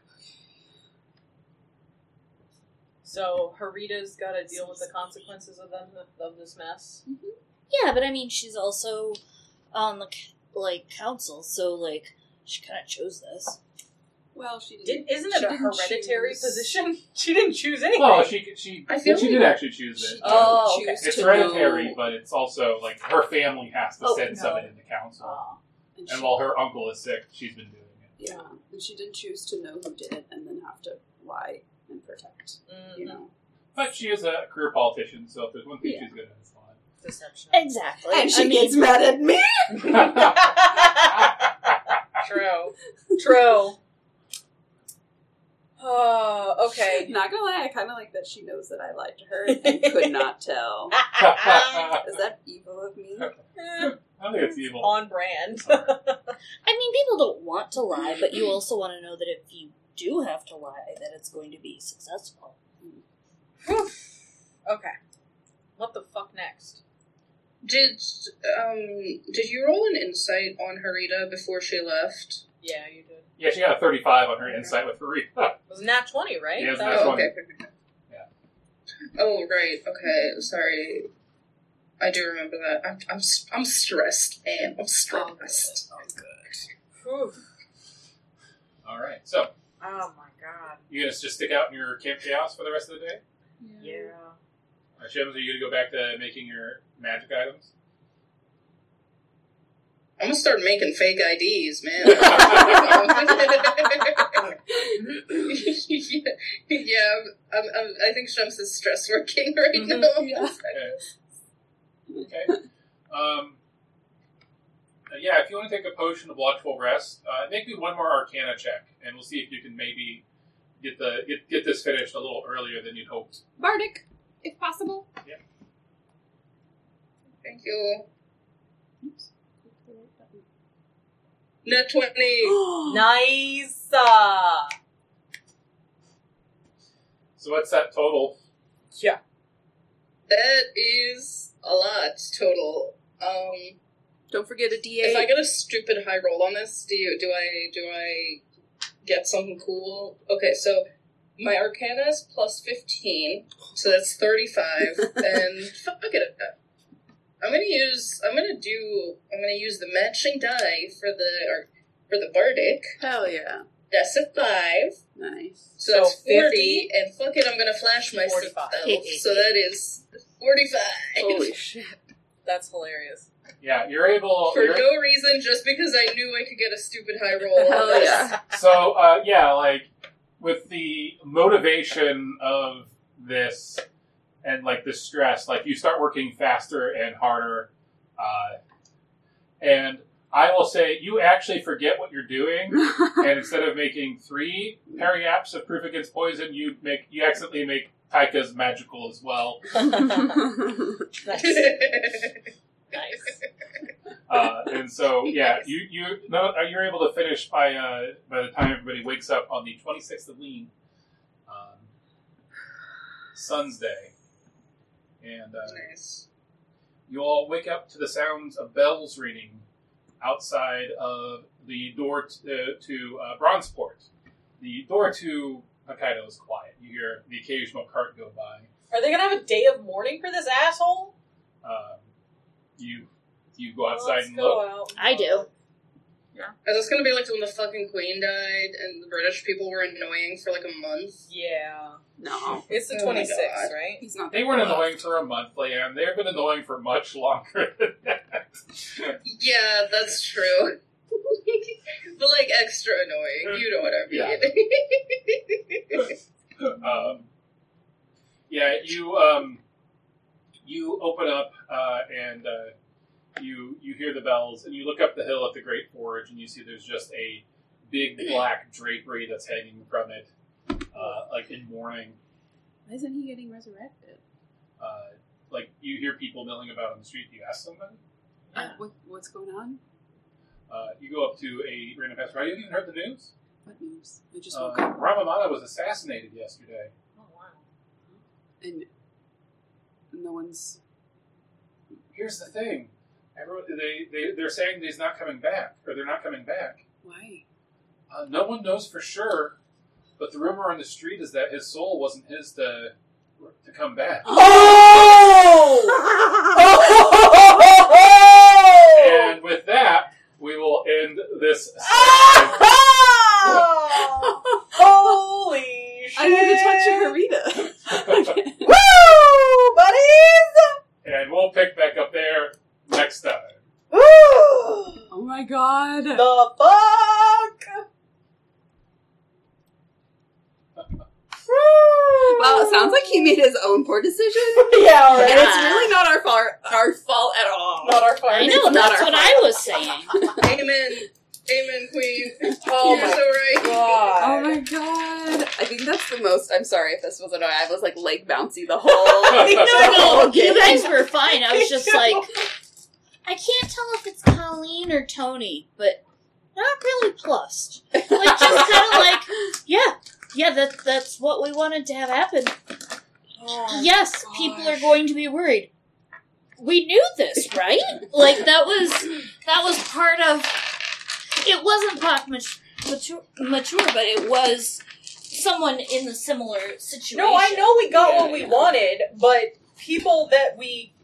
So, Harita's gotta deal with the consequences of this mess. Yeah, but I mean, she's also on the council, so like she kind of chose this. Well, she didn't. Isn't it she a didn't hereditary choose- position? She didn't choose anything. Well, she I feel did like actually choose She it. Oh, didn't okay. choose It's to hereditary, know- but it's also like her family has to Oh, send no. someone in the council. Ah. and And she- while her uncle is sick, she's been doing it. Yeah, and she didn't choose to know who did it and then have to lie and protect, you know. But she is a career politician, so if there's one thing Yeah. she's good at, it's lying. Deception. Exactly. And she I mean, gets mad at me! True. True. Okay. Not gonna lie, I kind of like that she knows that I lied to her and could not tell. Is that evil of me? I think it's evil. On brand. I mean, people don't want to lie, but you also want to know that if you do have to lie, that it's going to be successful. Okay. What the fuck next? Did you roll an insight on Harita before she left? Yeah, you did. Yeah, she got a 35 on her insight with Harita. It was nat 20, right? Yeah, it was That nat was- 20. Okay. Yeah. Oh, right. Okay. Sorry. I do remember that. I'm stressed, and I'm stressed. Whew. All right. So, Oh my god. You gonna just stick out in your Camp Chaos for the rest of the day? Yeah. Shims, are you gonna go back to making your magic items? I'm gonna start making fake IDs, man. yeah, I think Shums is stress working right now. Yeah. Okay. Yeah, if you want to take a potion of watchful rest, make me one more Arcana check, and we'll see if you can maybe get this finished a little earlier than you'd hoped. Bardic, if possible. Yeah. Thank you. Net 20. Nice. So what's that total? Yeah. That is a lot total. Don't forget a D8. If I get a stupid high roll on this, do I get something cool? Okay, so my Arcana is plus 15, so that's 35, and fuck it. I'm gonna use the matching die for the Bardic. Hell yeah. That's a 5. Nice. So So that's 40, 50? and fuck it, I'm gonna flash myself. 45. So that is 45. Holy shit. That's hilarious. Yeah, you're able. For no reason, just because I knew I could get a stupid high roll on Hell this. yeah. So yeah, like with the motivation of this and like the stress, like you start working faster and harder, and I will say you actually forget what you're doing, and instead of making 3 periaps of proof against poison, you accidentally make Taika's magical as well. Nice. And so, yeah, you're able to finish by the time everybody wakes up on the 26th of Lean, Sun's Day, and Nice. you all wake up to the sounds of bells ringing outside of the door to Bronzeport. The door to Hokkaido is quiet. You hear the occasional cart go by. Are they gonna have a day of mourning for this asshole? You go outside Let's and go look. out. I do. Is this gonna be like when the fucking Queen died and the British people were annoying for like a month? Yeah. No. It's the Oh my 26th, God. right? He's not They weren't annoying for a month, Leanne. They've been annoying for much longer than that. Yeah, that's true. But like extra annoying, you know what I mean. Yeah. You open up and you hear the bells, and you look up the hill at the Great Forge, and you see there's just a big black drapery that's hanging from it, like in mourning. Why isn't he getting resurrected? Like you hear people milling about on the street. Do you ask somebody? What's going on? You go up to a random passerby. Have you even heard the news? What news? I just woke up. Ramamana was assassinated yesterday. Oh, wow. And no one's... Here's the thing. They're saying that he's not coming back, or they're not coming back. Why? No one knows for sure, but the rumor on the street is that his soul wasn't his to come back. And with that, we will end this session. Holy shit! I need to touch Harita. Woo, buddies! And we'll pick back up there next time. Woo! Oh my god. The fuck? Well, it sounds like he made his own poor decision. Yeah, right. And it's really not our fault at all. Not our fault. I know, It's not that's our what fault. I was saying. Amen. Amen, Queen. Oh You're my so right. god. Oh my god. I think that's the most... I'm sorry if this was annoying. I was like leg bouncy the whole... No, you game. guys were fine. I was just like, I can't tell if it's Colleen or Tony, but not really plussed. Like, just kind of like, yeah, that's what we wanted to have happen. Oh, Yes, people are going to be worried. We knew this, right? Like, that was part of... It wasn't Pac mature, but it was someone in the similar situation. No, I know we got what we wanted, but people that we